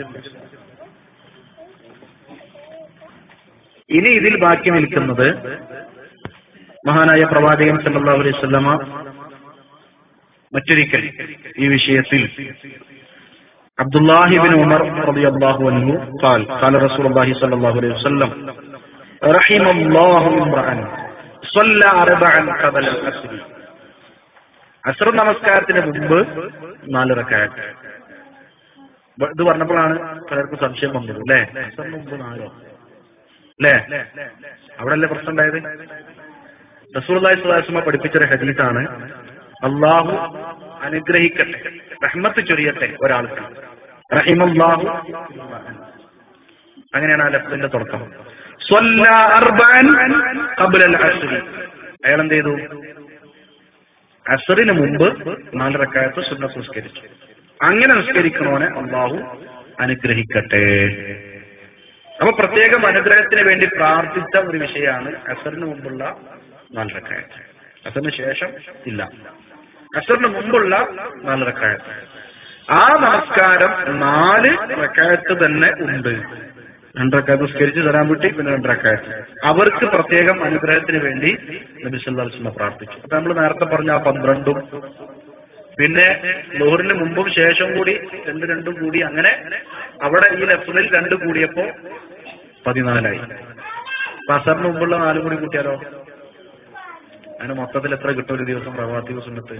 ഇനി ഇതിൽ ബാക്കി നിൽക്കുന്നത് മഹാനായ പ്രവാചകൻ സല്ലല്ലാഹു അലൈഹി വസല്ലമ മറ്റൊരിക്കൽ ഈ വിഷയത്തിൽ അബ്ദുല്ലാഹി ഇബ്നു ഉമർ റളിയല്ലാഹു അൻഹു ഖാല റസൂലുള്ളാഹി സ്വല്ലല്ലാഹു അലൈഹി വസല്ലം റഹിമല്ലാഹു ഇംറഅൻ സ്വല്ല അർബഅൻ ഖബല അൽ-അസ്ർ, അസ്ർ നമസ്കാരത്തിന് മുമ്പ് 4 റക്അത്ത്. ഇത് പറഞ്ഞപ്പോഴാണ് പലർക്കും സംശയം വന്നത്. അല്ലേ, അസ്റിന് മുമ്പ് 4 അല്ലേ? അവിടെ അല്ലേ പ്രശ്നം ഉണ്ടായത്? റസൂലുള്ളാഹി സ്വല്ലല്ലാഹു അലൈഹി വസല്ലം പഠിപ്പിച്ചൊരു ഹദീസാണ്, അല്ലാഹു അനുഗ്രഹിക്കട്ടെ, റഹ്മത്ത് ചൊരിയട്ടെ ഒരാൾക്ക്. റഹിമല്ലാഹു, അങ്ങനെയാണ് ആ ലഫ്ദിന്റെ തുടക്കം. സ്വല്ല അർബഅൻ ഖബ്ല അൽ-അസ്ർ, അയാൾ എന്ത് ചെയ്തു? അസ്റിന് മുമ്പ് 4 റക്അത്ത് സുന്നത്ത് നിസ്കരിച്ചു. അങ്ങനെ നിസ്കരിക്കണോനെ അല്ലാഹു അനുഗ്രഹിക്കട്ടെ. അപ്പൊ പ്രത്യേകം അനുഗ്രഹത്തിന് വേണ്ടി പ്രാർത്ഥിച്ച ഒരു വിഷയമാണ് അസ്റിന് മുമ്പുള്ള 4 റക്അത്ത്. അസ്റിന് ശേഷം ഇല്ല, അസ്റിന് മുമ്പുള്ള 4 റക്അത്ത്. ആ നമസ്കാരം 4 റക്അത്ത് തന്നെ ഉണ്ട്. 2 റക്അത്ത് നിസ്കരിച്ച് തരാൻ വിട്ടി, പിന്നെ 2 റക്അത്ത്. അവർക്ക് പ്രത്യേകം അനുഗ്രഹത്തിന് വേണ്ടി നബി സല്ലല്ലാഹു അലൈഹി വസല്ലം പ്രാർത്ഥിച്ചു. അപ്പൊ നമ്മൾ നേരത്തെ പറഞ്ഞ ആ 12ഉം പിന്നെ ളുഹറിന് മുമ്പും ശേഷം കൂടി 2 കൂടി, അങ്ങനെ അവിടെ ഈ ലഫ്ദിൽ 2 കൂടിയപ്പോ 14ആയി. അസറിന് മുമ്പുള്ള 4 കൂടി കൂട്ടിയാലോ? അതിന് മൊത്തത്തിൽ എത്ര കിട്ടും ഒരു ദിവസം റവാത്തിബ് സുന്നത്ത്?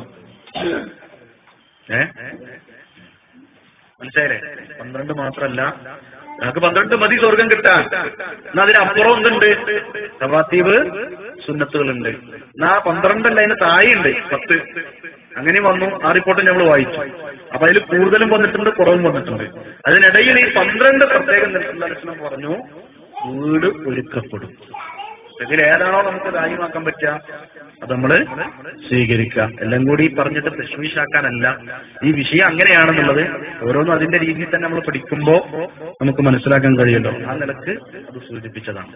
മനസ്സിലായില്ലേ? 12 മാത്രല്ല, നമുക്ക് 12 മതി സ്വർഗം കിട്ടാൻ. എന്നാ അതിനപ്പുറം എന്തുണ്ട്? റവാത്തിബ് സുന്നത്തുകളുണ്ട്. എന്നാ 12 അല്ല, അതിന് താഴെയുണ്ട് 10. അങ്ങനെ വന്നു. ആ റിപ്പോർട്ട് നമ്മൾ വായിച്ചു. അപ്പൊ അതിൽ കൂടുതലും വന്നിട്ടുണ്ട്, കുറവും വന്നിട്ടുണ്ട്. അതിനിടയിൽ ഈ 12 പ്രത്യേകം നിർത്തുന്ന പറഞ്ഞു വീട് ഒരുക്കപ്പെടും. ഇതിലേതാണോ നമുക്ക് ദായിമാക്കാൻ പറ്റുക അത് നമ്മള് സ്വീകരിക്കാം. എല്ലാം കൂടി പറഞ്ഞിട്ട് തശ്വീഷാക്കാനല്ല, ഈ വിഷയം അങ്ങനെയാണെന്നുള്ളത് ഓരോന്നും അതിന്റെ രീതിയിൽ തന്നെ നമ്മൾ പഠിക്കുമ്പോ നമുക്ക് മനസ്സിലാക്കാൻ കഴിയുമല്ലോ. ആ നിലക്ക് അത് സൂചിപ്പിച്ചതാണ്.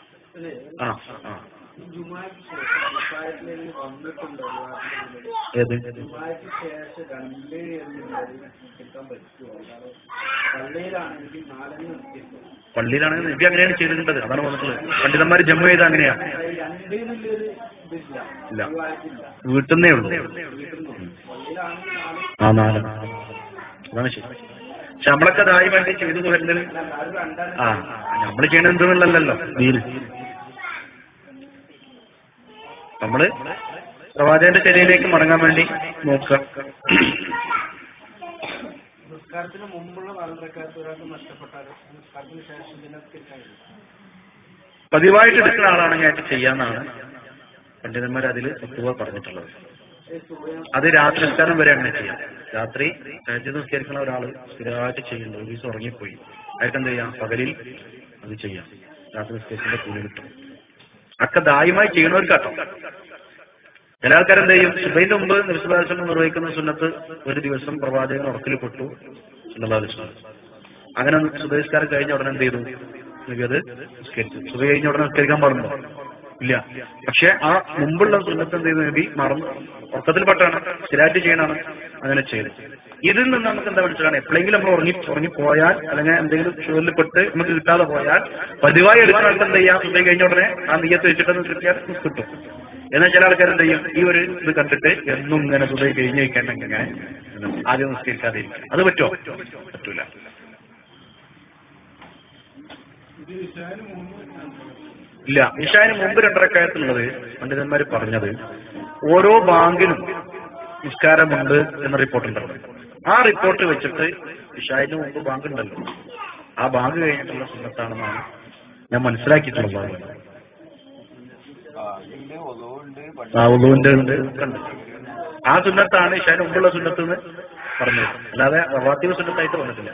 ഏത് പള്ളിയിലാണെങ്കിൽ നബി അങ്ങനെയാണ് ചെയ്തിട്ടുള്ളത്. അതാണ് വന്നിട്ടുള്ളത്. പണ്ഡിതന്മാർ ജമ്മു ചെയ്ത് അങ്ങനെയാ. ഇല്ല, വീട്ടിൽ നിന്നേ ഉള്ളൂ. 4 അതാണ് ശരി. പക്ഷെ നമ്മളൊക്കെ അതായി വേണ്ടി ചെയ്തു വരുന്നത് നമ്മള് ചെയ്യണത് എന്തെന്നുള്ളല്ലോ ദീന്. നമ്മള് പ്രവാചകന്റെ ചര്യയിലേക്ക് മടങ്ങാൻ വേണ്ടി നോക്കുക. നിസ്കാരത്തിന് മുമ്പുള്ള 4 റക്അത്ത് ഒരാൾക്ക് നഷ്ടപ്പെട്ടാൽ നിസ്കാരത്തിന് ശേഷം ദിനസ്കരിക്കാൻ പതിവായിട്ട് എടുക്കുന്ന ആളാണെങ്കിൽ ആയിട്ട് ചെയ്യാന്നാണ് പണ്ഡിതന്മാർ അതിൽ തത്വ പറഞ്ഞിട്ടുള്ളത്. അത് രാത്രി നിസ്കാരം വരെ അങ്ങനെ ചെയ്യാം. രാത്രി തഹജ്ജുദ് നിസ്കരിക്കുന്ന ഒരാൾ സ്ഥിരമായിട്ട് ചെയ്യുന്നുണ്ട്, ഒരു ദിവസം ഉറങ്ങിപ്പോയി, അയാൾക്ക് എന്ത് ചെയ്യാം, പകലിൽ അത് ചെയ്യാം, രാത്രി നിസ്കരിച്ചിന്റെ കൂലി കിട്ടും. ഒക്കെ ദായമായി ചെയ്യണവർക്കാട്ടോ. ചില ആൾക്കാരെന്ത് ചെയ്യും, സുബൈന്റെ മുമ്പ് നബിസ്വല്ലല്ലാഹു നിർവഹിക്കുന്ന സുന്നത്ത് ഒരു ദിവസം പ്രവാചകൻ ഉറക്കിൽ പെട്ടു സല്ലല്ലാഹു അലൈഹി വസല്ലം. അങ്ങനെ സുബൈസ്കാരം കഴിഞ്ഞ ഉടനെ എന്ത് ചെയ്തു, നബി അത് നിസ്കരിച്ചു. സുബൈ കഴിഞ്ഞ ഉടനെ നിസ്കരിക്കാൻ പാടുണ്ടോ? ഇല്ല. പക്ഷെ ആ മുമ്പുള്ള സുന്നത്ത് എന്ത് ചെയ്തു, നബി മറന്നു, ഉറക്കത്തിൽപ്പെട്ടാണ്, സ്ഥിരമായിട്ട് ചെയ്യണമാണ്, അങ്ങനെ ചെയ്തു. ഇതിൽ നിന്ന് നമുക്ക് എന്താ മനസ്സിലാണ്, എപ്പോഴെങ്കിലും നമ്മൾ ഉറങ്ങിപ്പോയാൽ അല്ലെങ്കിൽ എന്തെങ്കിലും ചുവലിൽപ്പെട്ട് നമുക്ക് കിട്ടാതെ പോയാൽ പതിവായി എടുക്കുന്ന ആൾക്ക് എന്ത് ചെയ്യാം, സുബൈ കഴിഞ്ഞ ഉടനെ ആ നെയ്യത്ത് വെച്ചിട്ട് കിട്ടിയാൽ കിട്ടും. എന്നാൽ ചില ആൾക്കാർ എന്ത് ചെയ്യും, ഈ ഒരു ഇത് കണ്ടിട്ട് എന്നും ഇങ്ങനെ സുബൈ കഴിഞ്ഞ് വയ്ക്കാണ്ടെങ്കിൽ ഇങ്ങനെ ആദ്യം നിസ്കരിക്കാതെ ഇരിക്കും. അത് പറ്റുമോ? പറ്റൂല. ഇല്ല, ഇശാന് മുമ്പ് 2 റക്അത്തുള്ളത് പണ്ഡിതന്മാർ പറഞ്ഞത് ഓരോ ബാങ്കിനും നിസ്കാരമുണ്ട് എന്ന റിപ്പോർട്ടുണ്ടല്ലോ. ആ റിപ്പോർട്ട് വെച്ചിട്ട് ഇശാന് മുമ്പ് ബാങ്ക് ഉണ്ടല്ലോ, ആ ബാങ്ക് കഴിഞ്ഞിട്ടുള്ള സുന്നത്താണെന്നാണ് ഞാൻ മനസ്സിലാക്കിയിട്ടുള്ളത്. ഉളുവിന്റെ ഉണ്ട്, ആ സുന്നത്താണ് ഇശാന് മുമ്പുള്ള സുന്നത്ത് എന്ന് പറഞ്ഞത്, അല്ലാതെ റവാത്തീവ് സുന്നത്തായിട്ട് വന്നിട്ടില്ല.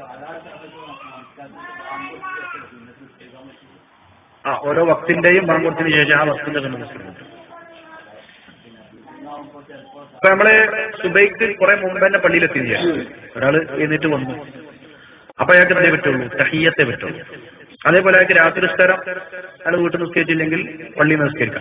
ഓരോ വക്തിന്റെയും ബാങ്കൊത്തിന് ശേഷം ആ വക്തിന്റെ സുന്നത്ത്. ഇപ്പൊ നമ്മള് സുബൈക്ക് കുറെ മുമ്പ് തന്നെ പള്ളിയിലെത്തില്ല, ഒരാള് എഴുന്നേറ്റ് വന്നു, അപ്പൊ അയാൾക്ക് എന്തേ പറ്റുള്ളൂ, തഹിയ്യത്തെ പറ്റുള്ളൂ. അതേപോലെ അയാൾക്ക് രാത്രി നിസ്കാരം അയാൾ വീട്ടിൽ നിസ്കരിച്ചില്ലെങ്കിൽ പള്ളിയിൽ നിസ്കരിക്കാം.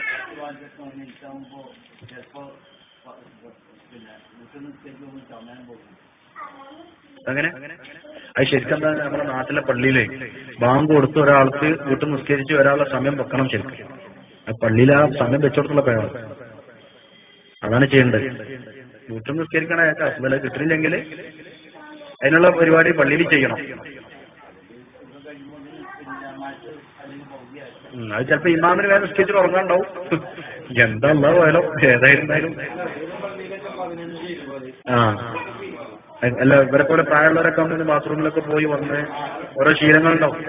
അങ്ങനെ അത് ശരിക്കും എന്താ, നമ്മുടെ നാട്ടിലെ പള്ളിയിലെ ബാങ്ക് കൊടുത്ത് ഒരാൾക്ക് വീട്ടിൽ നിസ്കരിച്ച് വരാനുള്ള സമയം വെക്കണം. ശരിക്കും പള്ളിയിൽ ആ സമയം വെച്ചോടത്തുള്ള പേരാണ്, അതാണ് ചെയ്യേണ്ടത്. വീട്ടിൽ നിസ്കരിക്കണ അയാൾക്ക് അസുഖം കിട്ടില്ലെങ്കിൽ അതിനുള്ള പരിപാടി പള്ളിയിൽ ചെയ്യണം. അത് ചിലപ്പോ ഇമാമിന് വേറെ നിസ്കരിച്ചിട്ട് ഉറങ്ങാണ്ടാവും. എന്താ പോയാലോ ഏതായിരുന്നാലും അല്ല, ഇവരെ പോലെ പ്രായമുള്ളവരൊക്കെ ആകുമ്പോൾ ബാത്റൂമിലൊക്കെ പോയി വന്ന് ഓരോ ശീലങ്ങളുണ്ടാവും.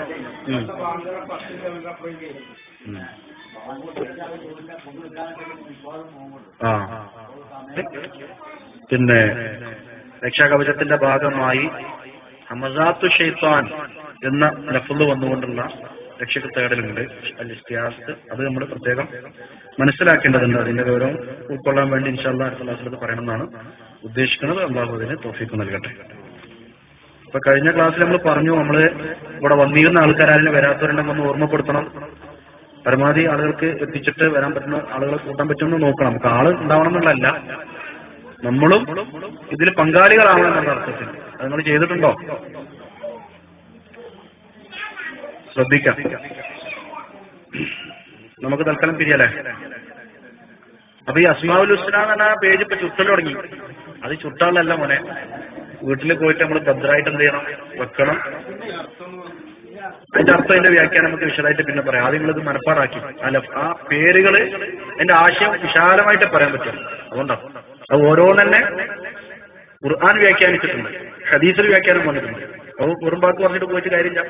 പിന്നെ രക്ഷാകവചത്തിന്റെ ഭാഗമായി ഹമസാത്തു ഷൈത്താൻ എന്ന ലഫ്ള് വന്നുകൊണ്ടുള്ള രക്ഷക്ക് തേടലുണ്ട്, അൽ-ഇസ്തിആസ്. അത് നമ്മൾ പ്രത്യേകം മനസ്സിലാക്കേണ്ടതുണ്ട്. അതിന്റെ ഗൗരവം ഉൾക്കൊള്ളാൻ വേണ്ടി ഇൻഷാ അല്ലാഹ് അടുത്ത ക്ലാസ്സിൽ പറയണമെന്നാണ് ഉദ്ദേശിക്കുന്നത്. അല്ലാഹു അതിന് തൗഫീഖ് നൽകട്ടെ. ഇപ്പൊ കഴിഞ്ഞ ക്ലാസ്സിൽ നമ്മൾ പറഞ്ഞു, നമ്മള് ഇവിടെ വന്നിരുന്ന ആൾക്കാരും വരാത്തവരുണ്ടെങ്കിൽ ഒന്ന് ഓർമ്മപ്പെടുത്തണം. പരമാവധി ആളുകൾക്ക് എത്തിച്ചിട്ട് വരാൻ പറ്റുന്ന ആളുകളെ കൂട്ടാൻ പറ്റുമെന്ന് നോക്കണം. നമുക്ക് ആള് ഉണ്ടാവണം എന്നുള്ളതല്ല, നമ്മളും ഇതിൽ പങ്കാളികളാവണം എന്നുള്ള അർത്ഥത്തിൽ. അത് നിങ്ങൾ ചെയ്തിട്ടുണ്ടോ? ശ്രദ്ധിക്കാം. നമുക്ക് തൽക്കാലം പിരിയല്ലേ. അപ്പൊ ഈ അസ്മാഉൽ ഹുസ്ന എന്ന് പറഞ്ഞ പേജ് ഇപ്പൊ ചുട്ടൽ തുടങ്ങി. അത് ചുട്ടാളല്ല മോനെ, വീട്ടിൽ പോയിട്ട് നമ്മൾ ഭദ്രമായിട്ട് എന്ത് ചെയ്യണം, വെക്കണം. അതിന്റെ അർത്ഥം, അതിന്റെ വ്യാഖ്യാനം നമുക്ക് വിശദമായിട്ട് പിന്നെ പറയാം. ആദ്യം നിങ്ങളിത് മനപ്പാടാക്കി. അല്ല, ആ പേരുകള് അതിന്റെ ആശയം വിശാലമായിട്ട് പറയാൻ പറ്റും. അതുകൊണ്ടാണ് അത് ഓരോന്നെ ഖുർആൻ വ്യാഖ്യാനിച്ചിട്ടുണ്ട്, ഹദീസിൽ വ്യാഖ്യാനം വന്നിട്ടുണ്ട്. അത് വെറും വാക്ക് പറഞ്ഞിട്ട് പോയിട്ട് കാര്യമില്ല.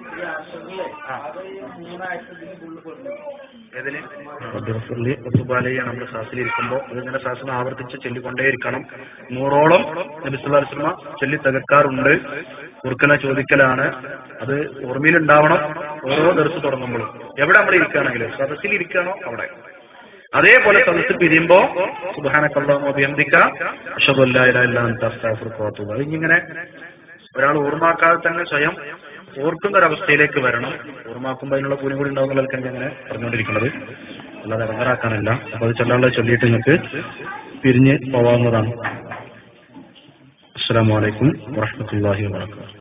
നമ്മുടെ ശ്വാസത്തിലിരിക്കുമ്പോൾ അതിങ്ങനെ ശ്വാസം ആവർത്തിച്ച് ചൊല്ലിക്കൊണ്ടേയിരിക്കണം. 100ഓളം നബി സല്ലല്ലാഹു അലൈഹി വസല്ലം ചൊല്ലി തകർക്കാറുണ്ട്. കുറുക്കനെ ചോദിക്കലാണ്. അത് ഓർമ്മയിലുണ്ടാവണം ഓരോ ദർസ് തുടങ്ങുമ്പോഴും. എവിടെ നമ്മൾ ഇരിക്കുകയാണെങ്കിലും സദസ്സിൽ ഇരിക്കണോ അവിടെ. അതേപോലെ സദസ്സിൽ പിരിയുമ്പോ സുബ്ഹാനക്കല്ലാഹുമ്മ വബിഹംദിക അശ്ഹദു അല്ലാ ഇലാഹ ഇല്ലാ അൻത അസ്തഗ്ഫിറുക വഅതൂബു ഇലൈക്. ഇങ്ങനെ ഒരാൾ ഓർമ്മാക്കാതെ തന്നെ സ്വയം ഓർക്കുന്ന ഒരവസ്ഥയിലേക്ക് വരണം. ഓർമ്മാക്കുമ്പോൾ അതിനുള്ള കൂലി കൂടി ഉണ്ടാവുന്ന ആൾക്കാർക്ക് അങ്ങനെ പറഞ്ഞുകൊണ്ടിരിക്കുന്നത്, അല്ലാതെ ഇറങ്ങാറാക്കാനല്ല. അപ്പൊ അത് ചൊല്ലാനുള്ള ചൊല്ലിയിട്ട് നിങ്ങൾക്ക് പിരിഞ്ഞ് പോവാവുന്നതാണ്. അസ്സലാമു അലൈക്കും വറഹ്മത്തുള്ളാഹി വബറകാതുഹു.